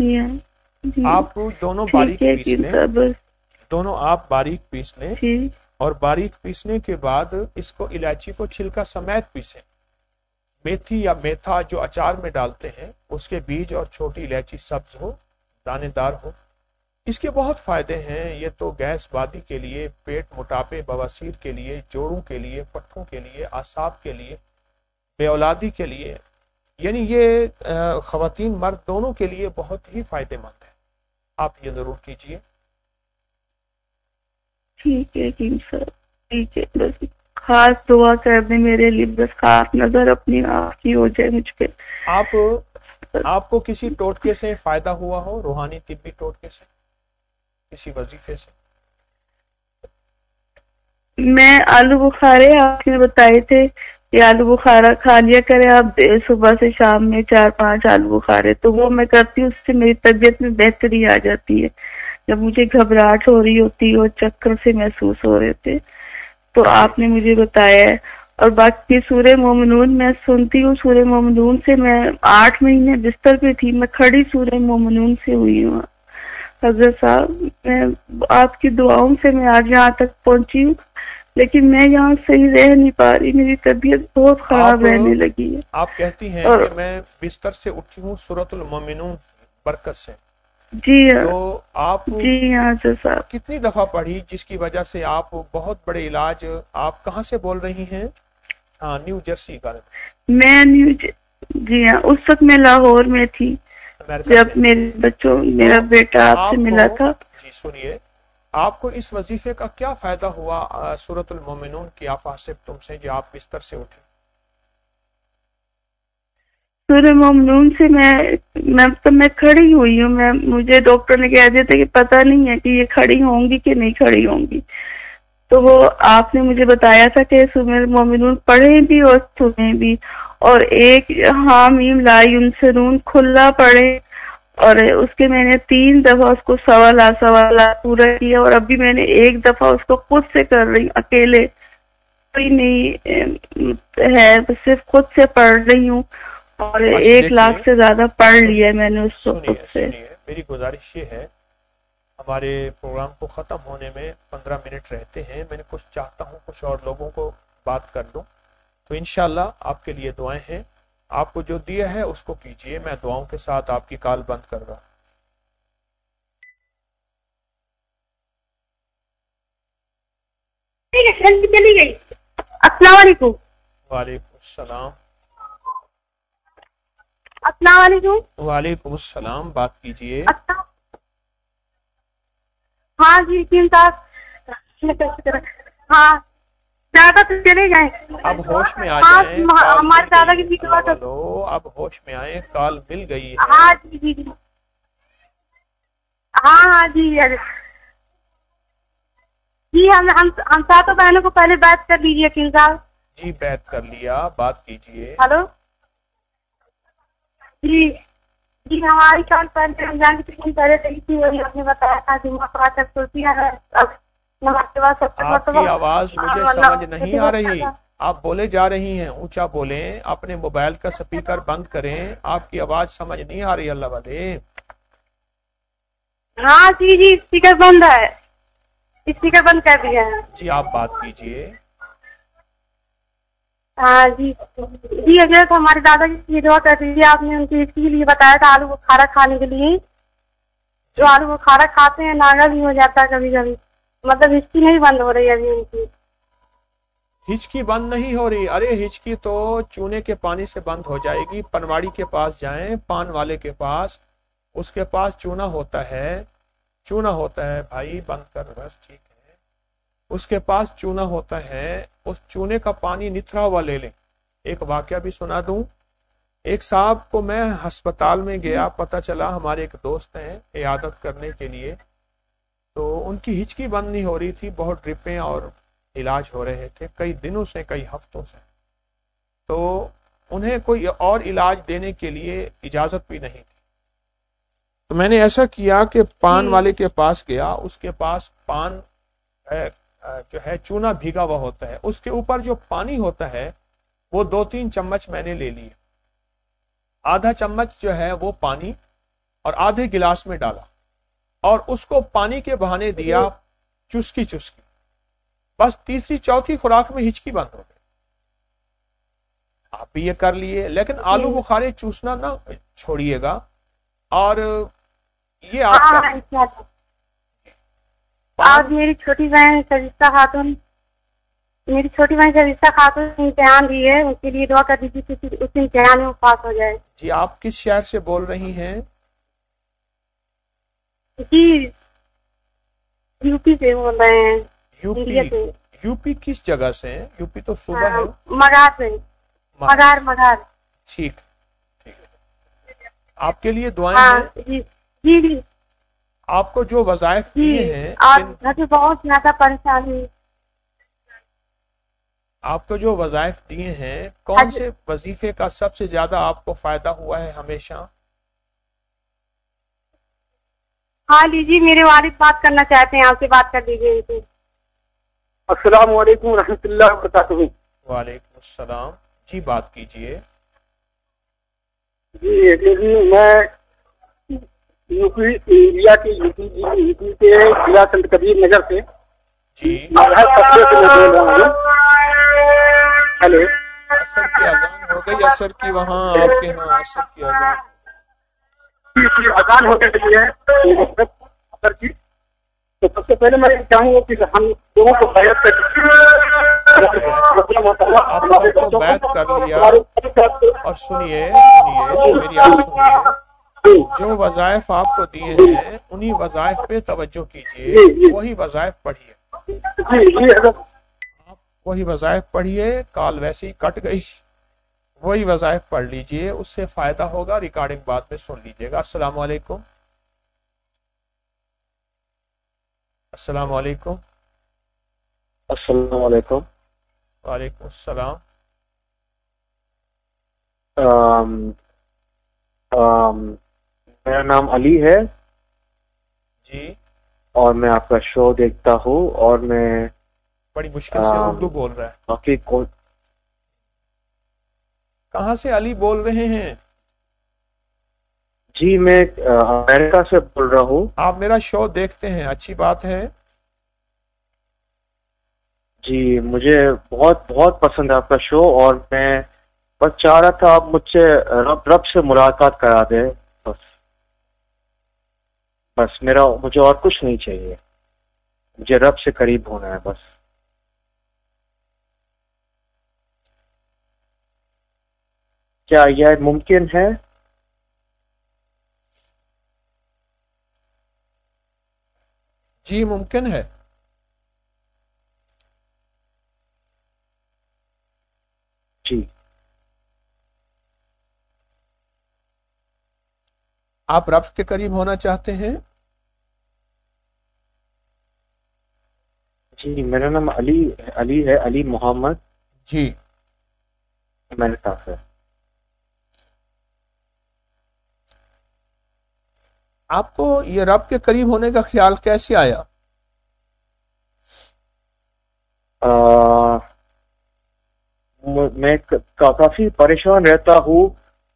आप दोनों बारीक पीस लें, दोनों आप बारीक पीस लें اور باریک پیسنے کے بعد اس کو الائچی کو چھلکا سمیت پیسیں. میتھی یا میتھا جو اچار میں ڈالتے ہیں اس کے بیج اور چھوٹی الائچی سبز ہو، دانے دار ہو. اس کے بہت فائدے ہیں. یہ تو گیس بادی کے لیے، پیٹ موٹاپے بواسیر کے لیے، جوڑوں کے لیے، پٹھوں کے لیے، اعصاب کے لیے، بے اولادی کے لیے، یعنی یہ خواتین مرد دونوں کے لیے بہت ہی فائدے مند ہے. آپ یہ ضرور کیجئے. ٹھیک ہے جی سر، ٹھیک ہے. بس خاص دعا کر دیں میرے لیے، بس خاص نظر اپنی آپ کی ہو جائے مجھ پہ. آپ کو کسی ٹوٹکے سے فائدہ ہوا ہو، روحانی طبی ٹوٹکے سے، کسی وظیفے سے؟ میں آلو بخارے آپ نے بتائے تھے کہ آلو بخارا کھا لیا کرے آپ صبح سے شام میں 4-5 آلو بخارے، تو وہ میں کرتی ہوں، اس سے میری طبیعت میں بہتری آ جاتی ہے. جب مجھے گھبراہٹ ہو رہی ہوتی اور چکر سے محسوس ہو رہے تھے تو آپ نے مجھے بتایا ہے. اور باقی سورہ مومنون میں سنتی ہوں. سورہ مومنون سے میں 8 مہینے بستر پہ تھی، میں کھڑی سورہ مومنون سے ہوئی ہوں. حضرت صاحب، میں آپ کی دعاؤں سے میں آج یہاں تک پہنچی ہوں، لیکن میں یہاں صحیح رہ نہیں پا رہی. میری طبیعت بہت خراب رہنے لگی ہے. آپ کہتی ہیں کہ میں بستر سے اٹھی ہوں سورۃ المومنون برکت سے. جی تو آپ جی ہاں صاحب. کتنی دفعہ پڑھی جس کی وجہ سے آپ بہت بڑے علاج؟ آپ کہاں سے بول رہی ہیں؟ ہاں، نیو جرسی کا. میں جی ہاں، اس وقت میں لاہور میں تھی جب میرا بیٹا آپ سے ملا تھا. جی سنیے، آپ کو اس وظیفے کا کیا فائدہ ہوا سورۃ المومنون کی آفاسب تم سے، جو آپ بستر سے اٹھے؟ سورہ مومنون سے میں کھڑی ہوئی ہوں. مجھے ڈاکٹر نے کہہ دیا تھا کہ پتہ نہیں ہے کہ یہ کھڑی ہوں گی کہ نہیں کھڑی ہوں گی. تو وہ آپ نے مجھے بتایا تھا کہ سورہ مومنون پڑھیں بھی اور سنیں بھی، اور ایک حامیم لا ینصرون کھلا پڑھیں. اور اس کے میں نے 3 دفعہ اس کو سوالات پورا کیا، اور ابھی میں نے 1 دفعہ اس کو خود سے کر رہی ہوں، اکیلے کوئی نہیں ہے، صرف خود سے پڑھ رہی ہوں. اور 1 لاکھ سے زیادہ پڑھ لیا میں نے اس کو خود سے. میری گزارش یہ ہے، ہمارے پروگرام کو ختم ہونے میں 15 منٹ رہتے ہیں. میں نے کچھ چاہتا ہوں کچھ اور لوگوں کو بات کر لوں، تو انشاءاللہ آپ کے لیے دعائیں ہیں. آپ کو جو دیا ہے اس کو کیجئے. میں دعاؤں کے ساتھ آپ کی کال بند کر رہا ہوں. چلی گئی. السلام علیکم. وعلیکم السلام. السلام علیکم. وعلیکم السلام. بات کیجئے. ہاں جی صاحب، ہاں زیادہ تو چلے جائیں. اب ہوش میں آ جائیں. ہمارے دادا کی اب ہوش میں آئے، کال مل گئی ہے. ہاں جی جی ہاں جی جی ہم ساتوں بہنوں کو پہلے بات کر لیجیے یقین صاحب. جی بیعت کر لیا. بات کیجئے. ہلو جی جی ہماری کال پہلے رمضان کی 3 دن پہلے رہی تھی، وہی آپ نے بتایا تھا جمعہ پڑھا کر سوتی ہے. آپ کی آواز مجھے سمجھ نہیں آ رہی. آپ بولے جا رہی ہیں، اونچا بولیں. اپنے موبائل کا سپیکر بند کریں. آپ کی آواز سمجھ نہیں آ رہی. اللہ والے. ہاں جی جی اسپیکر بند ہے، اسپیکر بند کر دیا ہے. جی آپ بات کیجئے. ہاں جی جی اگر ہمارے دادا جی یہ دعا کر دیجیے. آپ نے ان کی اس کے لیے بتایا تھا آلو بخارا کھانے کے لیے. جو آلو بخارا کھاتے ہیں ناگا بھی ہو جاتا ہے کبھی کبھی، مطلب ہچکی نہیں بند ہو رہی ہے ابھی ان کی. ہچکی بند نہیں ہو رہی؟ ارے ہچکی تو چونے کے پانی سے بند ہو جائے گی. پنواڑی کے پاس جائیں، پان والے کے پاس، اس کے پاس چونا ہوتا ہے. چونا ہوتا ہے بھائی، بند کر بس ٹھیک ہے. اس کے پاس چونا ہوتا ہے، اس چونے کا پانی نتھرا ہوا لے لیں. ایک واقعہ بھی سنا دوں. ایک صاحب کو میں ہسپتال میں گیا، پتہ چلا ہمارے ایک دوست ہیں عیادت کرنے کے لیے، تو ان کی ہچکی بند نہیں ہو رہی تھی. بہت ڈرپیں اور علاج ہو رہے تھے کئی دنوں سے، کئی ہفتوں سے. تو انہیں کوئی اور علاج دینے کے لیے اجازت بھی نہیں تھی. تو میں نے ایسا کیا کہ پان والے کے پاس گیا. اس کے پاس پان جو ہے چونا بھیگا ہوا ہوتا ہے، اس کے اوپر جو پانی ہوتا ہے وہ 2-3 چمچ میں نے لے لیے. آدھا چمچ جو ہے وہ پانی اور آدھے گلاس میں ڈالا، اور اس کو پانی کے بہانے دیا چسکی چسکی. बस तीसरी चौथी खुराक में हिचकी बंद हो गई। आप भी ये कर लिए, लेकिन आलू बुखारे चूसना ना छोड़िएगा। और ये आपका और मेरी छोटी बहन सरिता खातून इम्तिहान दी है, उसके लिए दुआ कर दीजिए कि उस इम्तिहान में वो पास हो जाए। जी, आप किस शहर से बोल रही हैं? जी, यूपी से बोल रहे हैं। इंडिया से। यूपी किस जगह से है? यूपी तो सुबह है। मगार से। मगार। ठीक है, आपके लिए दुआएं हैं। जी। आपको जो वज़ाइफ दिए हैं, और घर में बहुत ज्यादा परेशानी। आपको जो वज़ाइफ दिए हैं, कौन से वजीफे का सबसे ज्यादा आपको फायदा हुआ है हमेशा? हाँ लीजिए, मेरे वालिद बात करना चाहते हैं, आपसे बात कर लीजिए इनसे। अस्सलाम वालेकुम रहमतुल्लाहि व बरकातुहू। वालेकुम अस्सलाम। जी, बात कीजिए। जी देखिए, मैं यूपी इंडिया के यूपी के जिला संत कबीर नगर से जी हर कस्बे से मैं बोल रहा हूँ। हेलो, असर की अजान हो गई? असर की वहाँ आपके यहाँ असर की अजान अजान हो गई है असर की। तो सबसे पहले मैं चाहूँगा कि हम लोगों को बैत कर लिया। और सुनिए मेरी बात सुनिए, जो वज़ाइफ आपको दिए हैं उन्हीं वज़ाइफ पे तवज्जो कीजिए, वही वज़ाइफ पढ़िए। आप वही वज़ाइफ पढ़िए। कॉल वैसे ही कट गई, वही वज़ाइफ पढ़ लीजिए, उससे फायदा होगा। रिकॉर्डिंग बाद में सुन लीजिएगा। अस्सलाम वालेकुम। अस्सलाम वालेकुम। अस्सलाम वालेकुम। वालेकुम अस्सलाम। मेरा नाम अली है जी, और मैं आपका शो देखता हूँ, और मैं बड़ी मुश्किल से उर्दू बोल रहा है। बाकी कहाँ से अली बोल रहे हैं? जी, मैं अमेरिका से बोल रहा हूँ। आप मेरा शो देखते हैं, अच्छी बात है। जी, मुझे बहुत बहुत पसंद है आपका शो, और मैं बस चाह रहा था आप मुझसे रब से मुलाकात करा दे। बस मुझे और कुछ नहीं चाहिए, मुझे रब से करीब होना है बस। क्या यह मुमकिन है? जी, मुमकिन है। जी। आप रब के करीब होना चाहते हैं? जी, मेरा नाम अली है, अली मोहम्मद। जी, अमेरिका से। आपको ये रब के करीब होने का ख्याल कैसे आया? मैं काफी परेशान रहता हूँ,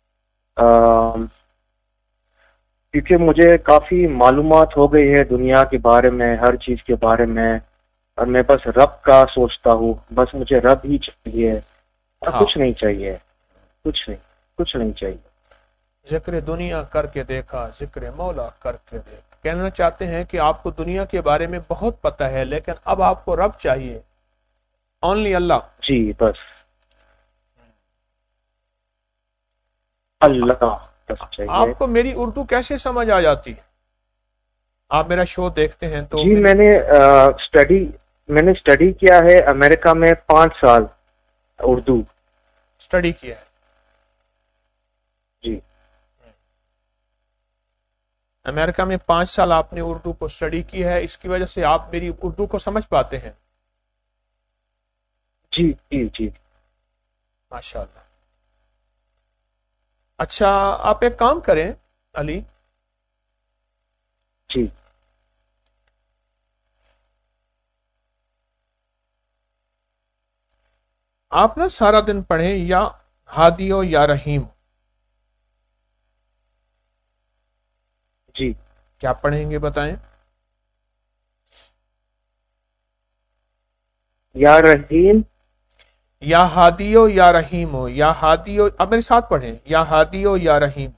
क्योंकि मुझे काफी मालूमात हो गई है दुनिया के बारे में, हर चीज के बारे में, और मैं बस रब का सोचता हूँ। बस मुझे रब ही चाहिए, और कुछ नहीं चाहिए, कुछ नहीं चाहिए। जिक्र दुनिया करके देखा, जिक्र मौला करके देखा। कहना चाहते हैं कि आपको दुनिया के बारे में बहुत पता है, लेकिन अब आपको रब चाहिए, ओनली अल्लाह। जी, बस अल्लाह चाहिए। आपको मेरी उर्दू कैसे समझ आ जाती है? आप मेरा शो देखते हैं तो? जी, मैंने स्टडी किया है अमेरिका में 5 साल उर्दू स्टडी किया है। जी, अमेरिका में 5 साल आपने उर्दू को स्टडी की है, इसकी वजह से आप मेरी उर्दू को समझ पाते हैं। जी जी जी, माशाल्लाह। अच्छा, आप एक काम करें अली। जी, आप ना सारा दिन पढ़ें या हादियो या रहीम। जी, क्या पढ़ेंगे बताएं? یا رحیم، یا ہادیو یا رحیمو، یا ہادیو، اب میرے ساتھ پڑھیں، یا ہادیو یا رحیم،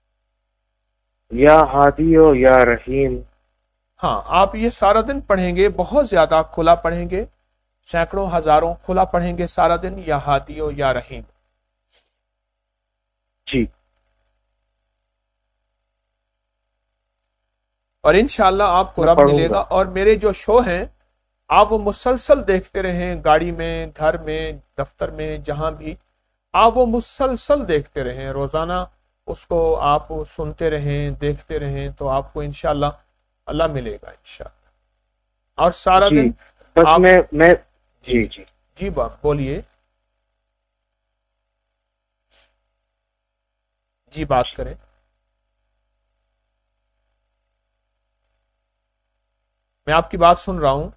یا ہادیو یا رحیم. ہاں آپ یہ سارا دن پڑھیں گے، بہت زیادہ کھلا پڑھیں گے، سینکڑوں ہزاروں کھلا پڑھیں گے سارا دن، یا ہادیو یا رحیم. جی. اور انشاءاللہ آپ کو رب ملے گا. اور میرے جو شو ہیں آپ وہ مسلسل دیکھتے رہیں، گاڑی میں، گھر میں، دفتر میں، جہاں بھی آپ وہ مسلسل دیکھتے رہیں، روزانہ اس کو آپ سنتے رہیں، دیکھتے رہیں، تو آپ کو انشاءاللہ اللہ ملے گا انشاءاللہ. اور سارا جی. دن بس آپ میں جی جی جی باپ بولیے، جی بات کریں. میں آپ کی بات سن رہا ہوں.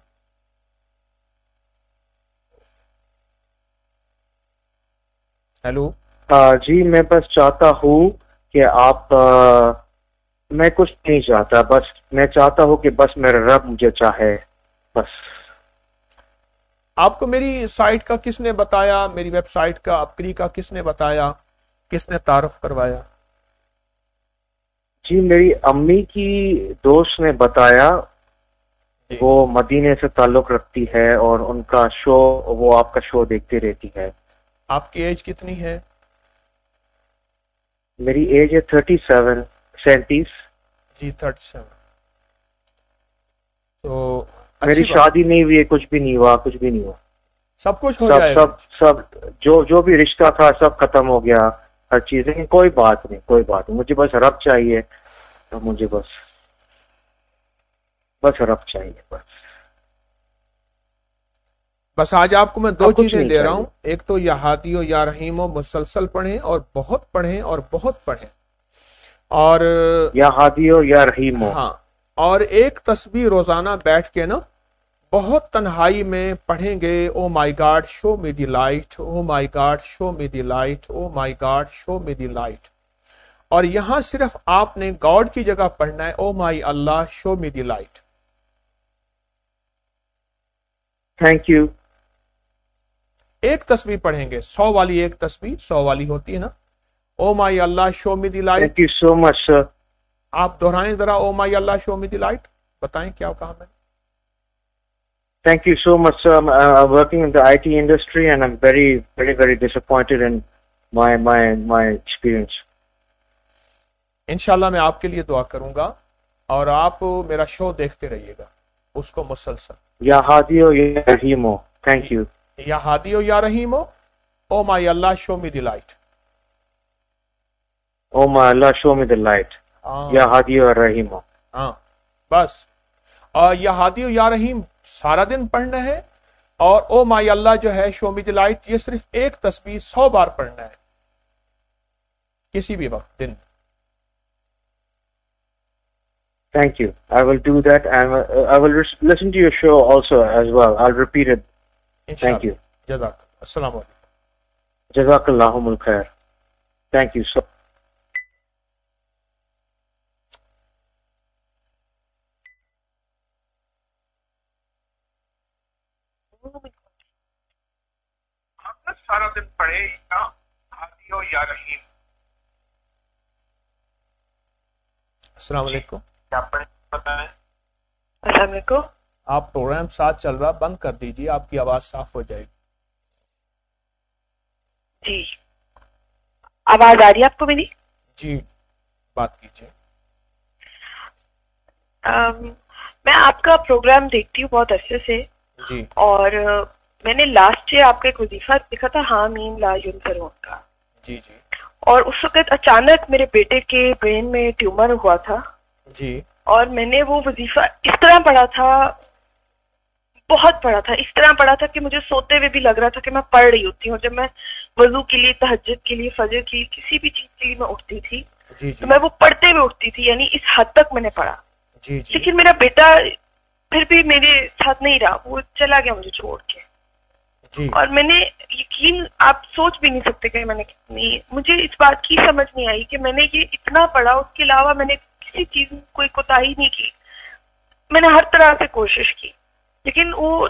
ہیلو. جی میں بس چاہتا ہوں کہ آپ میں کچھ نہیں چاہتا، بس میں چاہتا ہوں کہ بس میرا رب مجھے چاہے بس. آپ کو میری سائٹ کا کس نے بتایا، میری ویب سائٹ کا، اپری کا کس نے بتایا، کس نے تعارف کروایا؟ جی میری امی کی دوست نے بتایا، وہ مدینے سے تعلق رکھتی ہے اور ان کا شو، وہ آپ کا شو دیکھتی رہتی ہے. آپ کی ایج کتنی ہے؟ میری ایج ہے 37. جی 37. تو میری شادی نہیں ہوئی ہے، کچھ بھی نہیں ہوا، کچھ بھی نہیں ہوا. سب کچھ ہو جائے گا. سب جو بھی رشتہ تھا سب ختم ہو گیا، ہر چیز. لیکن کوئی بات نہیں، کوئی بات نہیں، مجھے بس رب چاہیے، تو مجھے بس رب چاہیے بس آج آپ کو میں دو چیزیں دے رہا چاہیے. ہوں. ایک تو یا ہادیو یا رحیمو مسلسل پڑھیں، اور بہت پڑھیں، اور بہت پڑھیں. اور یا ہادیو یا رحیمو. ہاں. اور ایک تسبیح روزانہ بیٹھ کے نا بہت تنہائی میں پڑھیں گے. Oh my God show me the light, oh my God show me the light, oh my God show me the light. اور یہاں صرف آپ نے گاڈ کی جگہ پڑھنا ہے، oh my Allah show me the light. Thank you. ایک تسبیح پڑھیں گے، 100 والی ایک تسبیح، 100 والی ہوتی ہے نا، oh my Allah show me the light. Thank you so much sir. آپ دہرائیں ذرا، او my Allah show me the light. بتائیں کیا کہا میں نے؟ Thank you so much, sir. I'm working in the IT industry and I'm very, very, very disappointed in my experience. انشاءاللہ میں آپ کے لیے دعا کروں گا، اور آپ میرا شو دیکھتے رہیے گا اس کو مسلسل. یا ہادیو یا رحیمو. Thank you. یا ہادیو یا رحیمو، او my Allah show me the light. Oh my Allah show me the light. یا ہادیو یا رحیمو. ہاں بس. اور یا ہادیو یا رحیم سارا دن پڑھنا ہے، اور او مائی اللہ جو ہے شو می دی لائٹ، یہ صرف ایک تسبیح 100 بار پڑھنا ہے کسی بھی وقت دن. Thank you. I will do that, and I will listen to your show also as well. I'll repeat it. Thank you. جزاک. السلام علیکم. جزاک اللہم الخیر. Thank you so. سارا دن پڑھے یا ہادیو یا رحیم. السلام علیکم. کیا پڑھیں بتائیں. السلام علیکم. آپ پروگرام ساتھ چل رہا، بند کر دیجیے، آپ کی آواز صاف ہو جائے گی. جی آواز آ رہی ہے آپ کو میری؟ جی بات کیجیے. میں آپ کا پروگرام دیکھتی ہوں بہت عرصے سے. جی. اور میں نے لاسٹ ایئر آپ کا ایک وظیفہ دیکھا تھا، حامیم لا ینصرون کا. جی جی. اور اس وقت اچانک میرے بیٹے کے برین میں ٹیومر ہوا تھا. جی. اور میں نے وہ وظیفہ اس طرح پڑھا تھا، بہت پڑھا تھا، اس طرح پڑھا تھا کہ مجھے سوتے ہوئے بھی لگ رہا تھا کہ میں پڑھ رہی ہوتی ہوں. جب میں وضو کے لیے، تہجد کے لیے، فجر کے لیے، کسی بھی چیز کے لیے میں اٹھتی تھی تو میں وہ پڑھتے ہوئے اٹھتی تھی. یعنی اس حد تک میں نے پڑھا. لیکن میرا بیٹا پھر بھی میرے ساتھ نہیں رہا، وہ چلا گیا مجھے چھوڑ کے. اور میں نے یقین، آپ سوچ بھی نہیں سکتے کہ میں نے کتنی، مجھے اس بات کی سمجھ نہیں آئی کہ میں نے یہ اتنا پڑھا، اس کے علاوہ میں نے کسی چیز میں کوئی کوتاہی نہیں کی. میں نے ہر طرح سے کوشش کی، لیکن وہ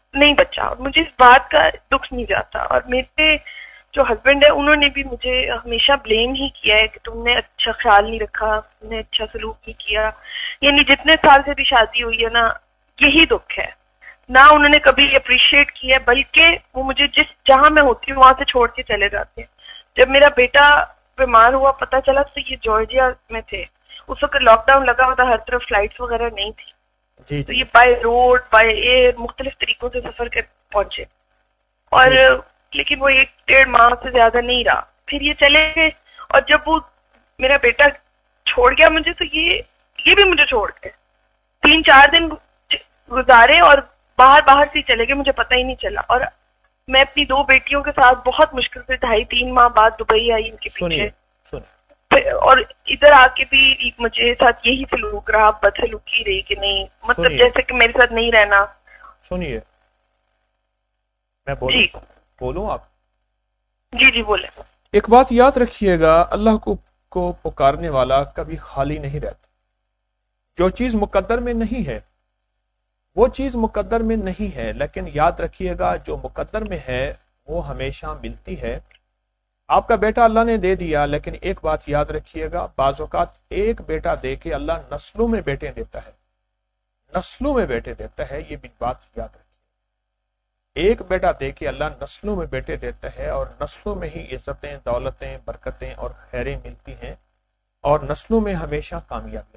نہیں بچا. اور مجھے اس بات کا دکھ نہیں جاتا. اور میرے جو ہسبینڈ ہے انہوں نے بھی مجھے ہمیشہ بلیم ہی کیا ہے کہ تم نے اچھا خیال نہیں رکھا, تم نے اچھا سلوک نہیں کیا. یعنی جتنے سال سے بھی شادی ہوئی ہے نا, یہی دکھ ہے. نہ انہوں نے کبھی اپریشیٹ کیا, بلکہ وہ مجھے جہاں میں ہوتی ہوں وہاں سے چھوڑ کے چلے جاتے ہیں. جب میرا بیٹا بیمار ہوا, پتہ چلا تو یہ جارجیا میں تھے. اس وقت لاک ڈاؤن لگا ہوا تھا, ہر طرف فلائٹس وغیرہ نہیں تھی. تو یہ بائی روڈ بائی ایئر مختلف طریقوں سے سفر کر پہنچے. اور لیکن وہ 1.5 ماہ سے زیادہ نہیں رہا, پھر یہ چلے گئے. اور جب وہ میرا بیٹا چھوڑ گیا مجھے, تو یہ بھی مجھے چھوڑ گئے. 3-4 دن گزارے اور باہر سے چلے گئے, مجھے پتہ ہی نہیں چلا. اور میں اپنی 2 بیٹیوں کے ساتھ بہت مشکل سے 2.5-3 ماہ بعد دبئی آئی ان کے پیچھے. اور ادھر آ کے بھی مجھے ساتھ یہی سلوک رہا, بدسلوکی رہی کہ نہیں, مطلب جیسے کہ میرے ساتھ نہیں رہنا. سنیے میں بولوں آپ؟ جی بولیں. ایک بات یاد رکھیے گا, اللہ کو پکارنے والا کبھی خالی نہیں رہتا. جو چیز مقدر میں نہیں ہے وہ چیز مقدر میں نہیں ہے, لیکن یاد رکھیے گا جو مقدر میں ہے وہ ہمیشہ ملتی ہے. آپ کا بیٹا اللہ نے دے دیا, لیکن ایک بات یاد رکھیے گا, بعض اوقات ایک بیٹا دے کے اللہ نسلوں میں بیٹے دیتا ہے, نسلوں میں بیٹے دیتا ہے. یہ بھی بات یاد رکھیے, ایک بیٹا دے کے اللہ نسلوں میں بیٹے دیتا ہے, اور نسلوں میں ہی عزتیں, دولتیں, برکتیں اور خیریں ملتی ہیں, اور نسلوں میں ہمیشہ کامیابیاں.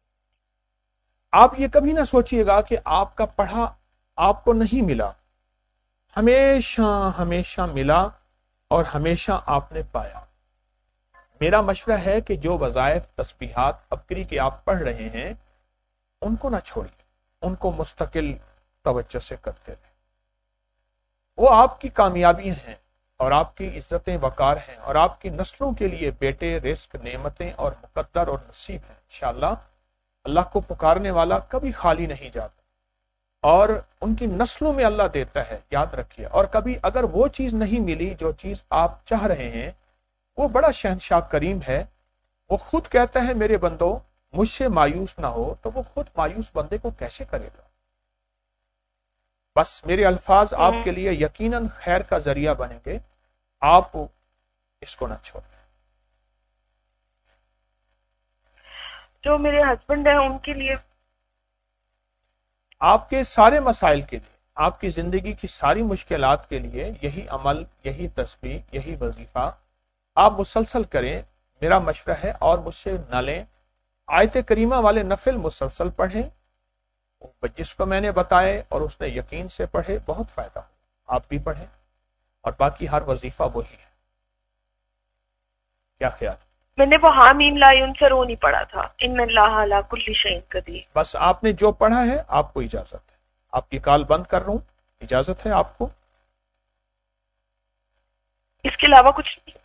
آپ یہ کبھی نہ سوچئے گا کہ آپ کا پڑھا آپ کو نہیں ملا, ہمیشہ ملا اور ہمیشہ آپ نے پایا. میرا مشورہ ہے کہ جو وظائف, تسبیحات, ابکری کے آپ پڑھ رہے ہیں ان کو نہ چھوڑیے, ان کو مستقل توجہ سے کرتے رہیں. وہ آپ کی کامیابیاں ہیں اور آپ کی عزتیں وقار ہیں, اور آپ کی نسلوں کے لیے بیٹے, رزق, نعمتیں اور مقدر اور نصیب ہیں. انشاءاللہ اللہ کو پکارنے والا کبھی خالی نہیں جاتا, اور ان کی نسلوں میں اللہ دیتا ہے, یاد رکھیے. اور کبھی اگر وہ چیز نہیں ملی جو چیز آپ چاہ رہے ہیں, وہ بڑا شہنشاہ کریم ہے. وہ خود کہتا ہے میرے بندو مجھ سے مایوس نہ ہو, تو وہ خود مایوس بندے کو کیسے کرے گا. بس میرے الفاظ آپ کے لیے یقیناً خیر کا ذریعہ بنیں گے, آپ اس کو نہ چھوڑیں. جو میرے ہسبینڈ ہیں ان کے لیے, آپ کے سارے مسائل کے لیے, آپ کی زندگی کی ساری مشکلات کے لیے یہی عمل, یہی تسبیح, یہی وظیفہ آپ مسلسل کریں. میرا مشورہ ہے, اور مجھ سے نہ لیں. آیت کریمہ والے نفل مسلسل پڑھیں, جس کو میں نے بتائے اور اس نے یقین سے پڑھے, بہت فائدہ ہو. آپ بھی پڑھیں, اور باقی ہر وظیفہ وہی ہے. کیا خیال؟ میں نے وہ حامیم لا ینصر وہ نہیں پڑھا تھا, ان اللہ علی کل شیء قدیر. بس آپ نے جو پڑھا ہے آپ کو اجازت ہے. آپ کی کال بند کر رہا ہوں, اجازت ہے آپ کو. اس کے علاوہ کچھ نہیں.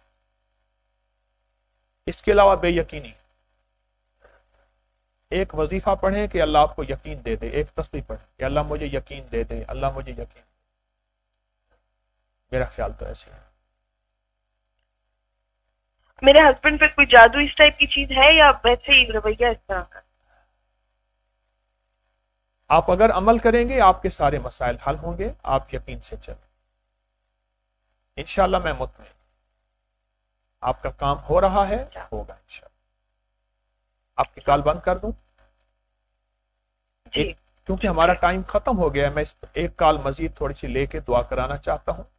اس کے علاوہ بے یقینی. ایک وظیفہ پڑھیں کہ اللہ آپ کو یقین دے دے, ایک تسبیح پڑھیں کہ اللہ مجھے یقین دے دے, اللہ مجھے یقین. میرا خیال تو ایسے ہے. میرے ہسبینڈ پہ کوئی جادو اس ٹائپ کی چیز ہے یا ویسے ہی رویہ اس طرح کا؟ آپ اگر عمل کریں گے آپ کے سارے مسائل حل ہوں گے, آپ یقین سے چلیں. انشاءاللہ میں مطمئن, آپ کا کام ہو رہا ہے, ہوگا انشاءاللہ. آپ کی کال بند کر دوں کیونکہ ہمارا ٹائم ختم ہو گیا ہے. میں ایک کال مزید تھوڑی سی لے کے دعا کرانا چاہتا ہوں.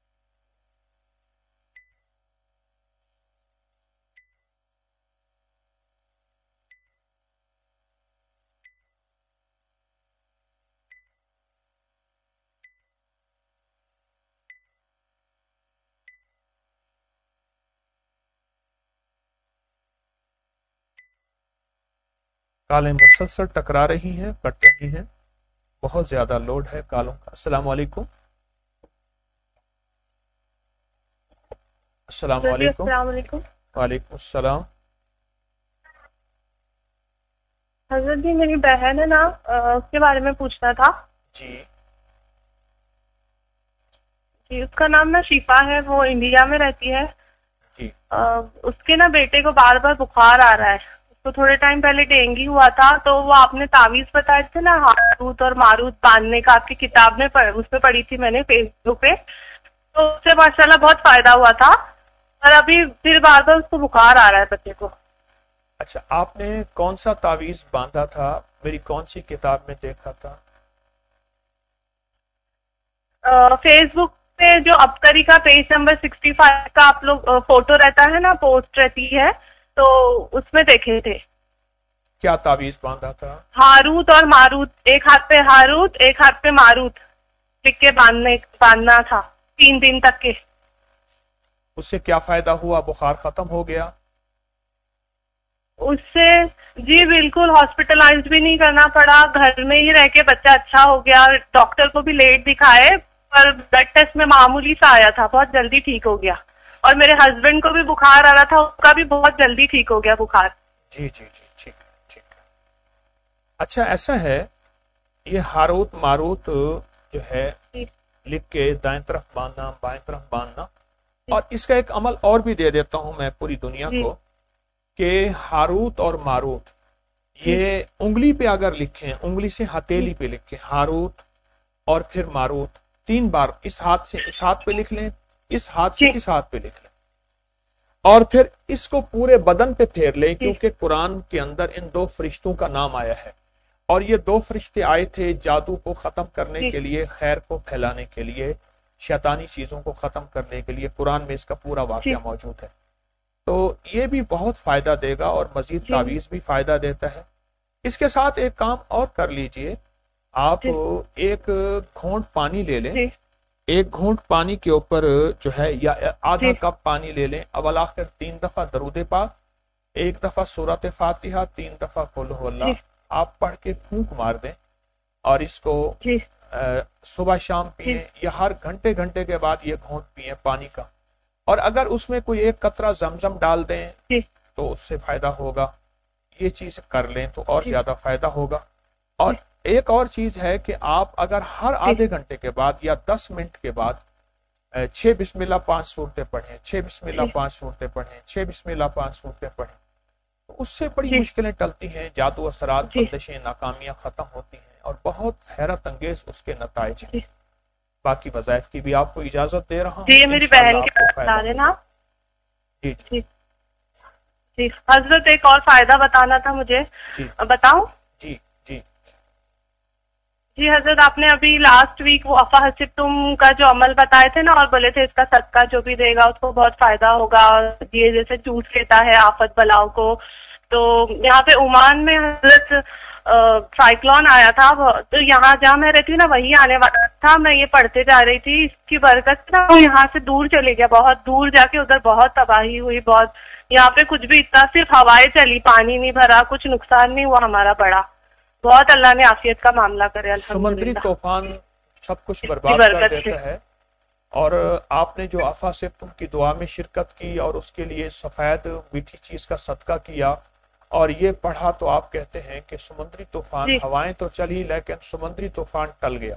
کالیں مسلسل ٹکرا رہی ہیں, کٹ رہی ہیں, بہت زیادہ لوڈ ہے کالوں کا. السلام علیکم. السلام علیکم. السلام علیکم. وعلیکم السلام. حضرت جی میری بہن ہے نا, اس کے بارے میں پوچھنا تھا. جی جی, اس کا نام نا شفا ہے, وہ انڈیا میں رہتی ہے. جی. اس کے نا بیٹے کو بار بار بخار آ رہا ہے, اس तो थोड़े टाइम पहले डेंगू हुआ था, तो वो आपने तावीज बताए थे ना हारूत और मारूत बांधने का, आपकी किताब में उसमें पढ़ी थी मैंने फेसबुक पे, तो उससे माशाल्लाह बहुत फायदा हुआ था। और अभी फिर बार बार उसको बुखार आ रहा है बच्चे को। अच्छा, आपने कौन सा तावीज बांधा था? मेरी कौन सी किताब में देखा था? फेसबुक पे जो अबतरी का पेज नंबर 65 का आप लोग फोटो रहता है ना, पोस्ट रहती है, तो उसमें देखे थे। क्या तावीज बांधा था? हारूत और मारूत, एक हाथ पे हारूत एक हाथ पे मारूत लिख के बांधना था 3 दिन तक के। उससे क्या फायदा हुआ? बुखार खत्म हो गया? उससे जी बिल्कुल, हॉस्पिटलाइज भी नहीं करना पड़ा, घर में ही रह के बच्चा अच्छा हो गया। डॉक्टर को भी लेट दिखाए, पर ब्लड टेस्ट में मामूली सा आया था, बहुत जल्दी ठीक हो गया। और मेरे हस्बैंड को भी बुखार आ रहा था, उसका भी बहुत जल्दी ठीक हो गया बुखार। जी जी जी, ठीक ठीक। अच्छा, ऐसा है, ये हारूत मारूत जो है लिख के दाएं तरफ बांधना बाएं तरफ बांधना, और इसका एक अमल और भी दे देता हूं मैं पूरी दुनिया को, कि हारूत और मारूत ये उंगली पे अगर लिखें, उंगली से हथेली पे लिखें हारूत और फिर मारूत 3 बार, इस हाथ से इस हाथ पे लिख लें, इस हाथ से इस हाथ पे लिख लें, और फिर इसको पूरे बदन पे फेर लें, क्योंकि कुरान के अंदर इन 2 फरिश्तों का नाम आया है, और ये 2 फरिश्ते आए थे जादू को खत्म करने के लिए, खैर को फैलाने के लिए, शैतानी चीजों को खत्म करने के लिए। कुरान में इसका पूरा वाकया मौजूद है। तो ये भी बहुत फायदा देगा, और मजीद तावीज भी फायदा देता है। इसके साथ एक काम और कर लीजिए, आप एक घूंट पानी ले लें, एक घूंट पानी के ऊपर जो है या आधा कप पानी ले लें, अवल आखिर 3 दफा दरूद पाक, 1 दफा सूरत फातिहा, 3 दफा कुल हुवल्लाह आप पढ़ के फूंक मार दें, और इसको सुबह शाम पिए, या हर घंटे घंटे के बाद ये घूंट पिए पानी का। और अगर उसमें कोई 1 कतरा जमजम डाल दें तो उससे फायदा होगा। ये चीज कर लें तो और ज्यादा फायदा होगा। और एक और चीज है कि आप अगर हर आधे घंटे के बाद या 10 मिनट के बाद 6 बिस्मिल्लाह 5 सूरतें पढ़ें, 6 बिस्मिल्लाह 5 सूरतें पढ़ें, 6 बिस्मिल्लाह 5 सूरतें पढ़ें, तो उससे बड़ी मुश्किलें टलती हैं, जादू असरात, बंदिशें, नाकामियां खत्म होती हैं, और बहुत हैरत अंगेज उसके नताइज हैं। बाकी वज़ाइफ की भी आपको इजाजत दे रहा हूँ। जी, मेरी बहन के बता देना। जी जी जी। हजरत एक और फायदा बताना था मुझे, बताऊं? जी जी जी हजरत, आपने अभी लास्ट वीक वो अफा हसिब तुम का जो अमल बताए थे ना, और बोले थे इसका सदका जो भी देगा उसको बहुत फायदा होगा, और ये जैसे चूस लेता है आफत बलाओं को। तो यहाँ पे ओमान में हजरत साइक्लोन आया था, तो यहाँ जहाँ मैं रहती हूँ ना वही आने वाला था। मैं ये पढ़ते जा रही थी, इसकी बरकत ना वो यहाँ से दूर चले गया, बहुत दूर जाके उधर बहुत तबाही हुई, बहुत। यहाँ पे कुछ भी इतना, सिर्फ हवाएं चली, पानी नहीं भरा, कुछ नुकसान नहीं हुआ हमारा बड़ा। बहुत अल्लाह ने आफियत का मामला करे। समुद्री तूफान सब कुछ बर्बाद कर देता है। और आपने जो आफा से तुम की दुआ में शिरकत की और उसके लिए सफेद मीठी चीज का सदका किया और ये पढ़ा, तो आप कहते हैं कि समुद्री तूफान, हवाएं तो चली लेकिन समुद्री तूफान टल गया।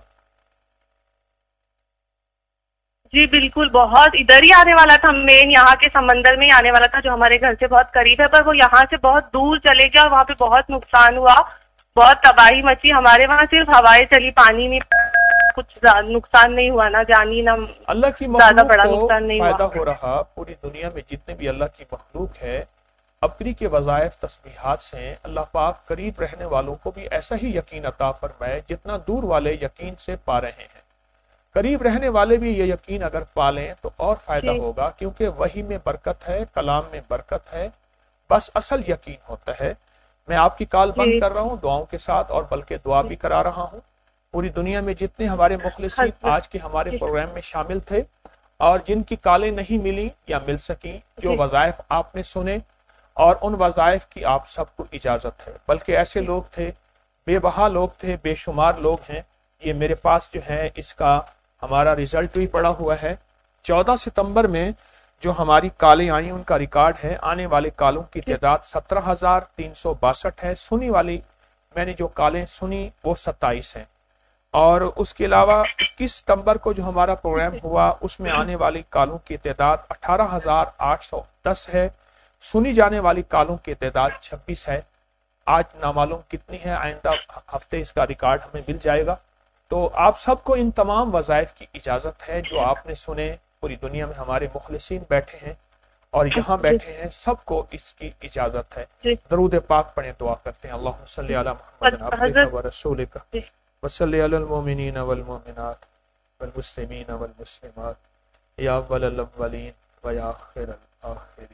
जी बिल्कुल, बहुत इधर ही आने वाला था, मेन यहाँ के समंदर में ही आने वाला था जो हमारे घर से बहुत करीब है, पर वो यहाँ से बहुत दूर चले गया और वहाँ पे बहुत नुकसान हुआ, बहुत तबाही मची। हमारे वहाँ सिर्फ हवाएं चली, पानी नहीं, कुछ नुकसान नहीं हुआ, ना जानी ना अल्लाह की ज्यादा बड़ा नुकसान नहीं फायदा हो रहा। पूरी दुनिया में जितने भी अल्लाह की मखलूक है, अपनी के वज़ाइफ तस्बीहात से अल्लाह पाक करीब रहने वालों को भी ऐसा ही यकीन अता फरमाए जितना दूर वाले यकीन से पा रहे हैं। करीब रहने वाले भी ये यकीन अगर पालें तो और फायदा होगा, क्योंकि वही में बरकत है, कलाम में बरकत है, बस असल यकीन होता है। मैं आपकी कॉल बंद कर रहा हूँ दुआओं के साथ, और बल्कि दुआ भी करा रहा हूँ। पूरी दुनिया में जितने हमारे मुखलिसीन आज के हमारे प्रोग्राम में शामिल थे और जिनकी कॉलें नहीं मिली या मिल सकी, जो वज़ाइफ आपने सुने, और उन वज़ाइफ की आप सबको इजाजत है। बल्कि ऐसे लोग थे, बेबहा लोग थे, बेशुमार लोग हैं। ये मेरे पास जो है इसका हमारा रिजल्ट भी पड़ा हुआ है। 14 सितंबर में जो हमारी कालें आई उनका रिकॉर्ड है। आने वाले कालों की तादाद 17,362 है। सुनी वाली मैंने जो कालें सुनी वो 27 हैं। और उसके अलावा 21 सितंबर को जो हमारा प्रोग्राम हुआ उसमें आने वाली कालों की तादाद 18,810 है। सुनी जाने वाली कॉलों की तादाद 26 है। आज नामालूम कितनी है, आइंदा हफ्ते इसका रिकॉर्ड हमें मिल जाएगा। तो आप सबको इन तमाम वज़ाइफ की इजाज़त है जो आपने सुने। पूरी दुनिया में हमारे मुखलिसीन बैठे हैं और यहाँ बैठे हैं, सबको इसकी इजाज़त है। दरूद पाक पढ़ें, दुआ करते हैं। अल्लाहुम्मा सल्ली अला मुहम्मद अब्दिका व रसूलिका व सल्ली अलल मुमिनीन वल मुमिनात वल मुस्लिमीन वल मुस्लिमात या अव्वलल अव्वलीन व या आखिरल आखिरीन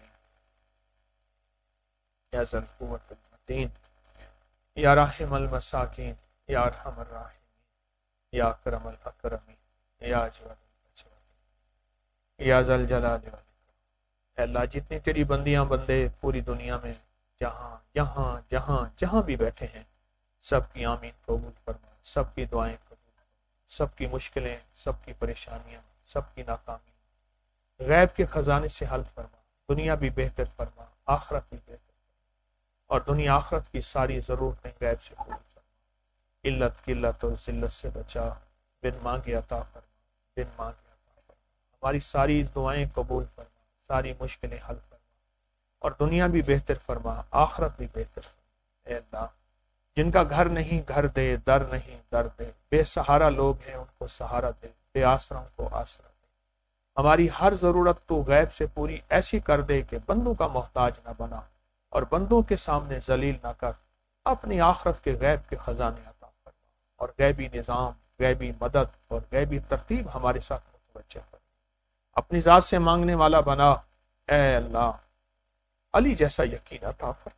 या ज़ल कुव्वतिल मतीन या राहिमल मसाकीन या अरहमर राहिमीन या अकरमल अकरमीन या अजवदल अजवदीन या ज़ल जलाल वल इकराम। अल्लाह, जितनी तेरी बंदियां बंदे पूरी दुनिया में जहाँ जहाँ जहाँ जहाँ भी बैठे हैं, सबकी आमीन कबूल फरमा, सबकी दुआएं कबूल फरमा, सबकी मुश्किलें, सबकी परेशानियां, सबकी नाकामी गैब के खजाने से हल फरमा। दुनिया भी बेहतर फरमा, आखिरत भी बेहतर फरमा, और दुनिया आखिरत की सारी ज़रूरतें गैब से पूरी फरमा। इल्लत किल्लत और जिल्लत से बचा, बिन मांगे अता फरमा, बिन मांगे अता फरमा। हमारी सारी दुआएं कबूल फरमा, सारी मुश्किलें हल फरमा, और दुनिया भी बेहतर फरमा, आखिरत भी बेहतर फरमा। ऐ अल्लाह, जिनका घर नहीं घर दे, दर नहीं दर दे, बेसहारा लोग हैं उनको सहारा दे, बेआसरा को आसरा दे। हमारी हर ज़रूरत तो गैब से पूरी ऐसी कर दे कि बंदों का मोहताज न बना और बंदों के सामने जलील न कर। अपनी आखिरत के गैब के खजाने अता फरमा और गैबी निज़ाम, गैबी मदद और गैबी तरतीब हमारे साथ मुतवज्जह कर। अपनी ज़ात से मांगने वाला बना। ऐ अल्लाह, अली जैसा यकीन अता फरमा।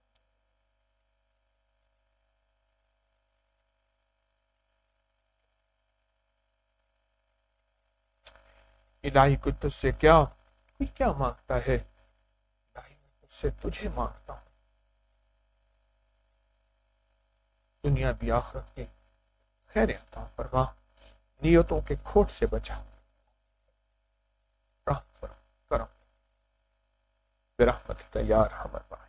इलाही, कोई तुझसे कोई क्या मांगता है? इलाही, मैं तुझसे तुझे मांगता हूं। दुनिया भी आखिरत की खैर अता फरमा, नियतों के खोट से बचा, रहम करम बिरहमतिका या अरहमर राहिमीन।